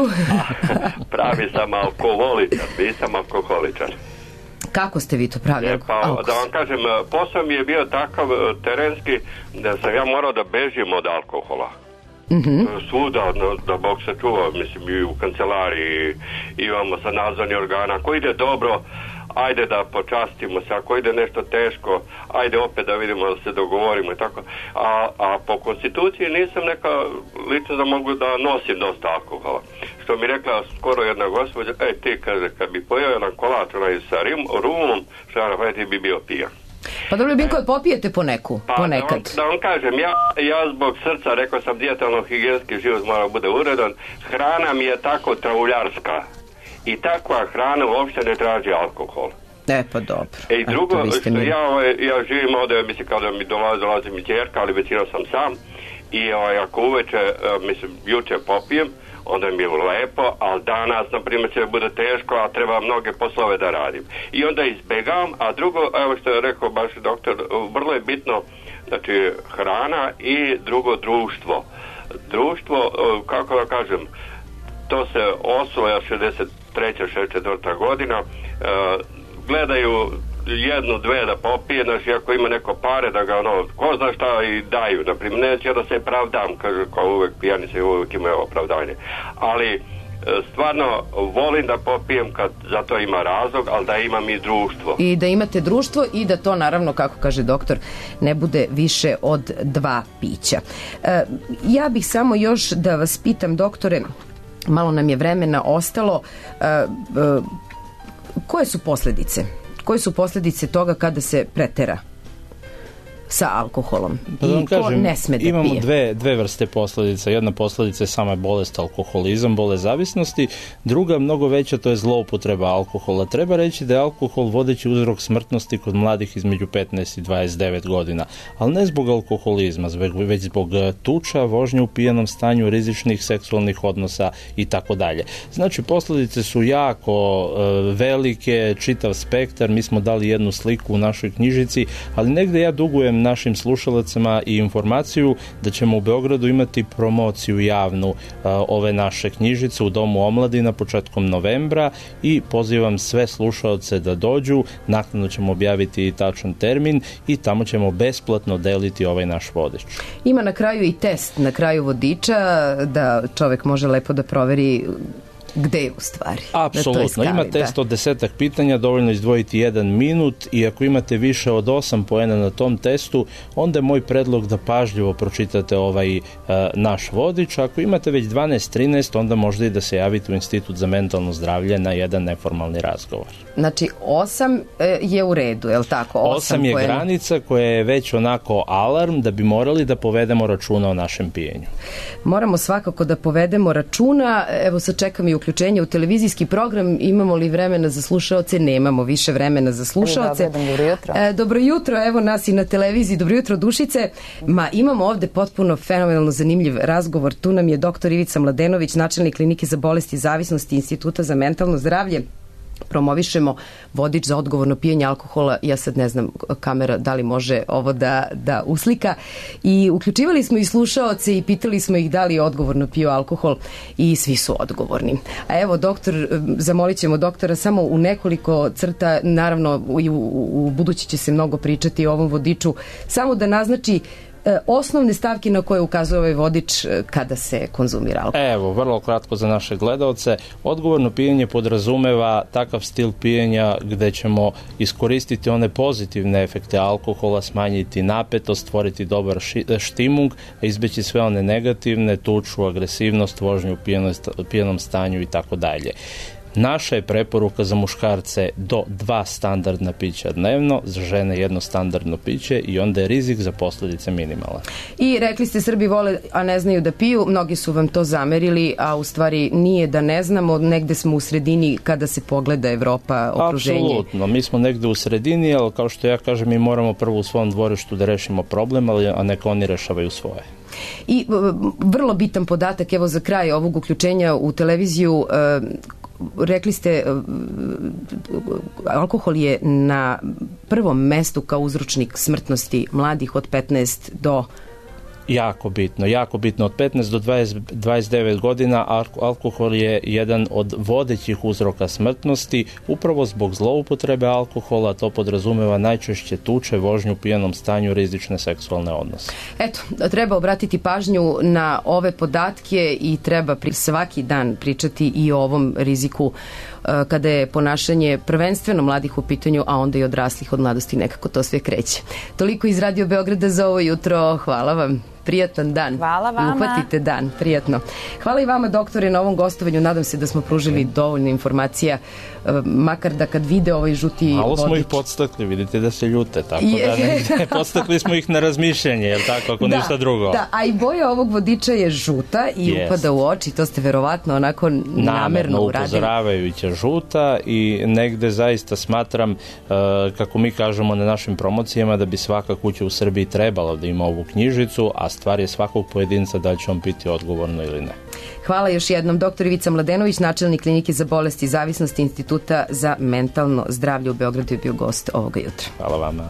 Pravi sam alkoholičar, nisam alkoholičar. Kako ste vi to pravi alkoholičar? Da vam kažem, posao mi je bio takav terenski da sam ja morao da bežim od alkohola. Svuda, da Bog se čuva, mislim, i u kancelariji imamo sa nadzorni organa, ako ide dobro, ajde da počastimo se, ako ide nešto teško, ajde opet da vidimo, da se dogovorimo i tako, a po konstituciji nisam neka lično da mogu da nosim dosta alkohola, što mi rekla skoro jedna gospođa, ti, kaže, kad bi pojeo jedan kolač sa rumom, što ja napravim, ti bi bio pijan. Pa dobro, Ljubinko, popijete ponekad? Da vam kažem, ja zbog srca, rekao sam, dijetalno-higijenski život mora bude uredan, hrana mi je tako trauljarska i takva hrana uopšte ne traži alkohol. Pa dobro. I drugo, što ja živim ovdje, mislim, kao da mi dolazi mi ćerka, ali većinom sam sam i ako uveče, mislim, juče popijem, onda mi je lepo, ali danas, na primjer, će bude teško, a treba mnoge poslove da radim. I onda izbegavam, a drugo, evo što je rekao baš doktor, vrlo je bitno, znači, hrana i drugo, društvo. Društvo, kako da kažem, to se osvoja 63. 64. godina, gledaju jednu, dve da popije, znači ako ima neko pare da ga ko zna šta i daju, naprimjer, neće da se pravdam, kaže, kao uvek pijanice uvek imaju opravdanje, ali stvarno volim da popijem kad za to ima razlog, ali da imam i društvo. I da imate društvo i da to, naravno, kako kaže doktor, ne bude više od 2 pića. Ja bih samo još da vas pitam, doktore, malo nam je vremena ostalo, koje su posljedice? Koje su posljedice toga kada se pretera sa alkoholom. Pa da vam kažem, ne sme da imamo pije. dve vrste posledica. Jedna posledica je sama bolest alkoholizam, bolest zavisnosti. Druga, mnogo veća, to je zloupotreba alkohola. Treba reći da je alkohol vodeći uzrok smrtnosti kod mladih između 15 i 29 godina. Ali ne zbog alkoholizma, već zbog tuča, vožnje u pijanom stanju, rizičnih seksualnih odnosa i tako dalje. Znači, posljedice su jako velike, čitav spektar. Mi smo dali jednu sliku u našoj knjižici, ali negde ja dugujem našim slušalacima i informaciju da ćemo u Beogradu imati promociju javnu ove naše knjižice u Domu omladina početkom novembra i pozivam sve slušalce da dođu. Naknadno ćemo objaviti i tačan termin i tamo ćemo besplatno deliti ovaj naš vodič. Ima na kraju i test na kraju vodiča da čovek može lepo da proveri gde je u stvari. Apsolutno. Ima test od 10 pitanja, dovoljno izdvojiti 1 minut i ako imate više od 8 poena na tom testu, onda je moj predlog da pažljivo pročitate ovaj naš vodič. Ako imate već 12-13, onda možda i da se javite u Institut za mentalno zdravlje na jedan neformalni razgovor. Znači 8 je u redu, je li tako? 8 je granica koja je već onako alarm da bi morali da povedemo računa o našem pijenju. Moramo svakako da povedemo računa. Evo sad čekam i uključenje u televizijski program. Imamo li vremena za slušaoce? Nemamo više vremena za slušaoce. Dobro jutro. Dobro jutro, evo nas i na televiziji. Dobro jutro, Dušice. Imamo ovde potpuno fenomenalno zanimljiv razgovor. Tu nam je doktor Ivica Mladenović, načelnik klinike za bolesti i zavisnosti Instituta za mentalno zdravlje. Promovišemo vodič za odgovorno pijenje alkohola. Ja sad ne znam, kamera, da li može ovo da uslika. I uključivali smo i slušaoce i pitali smo ih da li odgovorno piju alkohol i svi su odgovorni. A evo, zamolit ćemo doktora samo u nekoliko crta, naravno u budući će se mnogo pričati o ovom vodiču, samo da naznači osnovne stavke na koje ukazuje ovaj vodič kada se konzumira alkohol. Evo, vrlo kratko za naše gledaoce. Odgovorno pijenje podrazumeva takav stil pijenja gde ćemo iskoristiti one pozitivne efekte alkohola, smanjiti napetost, stvoriti dobar štimung, a izbeći sve one negativne, tuču, agresivnost, vožnju u pijenom stanju i tako dalje. Naša je preporuka za muškarce do 2 standardna pića dnevno, za žene 1 standardno piće i onda je rizik za posljedice minimalan. I rekli ste Srbi vole, a ne znaju da piju, mnogi su vam to zamerili, a u stvari nije da ne znamo, negde smo u sredini kada se pogleda Evropa, okruženje. Apsolutno, mi smo negde u sredini, ali kao što ja kažem, mi moramo prvo u svom dvorištu da rešimo problem, a neka oni rešavaju svoje. I vrlo bitan podatak, evo za kraj ovog uključenja u televiziju, rekli ste, alkohol je na prvom mestu kao uzročnik smrtnosti mladih od 15 do... Jako bitno. Od 15 do 29 godina alkohol je jedan od vodećih uzroka smrtnosti. Upravo zbog zloupotrebe alkohola to podrazumeva najčešće tuče, vožnju u pijanom stanju, rizične seksualne odnose. Eto, treba obratiti pažnju na ove podatke i treba svaki dan pričati i o ovom riziku kada je ponašanje prvenstveno mladih u pitanju, a onda i odraslih, od mladosti nekako to sve kreće. Toliko iz Radio Beograda za ovo jutro. Hvala vam. Prijatan dan. Hvala vama. Uhvatite dan. Prijatno. Hvala i vama, doktore, na ovom gostovanju. Nadam se da smo pružili dovoljno informacija, makar da kad vide ovaj žuti vodič. Malo smo ih podstakli, vidite da se ljute, tako da podstakli smo ih na razmišljanje, jel tako, ako ništa drugo. Da, a i boja ovog vodiča je žuta i upada u oči, to ste verovatno onako namerno uradili. Upozoravajuća žuta i negde zaista smatram, kako mi kažemo na našim promocijama, da bi svaka kuća u Srbiji trebala da ima ovu knjižicu, a stvar je svakog pojedinca da li će on piti odgovorno ili ne. Hvala još jednom. Doktor Ivica Mladenović, načelnik klinike za bolesti i zavisnosti Instituta za mentalno zdravlje u Beogradu, je bio gost ovoga jutra. Hvala vama.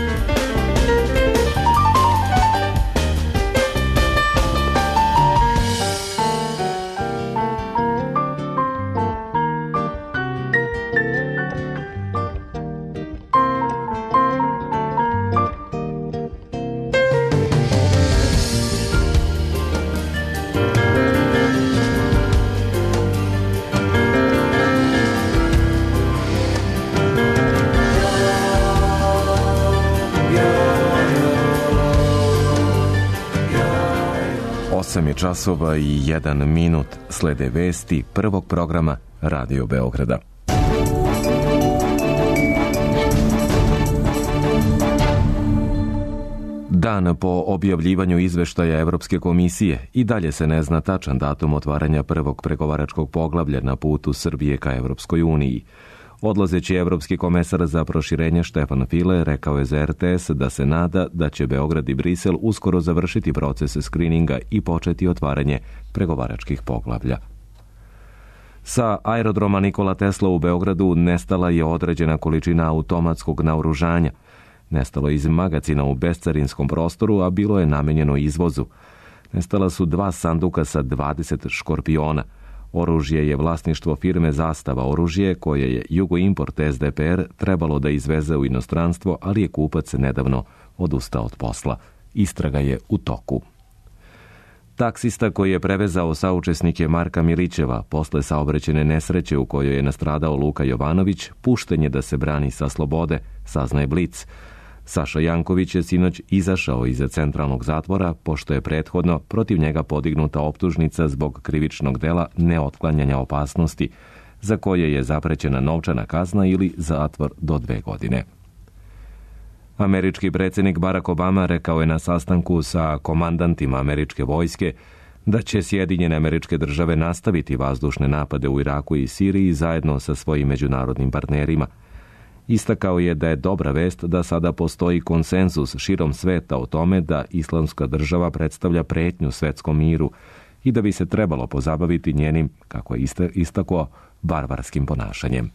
Časova i 1 minut, slede vesti prvog programa Radio Beograda. Dan po objavljivanju izveštaja Evropske komisije i dalje se ne zna tačan datum otvaranja prvog pregovaračkog poglavlja na putu Srbije ka Evropskoj uniji. Odlazeći evropski komesar za proširenje Štefan File rekao je za RTS da se nada da će Beograd i Brisel uskoro završiti proces skrininga i početi otvaranje pregovaračkih poglavlja. Sa aerodroma Nikola Tesla u Beogradu nestala je određena količina automatskog naoružanja. Nestalo je iz magacina u bescarinskom prostoru, a bilo je namenjeno izvozu. Nestala su 2 sanduka sa 20 škorpiona. Oružje je vlasništvo firme Zastava oružje, koje je Jugoimport SDPR trebalo da izveze u inostranstvo, ali je kupac nedavno odustao od posla. Istraga je u toku. Taksista koji je prevezao saučesnike Marka Milićeva posle saobraćajne nesreće u kojoj je nastradao Luka Jovanović, pušten je da se brani sa slobode, saznaje Blic. Saša Janković je sinoć izašao iza centralnog zatvora, pošto je prethodno protiv njega podignuta optužnica zbog krivičnog dela neotklanjanja opasnosti, za koje je zaprećena novčana kazna ili zatvor do 2 godine. Američki predsjednik Barack Obama rekao je na sastanku sa komandantima američke vojske da će Sjedinjene Američke Države nastaviti vazdušne napade u Iraku i Siriji zajedno sa svojim međunarodnim partnerima. Istakao je da je dobra vest da sada postoji konsenzus širom sveta o tome da Islamska država predstavlja pretnju svetskom miru i da bi se trebalo pozabaviti njenim, kako je istakao, barbarskim ponašanjem.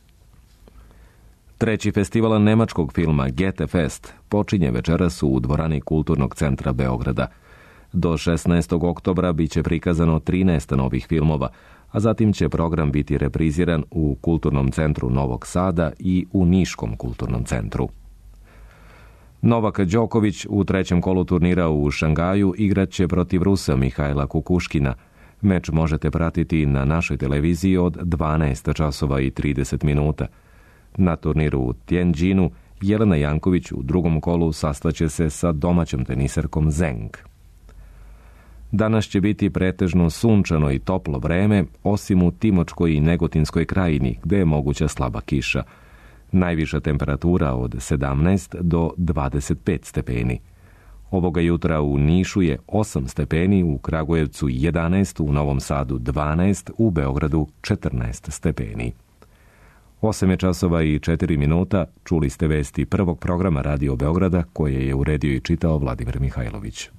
3. festival nemačkog filma Goethe Fest počinje večeras u dvorani Kulturnog centra Beograda. Do 16. oktobra biće prikazano 13 novih filmova, a zatim će program biti repriziran u Kulturnom centru Novog Sada i u Niškom kulturnom centru. Novak Đoković u 3. kolu turnira u Šangaju igraće protiv Rusa Mihajla Kukuškina. Meč možete pratiti na našoj televiziji od 12 časova i 30 minuta. Na turniru u Tianjinu Jelena Janković u 2. kolu sastaće se sa domaćom teniserkom Zeng. Danas će biti pretežno sunčano i toplo vreme, osim u Timočkoj i Negotinskoj krajini, gde je moguća slaba kiša. Najviša temperatura od 17 do 25 stepeni. Ovoga jutra u Nišu je 8 stepeni, u Kragujevcu 11, u Novom Sadu 12, u Beogradu 14 stepeni. 8 je časova i 4 minuta, čuli ste vesti prvog programa Radio Beograda, koje je uredio i čitao Vladimir Mihajlović.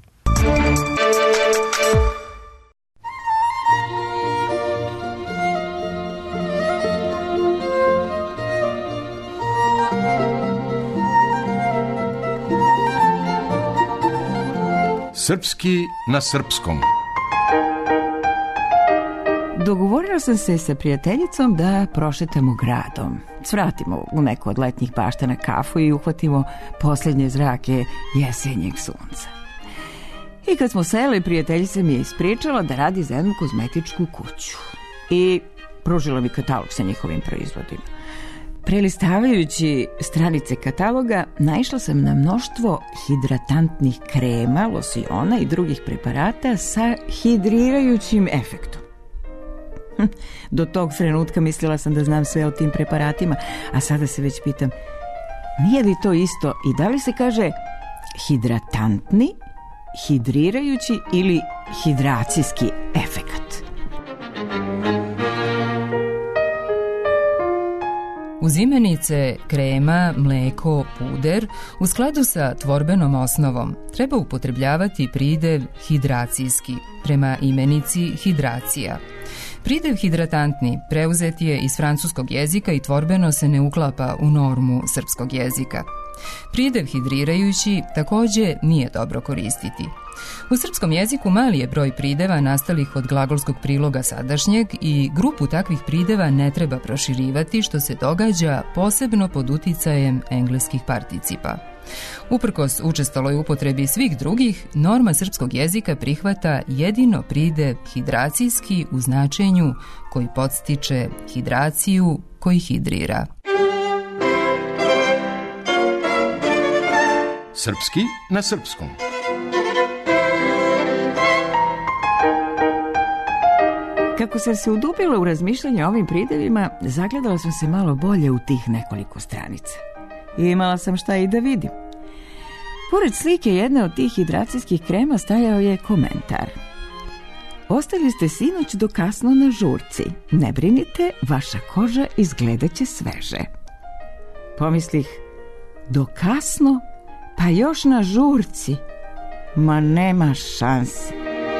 Srpski na srpskom. Dogovorila sam se sa prijateljicom da prošetamo gradom. Svratimo u neku od letnjih bašta na kafu i uhvatimo posljednje zrake jesenjeg sunca. I kad smo seli, prijateljica mi je ispričala da radi za jednu kozmetičku kuću. I pružila mi katalog sa njihovim proizvodima. Prelistavajući stranice kataloga, naišla sam na mnoštvo hidratantnih krema, losiona i drugih preparata sa hidrirajućim efektom. Do tog trenutka mislila sam da znam sve o tim preparatima, a sada se već pitam, nije li to isto i da li se kaže hidratantni, hidrirajući ili hidracijski efekat? Uz imenice krema, mleko, puder, u skladu sa tvorbenom osnovom, treba upotrebljavati pridev hidracijski, prema imenici hidracija. Pridev hidratantni preuzet je iz francuskog jezika i tvorbeno se ne uklapa u normu srpskog jezika. Pridev hidrirajući također nije dobro koristiti. U srpskom jeziku mali je broj prideva nastalih od glagolskog priloga sadašnjeg i grupu takvih prideva ne treba proširivati, što se događa posebno pod uticajem engleskih participa. Uprkos učestaloj upotrebi svih drugih, norma srpskog jezika prihvata jedino pridev hidracijski u značenju koji podstiče hidraciju, koji hidrira. Srpski na srpskom. Kako sam se udubila u razmišljanje o ovim pridevima, zagledala sam se malo bolje u tih nekoliko stranica. I imala sam šta i da vidim. Pored slike jedne od tih hidracijskih krema stajao je komentar. Ostali ste sinoć do kasno na žurci. Ne brinite, vaša koža izgledaće sveže. Pomislih, do kasno? Pa još na žurci? Ma nema šanse.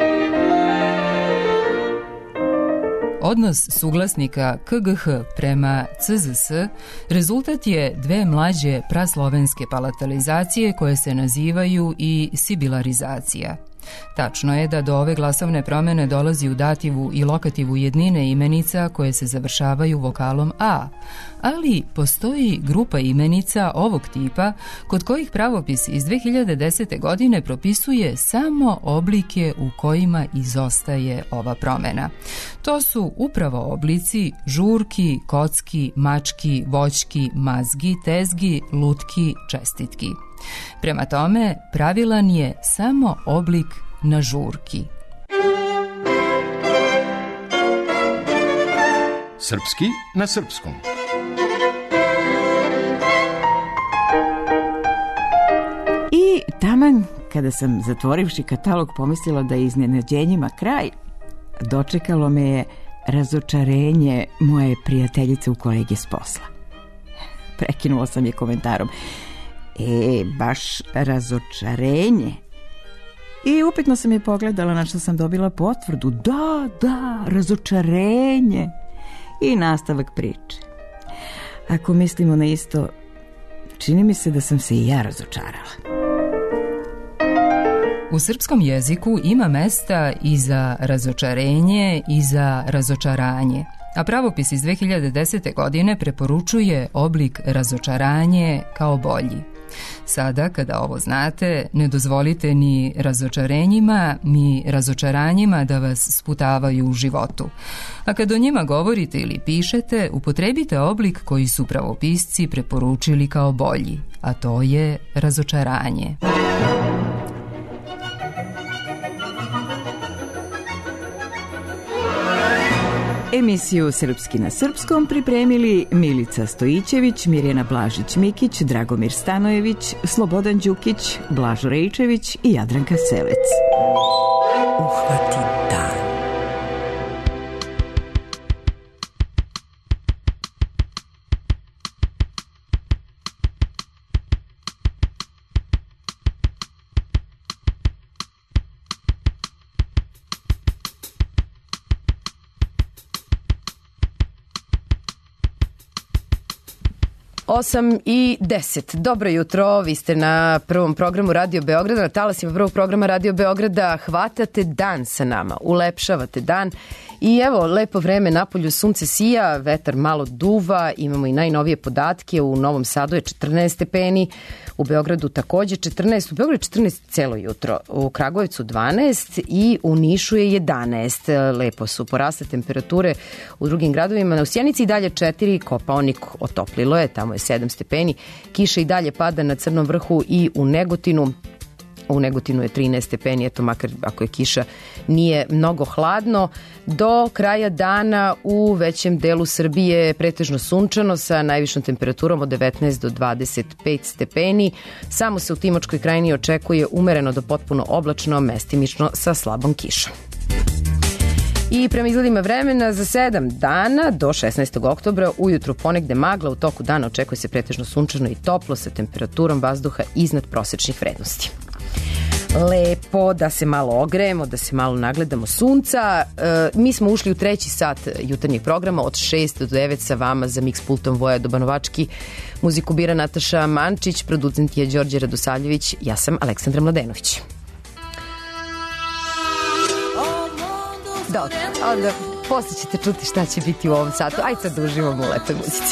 Odnos suglasnika KGH prema CZS rezultat je dve mlađe praslovenske palatalizacije koje se nazivaju i sibilarizacija. Tačno je da do ove glasovne promene dolazi u dativu i lokativu jednine imenica koje se završavaju vokalom A, ali postoji grupa imenica ovog tipa kod kojih pravopis iz 2010. godine propisuje samo oblike u kojima izostaje ova promena. To su upravo oblici žurki, kocki, mački, voćki, mazgi, tezgi, lutki, čestitki. Prema tome, pravilan je samo oblik na žurki. Srpski na srpskom. I taman kada sam, zatvorivši katalog, pomislila da je iznenađenjima kraj, dočekalo me je razočarenje moje prijateljice u kolege s posla. Prekinula sam je komentarom. Baš razočarenje. I upitno sam je pogledala, na što sam dobila potvrdu. Da, razočarenje. I nastavak priče. Ako mislimo na isto, čini mi se da sam se i ja razočarala. U srpskom jeziku ima mesta i za razočarenje i za razočaranje, a pravopis iz 2010. godine preporučuje oblik razočaranje kao bolji. Sada, kada ovo znate, ne dozvolite ni razočarenjima, ni razočaranjima da vas sputavaju u životu. A kad o njima govorite ili pišete, upotrebite oblik koji su pravopisci preporučili kao bolji, a to je razočaranje. Emisiju Srpski na srpskom pripremili Milica Stojićević, Mirjana Blažić-Mikić, Dragomir Stanojević, Slobodan Đukić, Blažo Rejčević i Jadranka Selec. Uhvati dan. Osam i 10. Dobro jutro, vi ste na prvom programu Radio Beograda, na talasima prvog programa Radio Beograda. Hvatate dan sa nama, ulepšavate dan. I evo, lepo vreme, napolju sunce sija, vetar malo duva, imamo i najnovije podatke, u Novom Sadu je 14 stepeni, u Beogradu takođe 14, u Beogradu 14 celo jutro, u Kragujevcu 12 i u Nišu je 11. Lepo su porasle temperature u drugim gradovima, u Sjenici i dalje 4, Kopaonik otoplilo je, tamo je 7 stepeni, kiša i dalje pada na Crnom vrhu i u Negotinu. U Negotinu je 13 stepeni, eto makar ako je kiša nije mnogo hladno. Do kraja dana u većem delu Srbije pretežno sunčano sa najvišom temperaturom od 19 do 25 stepeni. Samo se u Timočkoj krajini očekuje umereno do potpuno oblačno, mestimično sa slabom kišom. I prema izgledima vremena za 7 dana do 16. oktobra ujutru ponegde magla, u toku dana očekuje se pretežno sunčano i toplo sa temperaturom vazduha iznad prosečnih vrednosti. Lepo da se malo ogrejemo, da se malo nagledamo sunca. Mi smo ušli u 3. sat jutarnjeg programa od 6 do 9 sa vama za mix pultom Voja Dobanovački. Muziku bira Nataša Mančić, producent je Đorđe Radosavljević, ja sam Aleksandra Mladenović. Dobro, onda posle ćete čuti šta će biti u ovom satu. Ajde sad da uživamo u lepoj muzici.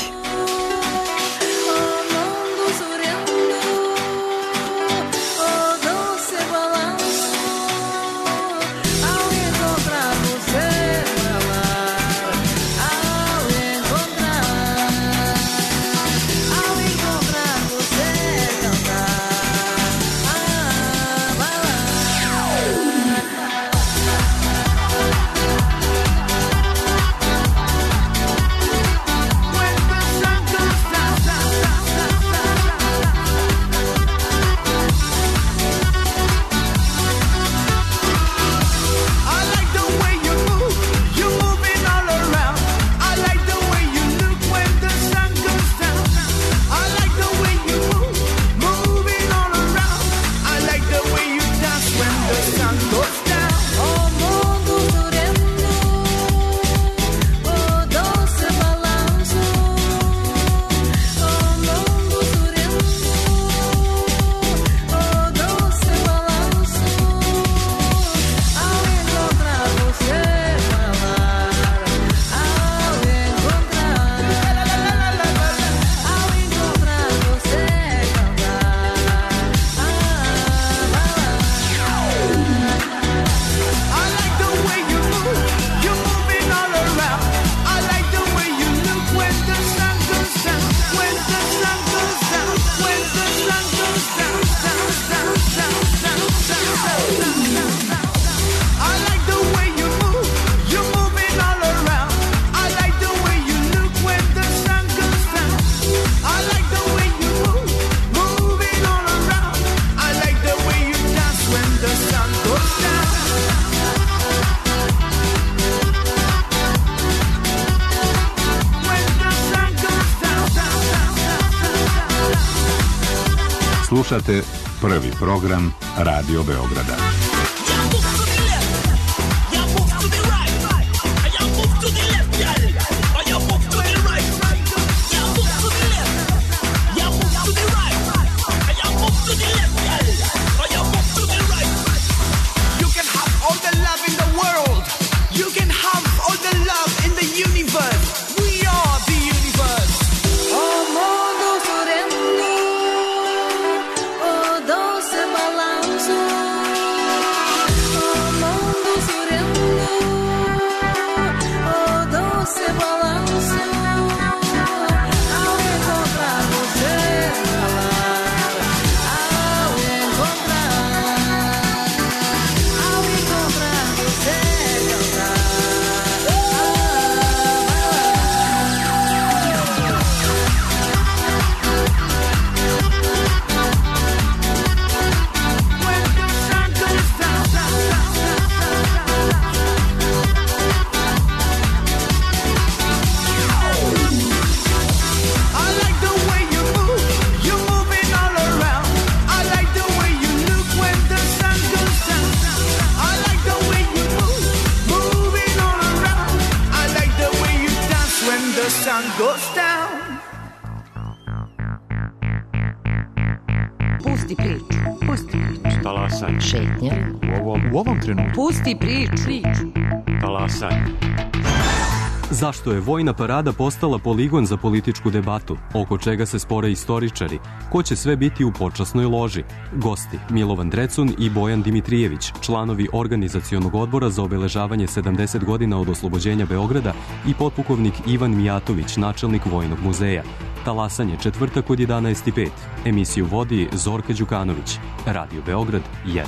Vuelve Slušate prvi program Radio Beograda. U ovom trenutku. Pusti priču. Talasanje. Zašto je vojna parada postala poligon za političku debatu? Oko čega se spore istoričari? Ko će sve biti u počasnoj loži? Gosti Milovan Drecun i Bojan Dimitrijević, članovi organizacionog odbora za obeležavanje 70 godina od oslobođenja Beograda i potpukovnik Ivan Mijatović, načelnik Vojnog muzeja. Talasanje, četvrtak od 11:05. Emisiju vodi Zorka Đukanović. Radio Beograd 1.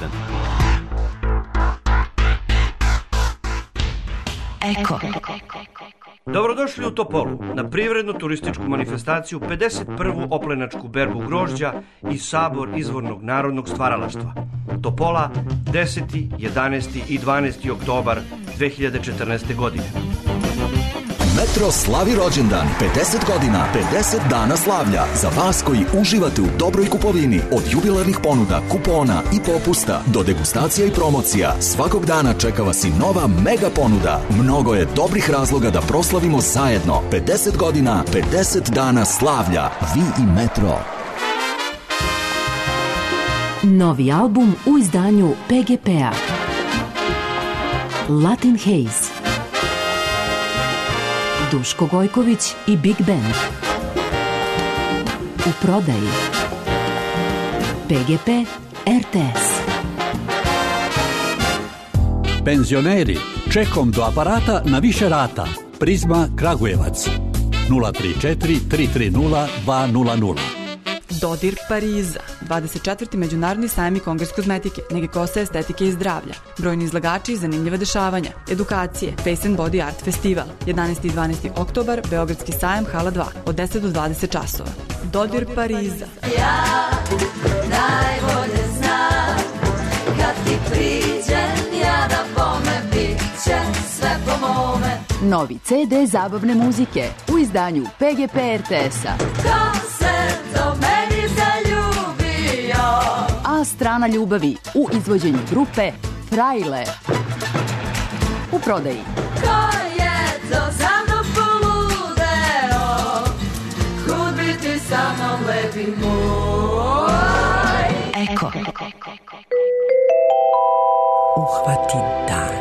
Eko. Dobrodošli u Topolu na privrednu turističku manifestaciju 51. oplenačku berbu grožđa i sabor izvornog narodnog stvaralaštva. Topola 10., 11. i 12. oktobar 2014. godine. Metro slavi rođendan, 50 godina, 50 dana slavlja. Za vas koji uživate u dobroj kupovini, od jubilarnih ponuda, kupona i popusta do degustacija i promocija, svakog dana čeka vas i nova mega ponuda. Mnogo je dobrih razloga da proslavimo zajedno. 50 godina, 50 dana slavlja. Vi i Metro. Novi album u izdanju PGP-a. Latin Haze. Duško Gojković i Big Band. U prodaji PGP RTS. Penzioneri, čekom do aparata na više rata. Prizma Kragujevac 034 330 200. Dodir Pariza, 24. Međunarodni sajam i kongres kozmetike, nege kose, estetike i zdravlja. Brojni izlagači i zanimljiva dešavanja, edukacije, Face and Body Art Festival, 11. i 12. oktobar, Beogradski sajam, hala 2, od 10 do 20 časova. Dodir Pariza. Ja najbolje znam, kad ti priđem, ja da bome, bit će sve po mome. Novi CD zabavne muzike u izdanju PGP RTS-a. Ko se do meni zaljubio? A strana ljubavi u izvođenju grupe Frajle. U prodaji. Ko je to za mnom poludeo? Kud biti sa mnom, lepi moj? Eko. Uhvati dan.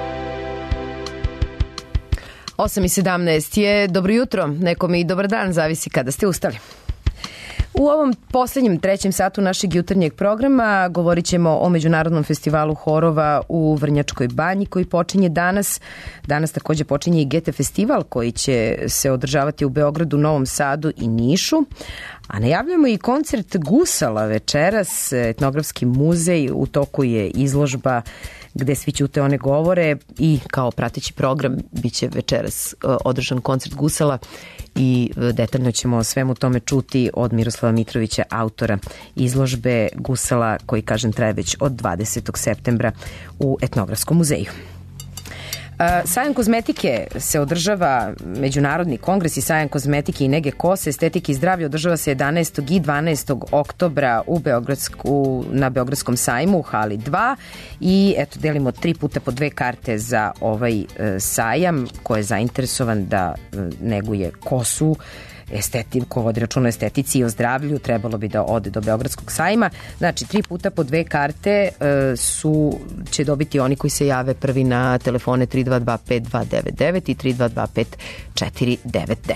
8:17 je dobro jutro, nekome i dobar dan, zavisi kada ste ustali. U ovom poslednjem trećem satu našeg jutarnjeg programa govorit ćemo o Međunarodnom festivalu horova u Vrnjačkoj banji koji počinje danas. Danas takođe počinje i Gete festival koji će se održavati u Beogradu, Novom Sadu i Nišu. A najavljamo i koncert Gusala večeras, etnografski muzej, u toku je izložba gde svi ćute one govore i kao prateći program biće večeras održan koncert Gusala i detaljno ćemo o svemu tome čuti od Miroslava Mitrovića, autora izložbe Gusala koji, kažem, traje već od 20. septembra u Etnografskom muzeju. Sajam kozmetike se održava, Međunarodni kongres i sajam kozmetike i nege kose, estetike i zdravlja održava se 11. i 12. oktobra na Beogradskom sajmu u hali 2 i eto delimo 3 puta po 2 karte za ovaj sajam ko je zainteresovan da neguje kosu, ko vodi računa o estetici i o zdravlju, trebalo bi da ode do Beogradskog sajma. Znači, 3 puta po 2 karte će dobiti oni koji se jave prvi na telefone 3225-299 i 3225-499.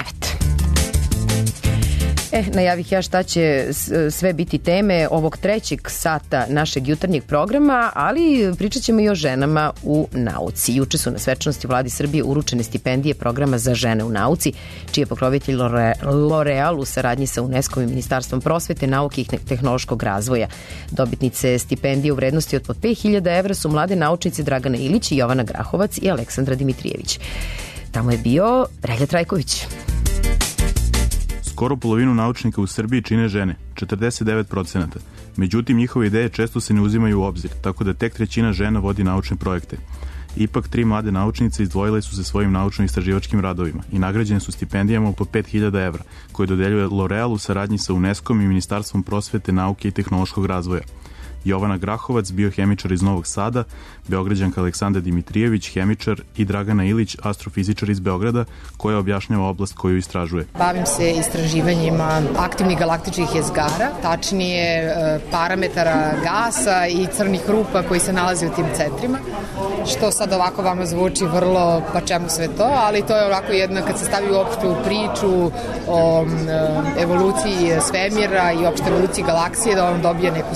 Najavih ja šta će sve biti teme ovog 3. sata našeg jutarnjeg programa, ali pričat ćemo i o ženama u nauci. Juče su na svečanosti Vladi Srbije uručene stipendije programa za žene u nauci, čiji je pokrovitelj L'Oreal u saradnji sa UNESCO i Ministarstvom prosvete, nauke i tehnološkog razvoja. Dobitnice stipendije u vrednosti od po 5.000 evra su mlade naučnice Dragana Ilić, Jovana Grahovac i Aleksandra Dimitrijević. Tamo je bio Relja Trajković. Skoro polovinu naučnika u Srbiji čine žene, 49%. Međutim, njihove ideje često se ne uzimaju u obzir, tako da tek 1/3 žena vodi naučne projekte. Ipak, 3 mlade naučnice izdvojile su se svojim naučno-istraživačkim radovima i nagrađene su stipendijama po 5.000 evra, koje dodeljuje L'Oreal u saradnji sa UNESCO-om i Ministarstvom prosvete, nauke i tehnološkog razvoja. Jovana Grahovac, biohemičar iz Novog Sada, Beograđanka Aleksandra Dimitrijević, hemičar, i Dragana Ilić, astrofizičar iz Beograda, koja objašnjava oblast koju istražuje. Bavim se istraživanjima aktivnih galaktičkih jezgara, tačnije parametara gasa i crnih rupa koji se nalaze u tim centrima, što sad ovako vama zvuči vrlo, pa čemu sve to, ali to je ovako jedna, kad se stavi u opštu priču o evoluciji svemira i opšte evoluciji galaksije, da on dobije neku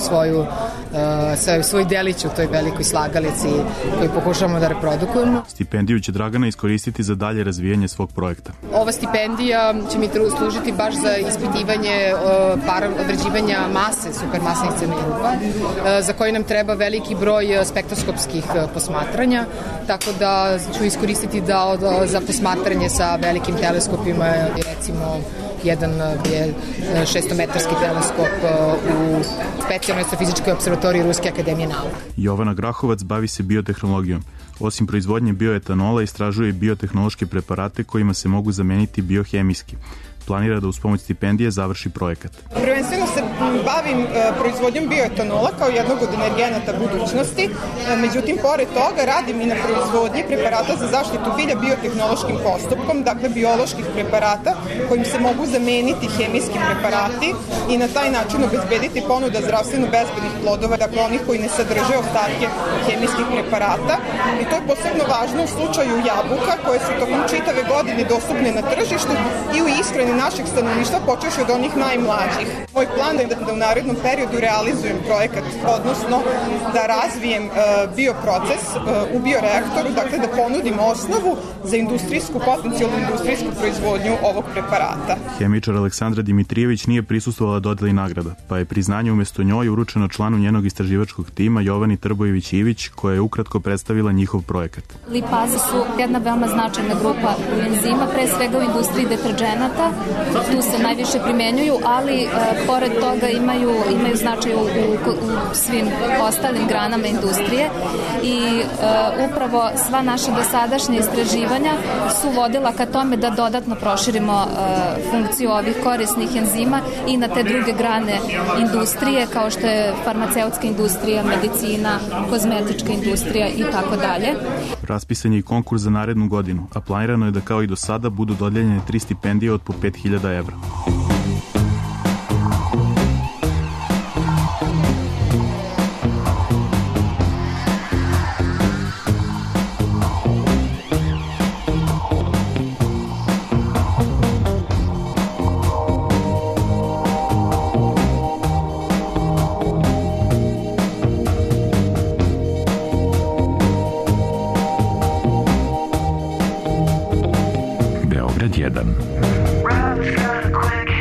svoj delić u toj velikoj slagalici koju pokušavamo da reprodukujemo. Stipendiju će Dragana iskoristiti za dalje razvijanje svog projekta. Ova stipendija će mi služiti baš za ispitivanje određivanja mase supermasnih crnih rupa, za koji nam treba veliki broj spektroskopskih posmatranja, tako da ću iskoristiti za posmatranje sa velikim teleskopima, recimo jedan je 600-metarski teleskop u specijalnoj astrofizičkoj observatoriji Ruske akademije nauka. Jovana Grahovac bavi se biotehnologijom. Osim proizvodnje bioetanola, istražuje i biotehnološke preparate kojima se mogu zameniti biohemijski. Planira da uz pomoć stipendije završi projekat. Prvenstveno se bavim proizvodnjom bioetanola kao jednog od energenata budućnosti, međutim, pored toga radim i na proizvodnji preparata za zaštitu bilja biotehnološkim postupkom, dakle bioloških preparata kojim se mogu zameniti hemijski preparati i na taj način obezbediti ponuda zdravstveno bezbednih plodova, dakle onih koji ne sadrže ostatke hemijskih preparata. I to je posebno važno u slučaju jabuka koje su tokom čitave godine dostupne na tržištu i u ishrani našeg stanovništva, počeši od onih najmlađih. Moj plan je da u narednom periodu realizujem projekat, odnosno da razvijem bioproces u bioreaktoru, dakle da ponudim osnovu za potencijalnu industrijsku proizvodnju ovog preparata. Hemičar Aleksandra Dimitrijević nije prisustvovala dodeli nagrada, pa je priznanje umesto njoj uručeno članu njenog istraživačkog tima Jovani Trbojević-Ivić, koja je ukratko predstavila njihov projekat. Lipaze su jedna veoma značajna grupa enzima, pre svega u industriji deterđenata. Tu se najviše primenjuju, ali pored toga imaju značaj u svim ostalim granama industrije i upravo sva naša dosadašnja istraživanja su vodila ka tome da dodatno proširimo funkciju ovih korisnih enzima i na te druge grane industrije, kao što je farmaceutska industrija, medicina, kozmetička industrija i tako dalje. Raspisan je i konkurs za narednu godinu, a planirano je da kao i do sada budu dodeljene 3 stipendije od po 5.000 evra. Beograd 1.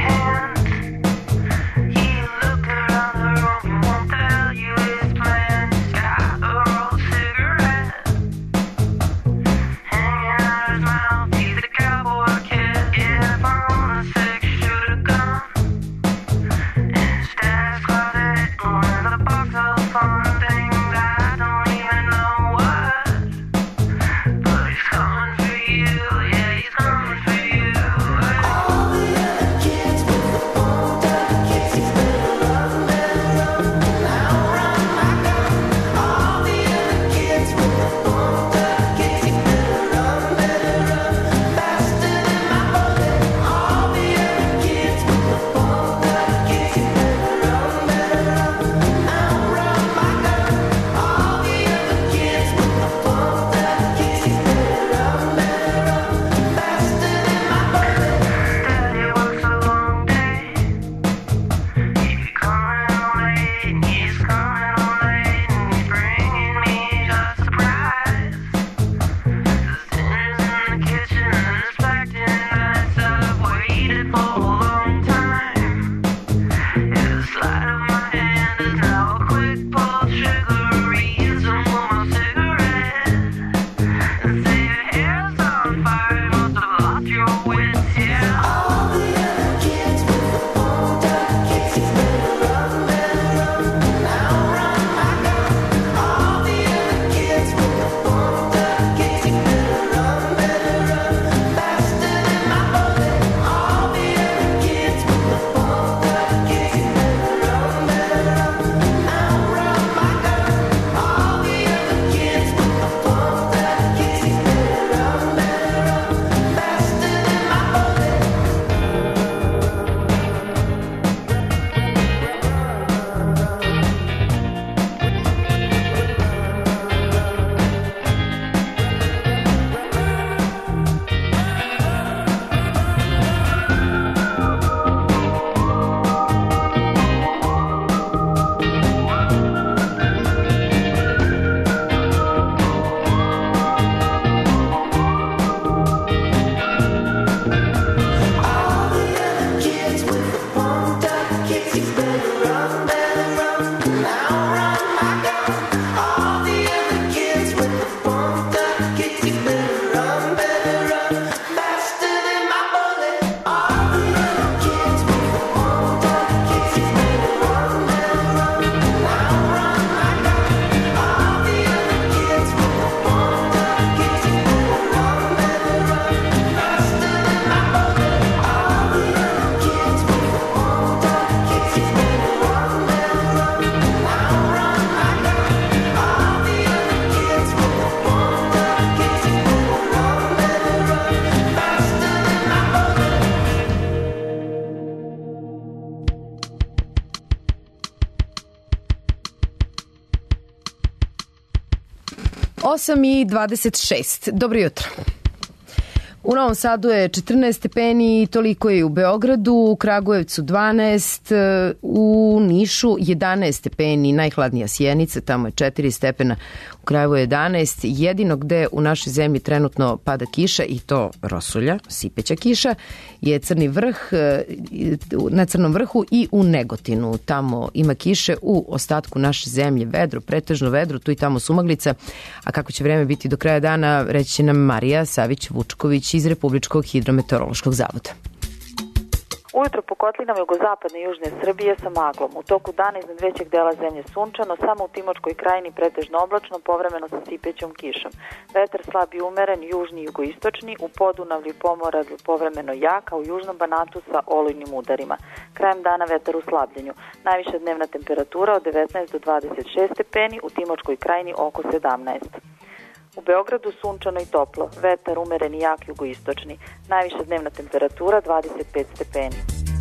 8:26. Dobro jutro. U Novom Sadu je 14 stepeni, toliko je u Beogradu, u Kragujevcu 12, u Nišu 11 stepeni, najhladnija Sjenica, tamo je 4 stepena, u Krajevu je 11. Jedino gde u našoj zemlji trenutno pada kiša, i to rosulja, sipeća kiša, je Crni vrh, na Crnom vrhu i u Negotinu. Tamo ima kiše, u ostatku naše zemlje vedro, pretežno vedro, tu i tamo sumaglica. A kako će vreme biti do kraja dana, reći će nam Marija Savić-Vučković iz Republičkog hidrometeorološkog zavoda. Ujutro po kotlinama jugozapadne i južne Srbije sa maglom. U toku dana iznad većeg dela zemlje sunčano, samo u Timočkoj krajini pretežno oblačno, povremeno sa sipećom kišom. Vetar slab i umeren, južni i jugoistočni, u Podunavlju i Pomoravlju povremeno jak, a u južnom Banatu sa olujnim udarima. Krajem dana vetar u slabljenju. Najviša dnevna temperatura od 19 do 26 stepeni, u Timočkoj krajini oko 17. U Beogradu sunčano i toplo, vetar umeren i jak jugoistočni. Najviša dnevna temperatura 25 stepeni.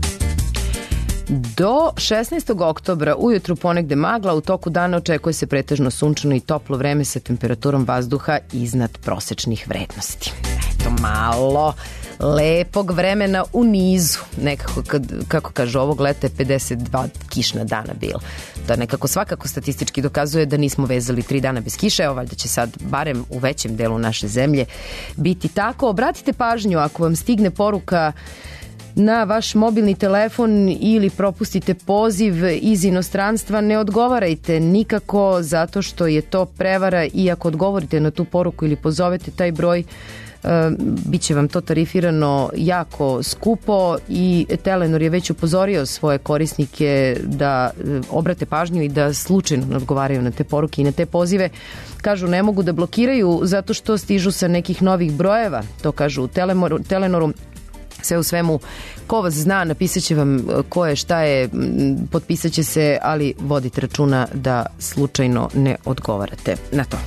Do 16. oktobra ujutru ponegde magla, u toku dana očekuje se pretežno sunčano i toplo vreme sa temperaturom vazduha iznad prosečnih vrednosti. Eto malo lepog vremena u nizu. Nekako, kako kaže, ovog leta je 52 kišna dana bilo. Da nekako svakako statistički dokazuje da nismo vezali 3 dana bez kiše. Evo, valjda će sad, barem u većem delu naše zemlje, biti tako. Obratite pažnju ako vam stigne poruka na vaš mobilni telefon ili propustite poziv iz inostranstva, ne odgovarajte nikako, zato što je to prevara, i ako odgovorite na tu poruku ili pozovete taj broj, bit će vam to tarifirano jako skupo, i Telenor je već upozorio svoje korisnike da obrate pažnju i da slučajno ne odgovaraju na te poruke i na te pozive. Kažu, ne mogu da blokiraju zato što stižu sa nekih novih brojeva, to kažu u Telenoru. Sve u svemu, ko vas zna, napisat će vam ko je, šta je, potpisat će se, ali vodite računa da slučajno ne odgovarate na to.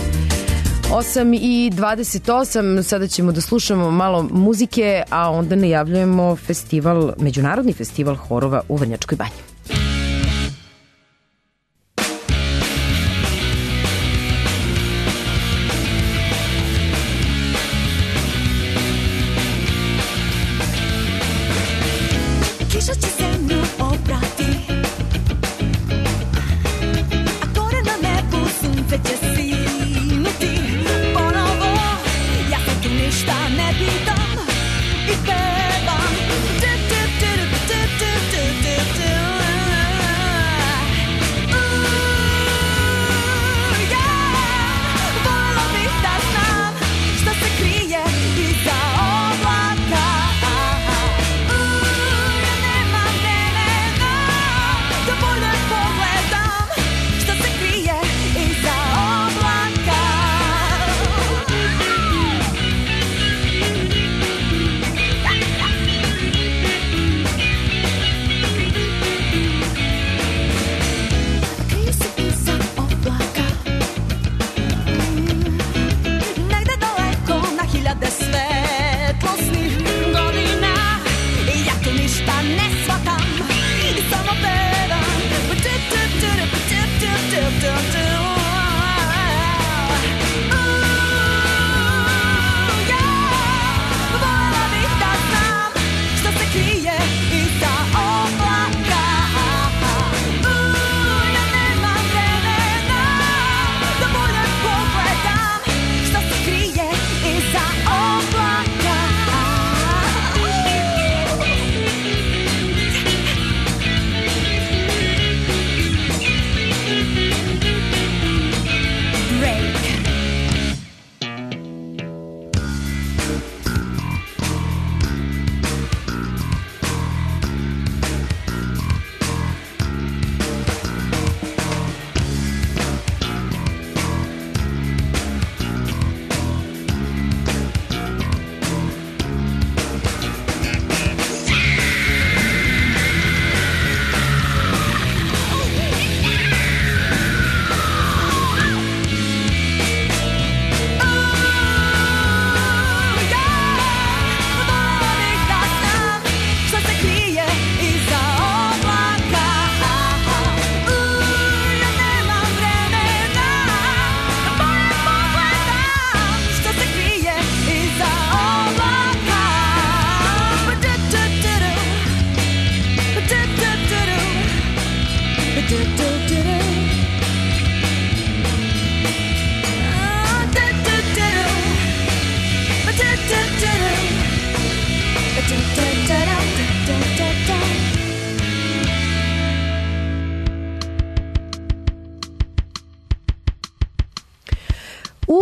8:28, sada ćemo da slušamo malo muzike, a onda najavljujemo Međunarodni festival horova u Vrnjačkoj banji. Kiša će zemlju oprati, a gore na nebu sunce će sinuti ponovo. Ja se tu ništa ne pitam i pevam. Volila bih da znam šta se krije iza oblaka. Da bolje pogledam šta se krije iza oblaka. Krije se iza oblaka, negde daleko na hiljade svetlosnih godina. I ja tu ništa ne shvatam i samo pevam. Volila bih da znam šta se krije iza oblaka. Ja nemam vremena da bolje pogledam šta se krije iza oblaka. U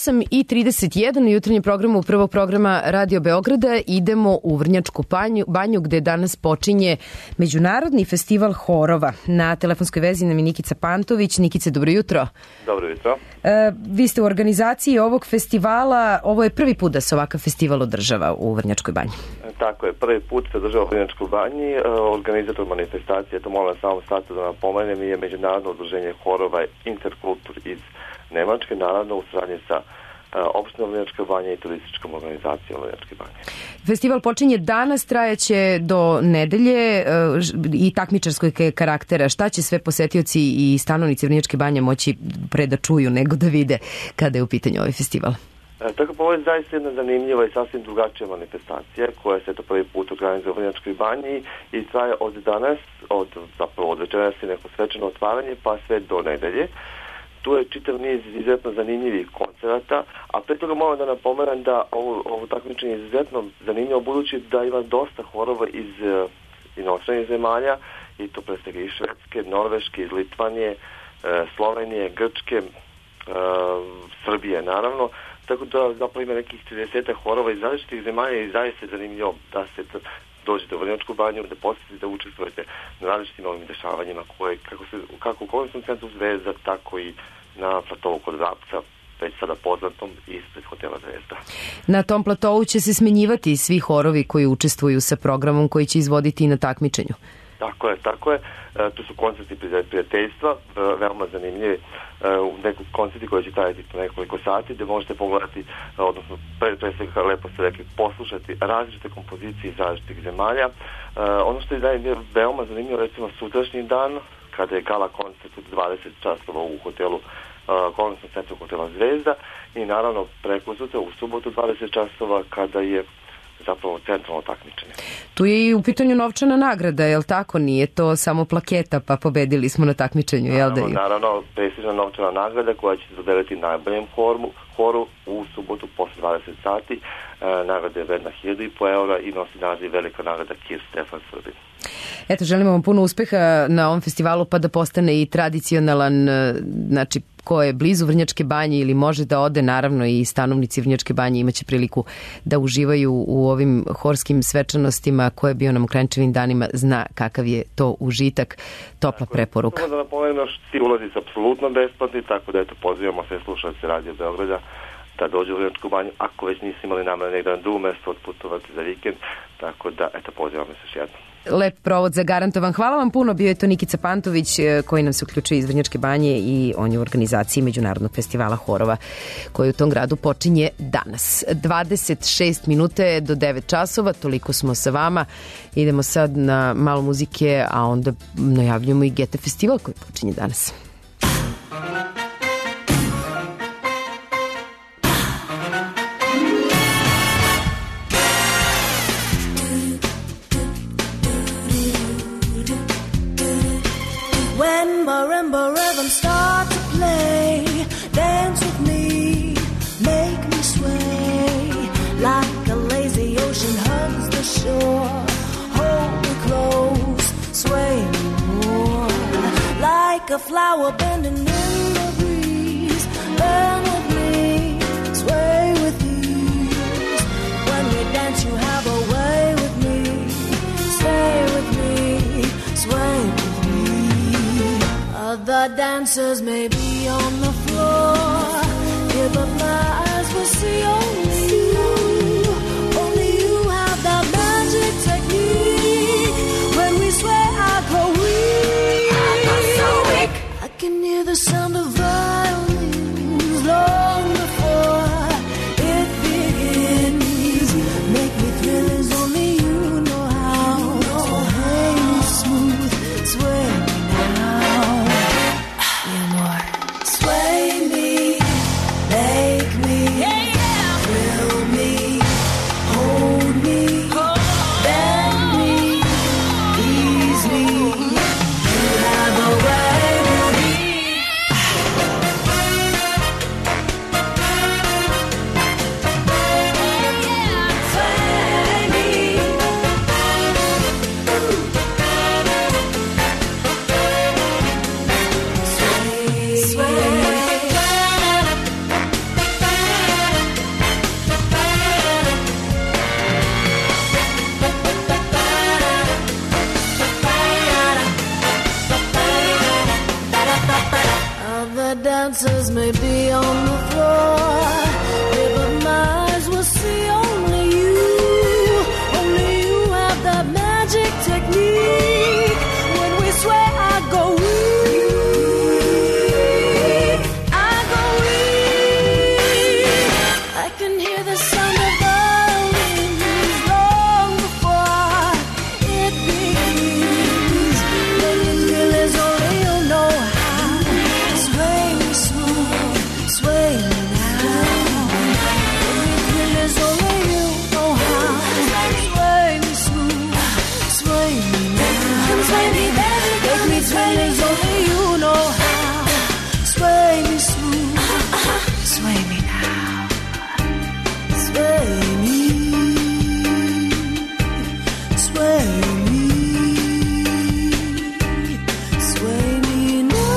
8:31 u jutarnjem programu prvog programa Radio Beograda idemo u Vrnjačku banju gde danas počinje Međunarodni festival horova. Na telefonskoj vezi nam je Nikica Pantović. Nikice, dobro jutro. Dobro jutro. Vi ste u organizaciji ovog festivala. Ovo je prvi put da se ovakav festival održava u Vrnjačkoj banji. Tako je, prvi put se održava u Vrnjačkoj banji. Organizator manifestacije, to moram samo startu da napomenem, je Međunarodno udruženje horova Interkultur iz Nemačke, naravno u saradnji sa opštinom Vrnjačka banja i turističkom organizacijom Vrnjačke banje. Festival počinje danas, trajaće do nedelje i takmičarskog karaktera. Šta će sve posetioci i stanovnici Vrnjačke banje moći pre da čuju nego da vide kada je u pitanju ovaj festival? Tako pa ovo je zaista jedna zanimljiva i sasvim drugačija manifestacija koja se to prvi put organizuje u Vrnjačkoj banji i traje od danas, od večeras je neko svečano otvaranje pa sve do nedelje. Tu je čitav niz izuzetno zanimljivih koncerata, a pre toga moram da napomenem da ovo takmičenje je izuzetno zanimljivo budući da ima dosta horova iz inostranih zemalja i to pre svega iz Švedske, Norveške, iz Litvanije, Slovenije, Grčke, Srbije naravno, tako da zapravo ima nekih 30 horova iz različitih zemalja i zaista je zanimljivo da se dođete u Vrnjačku banju, da posjetite, da učestvujete na različitim ovim dešavanjima koje, kako u Kongresnom centru Zvezda, tako i na platovu kod Vrapca, već sada poznatom ispred hotela Zvezda. Na tom platovu će se smenjivati svi horovi koji učestvuju sa programom koji će izvoditi i na takmičenju. Tako je. Tu su koncerti prijateljstva, veoma zanimljivi, neki koncerti koji će trajati po nekoliko sati, gde možete pogledati, odnosno pre svega lepo ste rekli, poslušati različite kompozicije iz različitih zemalja. Ono što je veoma zanimljivo, recimo sutrašnji dan, kada je gala koncert od 20 časova u hotelu, Kongresnom centru hotela Zvezda i naravno preko sutra u subotu 20 časova kada je zapravo centralno takmičenje. Tu je i u pitanju novčana nagrada, je li tako? Nije to samo plaketa, pa pobedili smo na takmičenju, je li da je? Naravno, prestižna novčana nagrada koja će se dodeliti najboljem horu u subotu posle 20 sati. Nagrada je vredna 1.500 eura i nosi naziv Velika nagrada Kir Stefan Srbin. Eto, želimo vam puno uspeha na ovom festivalu pa da postane i tradicionalan, znači ko je blizu Vrnjačke banje ili može da ode, naravno i stanovnici Vrnjačke banje imaće priliku da uživaju u ovim horskim svečanostima koje bio nam u Kranjčevim danima, zna kakav je to užitak. Topla preporuka. Samo da napomenem, svi ulazi su apsolutno besplatni, tako da eto pozivamo sve slušalce Radio Beograda da dođu u Vrnjačku banju, ako već nisu imali namere negdje na drugo mesto otputovati za vikend, tako da eto pozivamo se još jednom. Lep provod zagarantovan. Hvala vam puno. Bio je to Nikica Pantović koji nam se uključuje iz Vrnjačke banje i on je u organizaciji Međunarodnog festivala horova koji u tom gradu počinje danas. 26 minute do 9 časova, toliko smo sa vama. Idemo sad na malo muzike, a onda najavljujemo i GT festival koji počinje danas. When marimba rhythms start to play, dance with me, make me sway. Like a lazy ocean hugs the shore, hold me close, sway me more. Like a flower bending in the breeze, burn with me, sway with ease. When we dance you have a way with me, stay with me, sway with me. Other dancers may be on the floor, here but my eyes will see only you. Only you have that magic technique. When we sway, I go weak. I go so weak. I can hear the sound of violins long before it begins. Make me thrill as only you know how. So hang me smooth, sway me now. Sway me, make me, thrill the dancers may be on the floor, yeah, but my eyes will see only you have that magic technique. When we sway, I go weak, I go weak. I can hear the sound of violins long before it begins. When you feel is only you know how. Sway me smooth, sway me now. When you feel is only you know how. Sway me smooth, sway me now. Sway me baby, make me sway is only you know how. Sway me smooth, sway me now. Sway me, sway me, sway me now.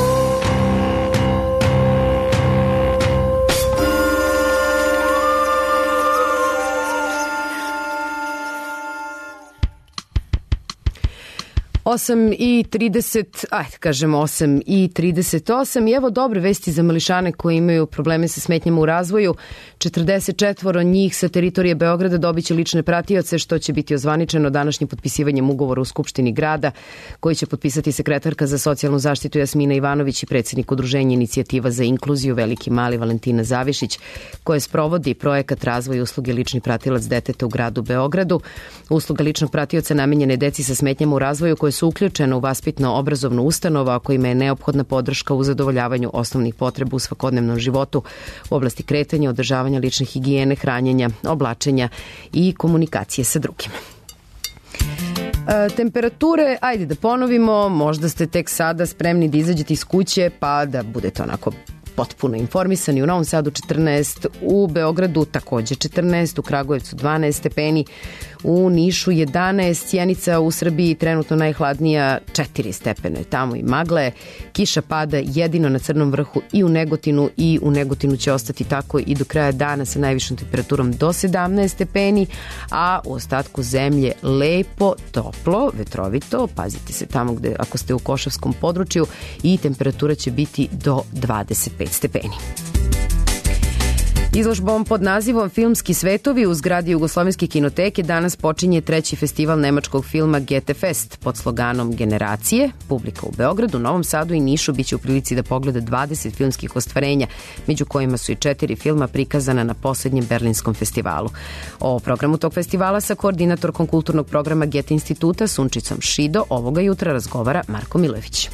8:38 i evo dobre vesti za mališane koji imaju probleme sa smetnjama u razvoju. 44 njih sa teritorije Beograda dobiće lične pratioce, što će biti ozvaničeno današnjim potpisivanjem ugovora u Skupštini grada, koji će potpisati sekretarka za socijalnu zaštitu Jasmina Ivanović i predsjednik Udruženja Inicijativa za inkluziju Veliki Mali Valentina Zavišić, koje sprovodi projekat razvoja usluge lični pratilac deteta u gradu Beogradu. Usluga ličnog pratioca namenjena je deci sa smetnjama u razvoju koje su uključene u vaspitno-obrazovnu ustanovu, a kojima je neophodna podrška u zadovoljavanju osnovnih potreba u svakodnevnom životu u oblasti kretanja, održavanja lične higijene, hranjenja, oblačenja i komunikacije sa drugima. Temperature, ajde da ponovimo, možda ste tek sada spremni da izađete iz kuće pa da budete onako potpuno informisani. U Novom Sadu 14, u Beogradu takođe 14, u Kragujevcu 12 stepeni, u Nišu 11, Sjenica u Srbiji trenutno najhladnija 4 stepene, tamo i magle, kiša pada jedino na Crnom vrhu i u Negotinu će ostati tako i do kraja dana sa najvišom temperaturom do 17 stepeni, a u ostatku zemlje lepo, toplo, vetrovito, pazite se tamo gde, ako ste u Košavskom području, i temperatura će biti do 25 stepeni. Izložbom pod nazivom Filmski svetovi u zgradi Jugoslovenske kinoteke danas počinje 3. festival nemačkog filma Goethe Fest pod sloganom Generacije. Publika u Beogradu, Novom Sadu i Nišu biće u prilici da pogleda 20 filmskih ostvarenja, među kojima su i 4 filma prikazana na poslednjem Berlinskom festivalu. O programu tog festivala sa koordinatorkom kulturnog programa Goethe instituta Sunčicom Šido ovoga jutra razgovara Marko Milojević.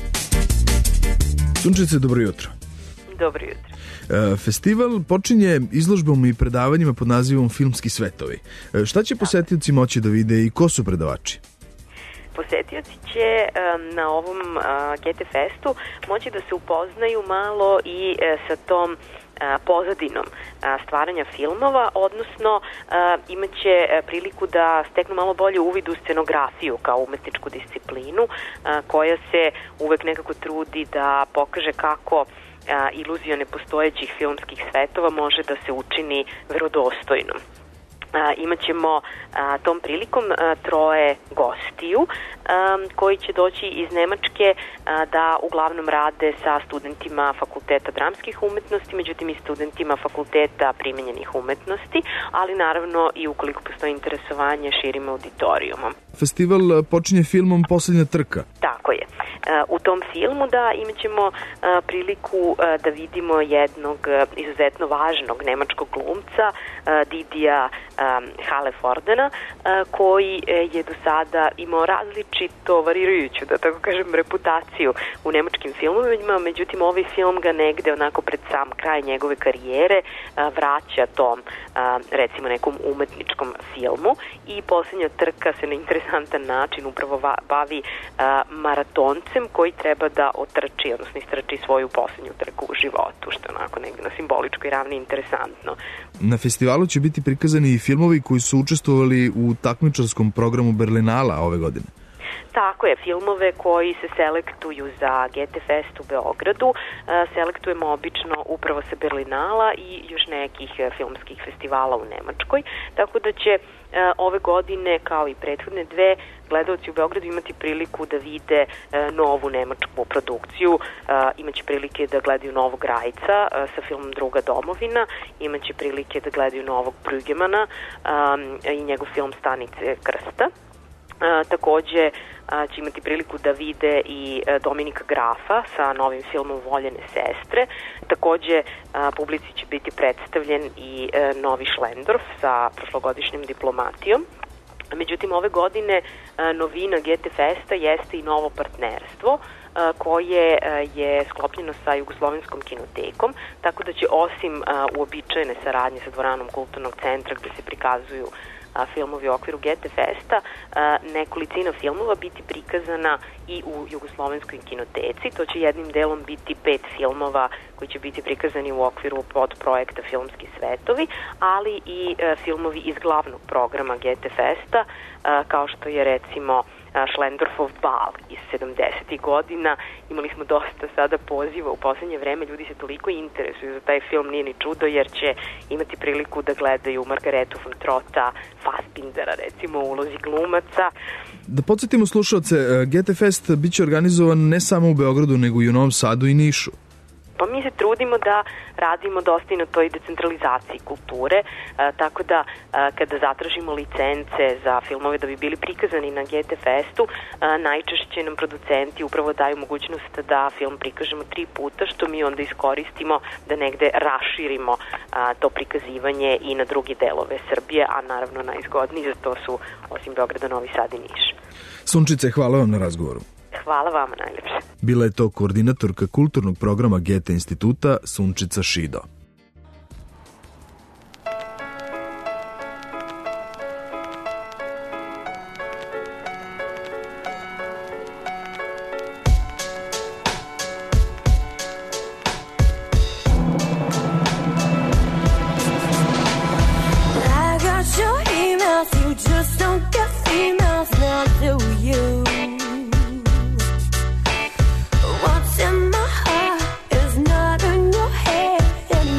Sunčice, dobro jutro. Dobro jutro. Festival počinje izložbom i predavanjima pod nazivom Filmski svetovi. Šta će posetioci moći da vide i ko su predavači? Posetioci će na ovom Goethe Festu moći da se upoznaju malo i sa tom pozadinom stvaranja filmova, odnosno imaće priliku da steknu malo bolje uvid u scenografiju kao umetničku disciplinu koja se uvek nekako trudi da pokaže kako iluzija nepostojećih filmskih svetova može da se učini verodostojnom. Imaćemo tom prilikom 3 gostiju koji će doći iz Nemačke da uglavnom rade sa studentima Fakulteta dramskih umetnosti, međutim i studentima Fakulteta primenjenih umetnosti, ali naravno i ukoliko postoji interesovanje širim auditorijumom. Festival počinje filmom Poslednja trka. Tako je. U tom filmu imat ćemo priliku da vidimo jednog izuzetno važnog nemačkog glumca, Didija Halefordena, koji je do sada imao različito varirajuću, da tako kažem, reputaciju u nemačkim filmovima, međutim ovaj film ga negde onako pred sam kraj njegove karijere vraća tom recimo nekom umetničkom filmu i Poslednja trka se na interesantan način upravo bavi maratoncem koji treba da otrči, odnosno istrči svoju poslednju trku u životu, što je onako negde na simboličkoj ravni interesantno. Na festivalu će biti prikazani i filmovi koji su učestvovali u takmičarskom programu Berlinala ove godine. Tako je, filmove koji se selektuju za GT Fest u Beogradu selektujemo obično upravo sa Berlinala i još nekih filmskih festivala u Nemačkoj, tako da će ove godine, kao i prethodne dve, gledalci u Beogradu imati priliku da vide novu nemačku produkciju, imaće prilike da gledaju Novog Rajca sa filmom Druga domovina, imaće prilike da gledaju Novog Brügemana i njegov film Stanice krsta. Takođe će imati priliku da vide i Dominika Grafa sa novim filmom Voljene sestre. Takođe publici će biti predstavljen i novi Schlendorf sa prošlogodišnjom Diplomatijom. Međutim, ove godine novina GT Festa jeste i novo partnerstvo koje je sklopljeno sa Jugoslovenskom kinotekom, tako da će osim uobičajene saradnje sa Dvoranom kulturnog centra gde se prikazuju filmovi u okviru GT Festa, nekolicina filmova biti prikazana i u Jugoslovenskoj kinoteci. To će jednim delom biti 5 filmova koji će biti prikazani u okviru podprojekta Filmski svetovi, ali i filmovi iz glavnog programa GT Festa, kao što je recimo Schlendorfov bal iz 70. godina. Imali smo dosta sada poziva u poslednje vreme, ljudi se toliko interesuju za taj film, nije ni čudo, jer će imati priliku da gledaju Margaretu von Trotta, Fassbindera recimo u ulozi glumaca. Da podsjetimo slušalce, GT Fest biće organizovan ne samo u Beogradu, nego i u Novom Sadu i Nišu. Pa mi se trudimo da radimo dosta i na toj decentralizaciji kulture, tako da kada zatražimo licence za filmove da bi bili prikazani na GT Festu, najčešće nam producenti upravo daju mogućnost da film prikažemo 3 puta, što mi onda iskoristimo da negde raširimo to prikazivanje i na drugi delove Srbije, a naravno najzgodniji za to su osim Beograda, Novi Sad i Niš. Sunčice, hvala vam na razgovoru. Hvala vama najlepše. Bila je to koordinatorka kulturnog programa GT instituta Sunčica Šido. What's in my heart is not in your head.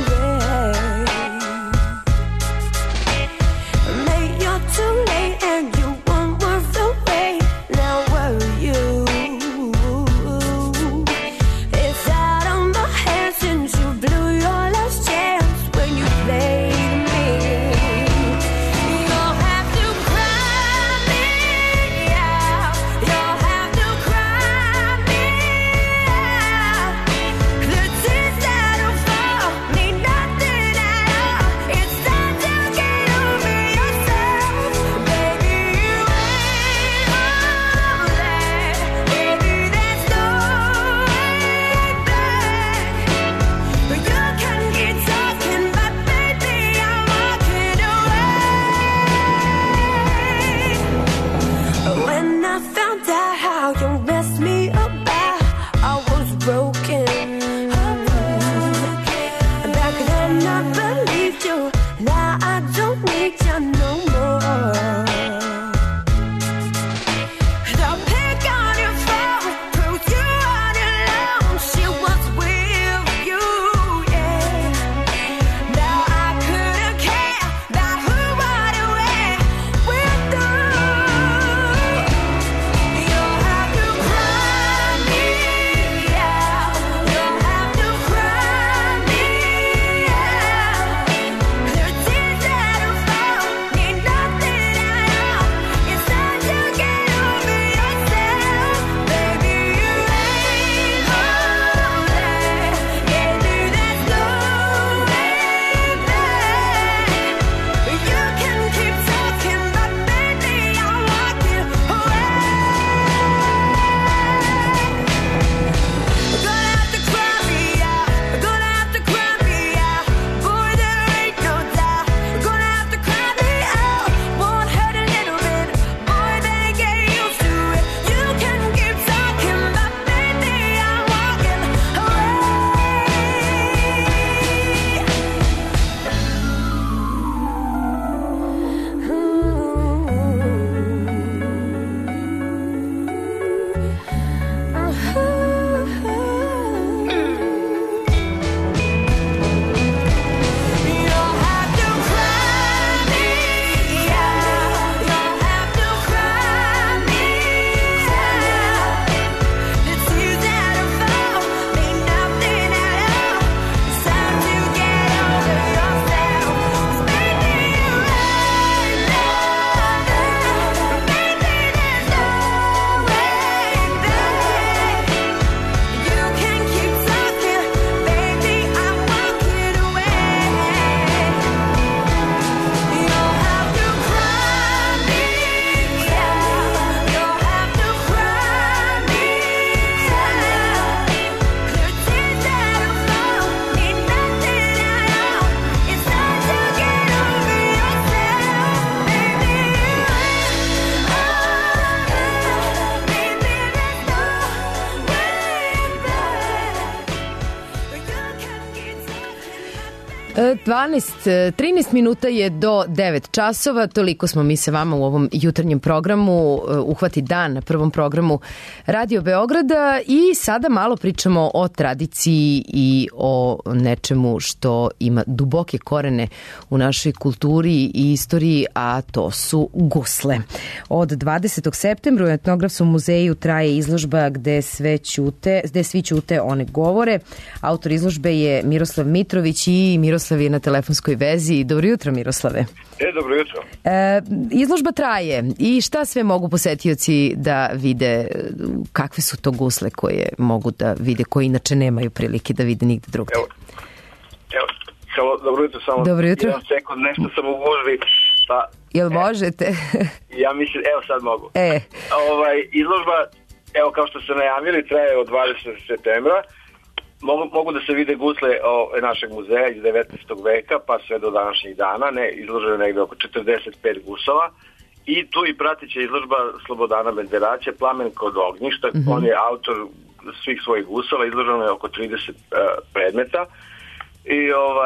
13 minuta je do 9 časova, toliko smo mi sa vama u ovom jutarnjem programu, Uhvati dan na prvom programu Radio Beograda i sada malo pričamo o tradiciji i o nečemu što ima duboke korene u našoj kulturi i istoriji, a to su gusle. Od 20. septembra u Etnografskom muzeju traje izložba gde svi ćute, one govore. Autor izložbe je Miroslav Mitrović i Miroslav je na telefonskoj vezi. Dobro jutro, Miroslave. Dobro jutro. Izložba traje i šta sve mogu posetioci da vide, kakve su to gusle koje mogu da vide, koje inače nemaju prilike da vide nigde drugde? Evo, dobro jutro, samo dobro jutro. Jedan sekund, nešto sam u gužvi. Pa, jel možete? Ja mislim, evo sad mogu. Izložba, evo kao što ste najavili, traje od 20. septembra. Mogu da se vide gusle našeg muzeja iz 19. veka pa sve do današnjih dana, izloženo negde oko 45 gusova i tu i pratiće izložba Slobodana Menderaća Plamen kod ognjišta. On je autor svih svojih gusova, izloženo je oko 30 predmeta i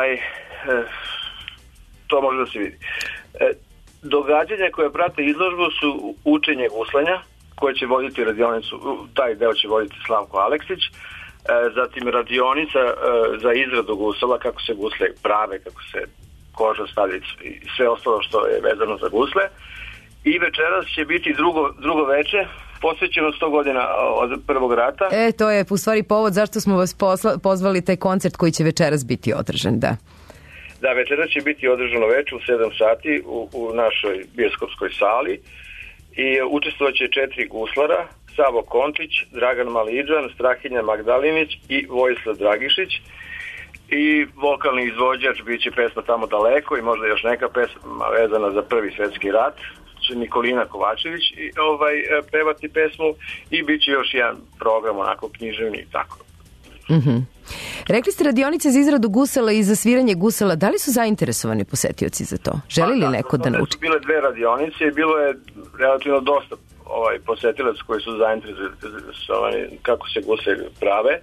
to može da se vidi. Događanja koje prate izložbu su učenje guslanja koje će voditi radionicu, taj deo će voditi Slavko Aleksić, zatim radionica za izradu gusova, kako se gusle prave, kako se koža stavlja i sve ostalo što je vezano za gusle. I večeras će biti drugo veče posvećeno 100 godina od Prvog rata. To je u stvari povod zašto smo vas pozvali taj koncert koji će večeras biti održan, da. Da, večeras će biti održano veče u 7 sati u našoj bioskopskoj sali i učestvovat će 4 guslara, Savo Kontić, Dragan Maliđan, Strahinja Magdalinić i Vojislav Dragišić i vokalni izvođač bit će pesma Tamo daleko i možda još neka pesma vezana za Prvi svetski rat, će Nikolina Kovačević pevati pesmu i bit će još jedan program onako književni i tako. Rekli ste radionice za izradu gusela i za sviranje gusela, da li su zainteresovani posetioci za to? Želi li neko da nauči? Su bile 2 radionice i bilo je relativno dosta posetilac koji su zainteresovani kako se gusle prave.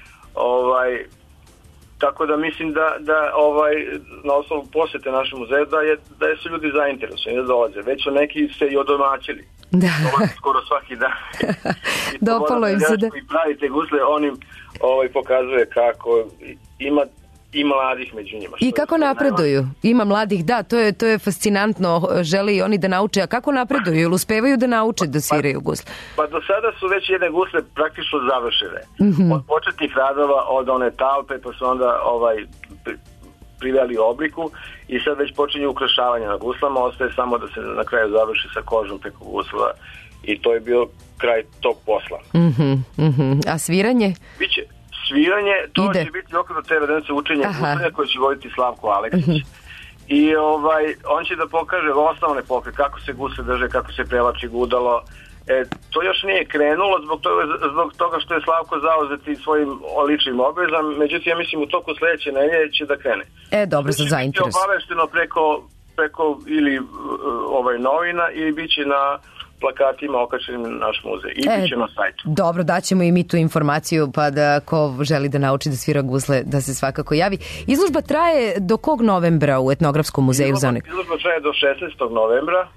Tako da mislim da na osnovu posete našem muzeju da su ljudi zainteresovani da dolaze. Već su neki se i odomaćili. Da. Skoro svaki dan. Dopalo im se da. I pravite gusle, on im pokazuje kako i mladih među njima. I kako napreduju? Ima mladih, da, to je fascinantno, žele i oni da nauče, a kako napreduju? Ili uspevaju da nauče da sviraju gusle? Pa do sada su već jedne gusle praktično završene. Od početnih radova, od one talpe, pa su onda priveli obliku i sad već počinje ukrašavanje na guslama, ostaje samo da se na kraju završi sa kožom preko gusla i to je bio kraj tog posla. A sviranje? Biće sviranje, to će biti okolo te radionice učenje guslanja koje će voditi Slavko Aleksić. I on će da pokaže osnovne pokrete, kako se gusle drže, kako se prevlači gudalo. To još nije krenulo zbog toga što je Slavko zauzeti svojim ličnim obvezama, međutim ja mislim u toku sledeće nedelje će da krene. Dobro, za zainteres. Biće obavešteno preko ili novina ili biće na plakatima okačenim na naš muzej i biće na sajtu. Dobro, daćemo i mi tu informaciju pa da ko želi da nauči da svira gusle da se svakako javi. Izložba traje do kog novembra u Etnografskom muzeju? Izložba traje do 16. novembra.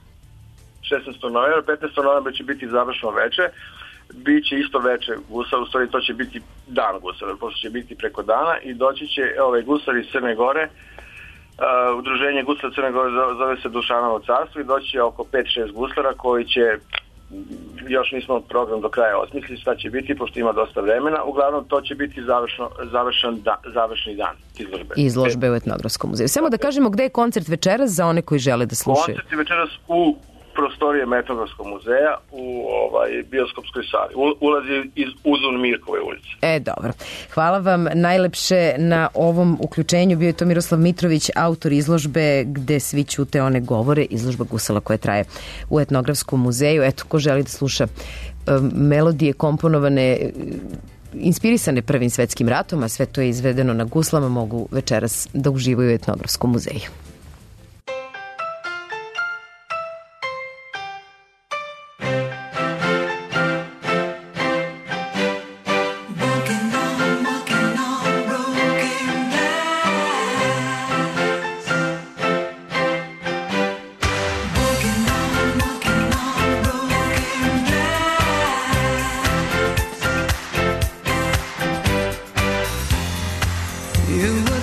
15. novembra će biti završno veče. Biće isto veče gusara, u stvari to će biti dan gusara, pošto će biti preko dana i doći će gusari iz Crne Gore. Udruženje gusara Crne Gore zove se Dušanovo carstvo i doći će oko 5-6 guslara koji će, još nismo program do kraja osmislili šta će biti, pošto ima dosta vremena. Uglavnom to će biti završni dan izložbe u Etnografskom muzeju. Samo da kažemo gde je koncert večeras za one koji žele da slušaju. Koncert je večeras u prostorije Etnografskog muzeja u bioskopskoj sali. Ulazi iz Uzun Mirkove ulice. Dobro. Hvala vam najlepše na ovom uključenju. Bio je to Miroslav Mitrović, autor izložbe Gde svi ćute, one govore, izložba gusala koja traje u Etnografskom muzeju. Eto, ko želi da sluša melodije komponovane, inspirisane Prvim svetskim ratom, a sve to je izvedeno na guslama, mogu večeras da uživaju u Etnografskom muzeju.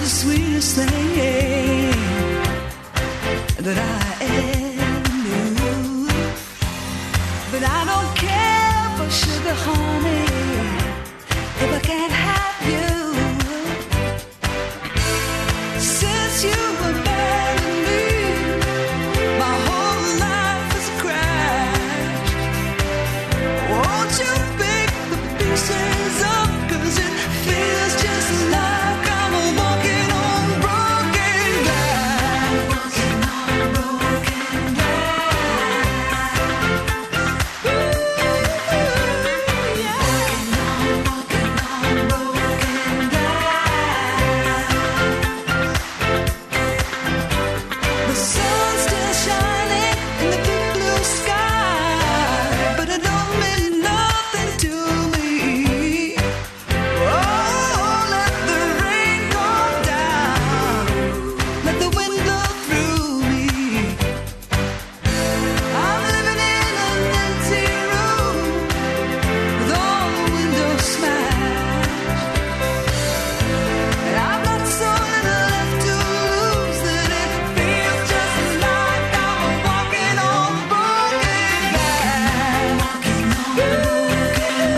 the sweetest thing that I ever knew. But I don't care for sugar, honey, if I can't have you. Since you abandoned me, my whole life has crashed. Won't you pick the pieces up, 'cause it feels just like I'm walking on broken glass. Walking on broken glass. Ooh, yeah. Walking on broken glass. The sun's still shining in the big blue sky, but it don't mean nothing to me. Oh, let the rain go down, let the wind blow through me. I'm living in an empty room with all the windows smashed, and I've got so little left to lose that it feels just like I'm walking on broken glass. Walking on broken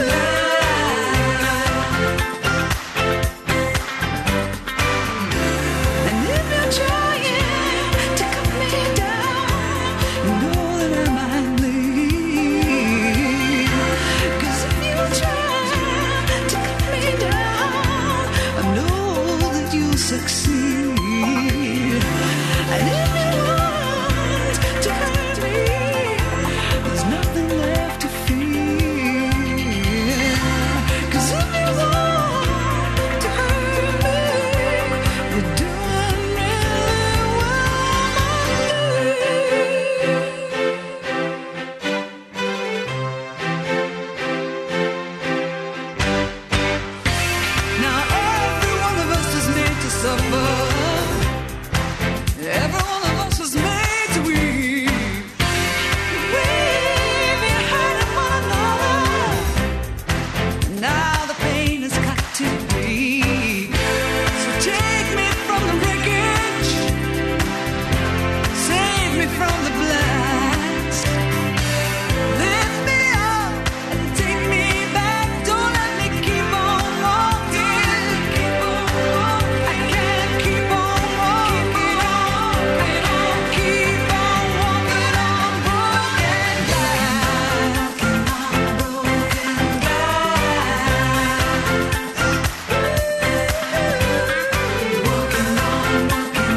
glass. And if you're trying to cut me down, you know that I might bleed. 'Cause if you try to cut me down, I know that you'll succeed. And if you want to hurt me, there's nothing left to fear. 'Cause if you want to hurt me, you're doing really well. Now every one of us is made to suffer. Every one of us is made to weep. We've been hurting one another. Now the pain has got to be. So take me from the wreckage, save me from the blast. Lift me up and take me back. Don't let me keep on walking. Keep on walking. I can't keep on walking. Keep on walking. Keep on walking on broken glass. Walking on broken glass. Walking on broken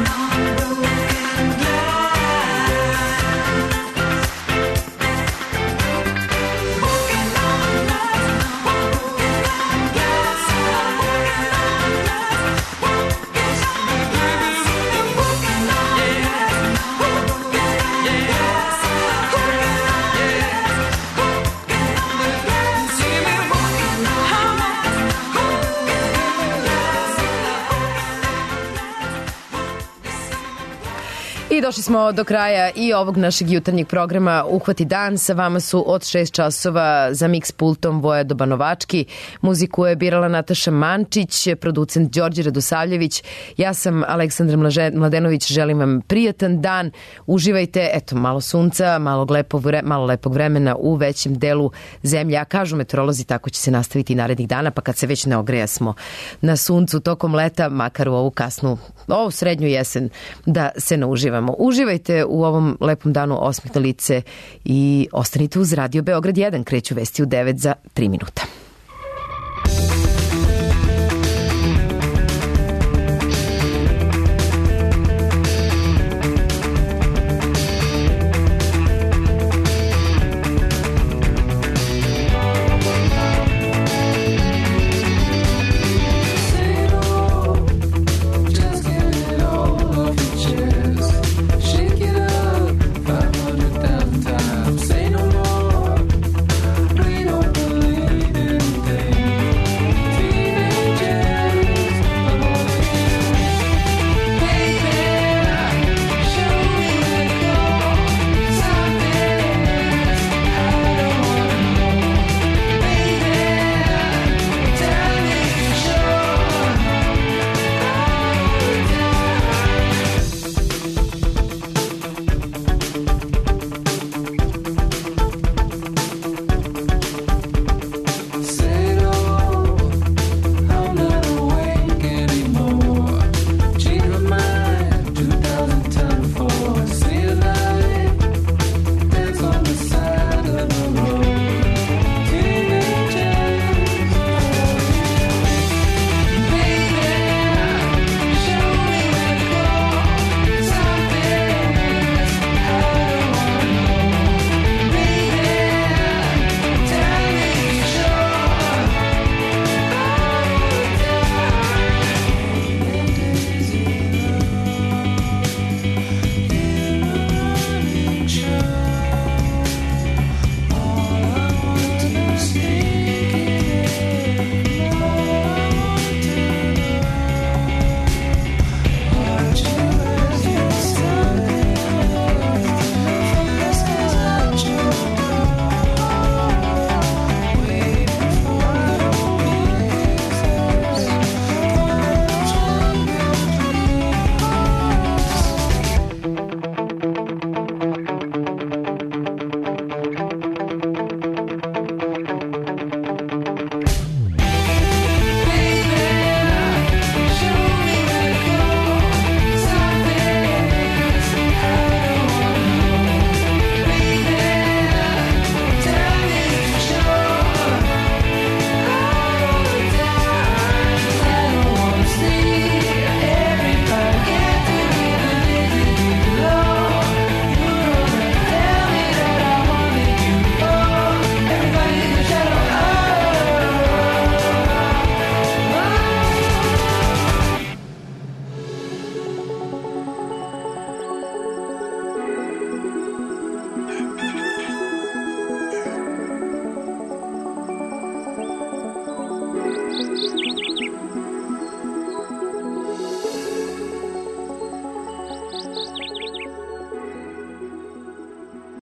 I došli smo do kraja i ovog našeg jutarnjeg programa Uhvati dan. Sa vama su od 6 časova za mix pultom Voja Dobanovački. Muziku je birala Nataša Mančić, producent Đorđe Radosavljević. Ja sam Aleksandra Mladenović. Želim vam prijatan dan. Uživajte, eto, malo sunca, malo lepog vremena u većem delu zemlje. A kažu meteorolozi, tako će se nastaviti i narednih dana, pa kad se već ne ogrejasmo na suncu tokom leta, makar u ovu srednju jesen, da se ne uživamo. Uživajte u ovom lepom danu, osmeh na lice i ostanite uz Radio Beograd 1. Kreću vesti u 9 za 3 minuta.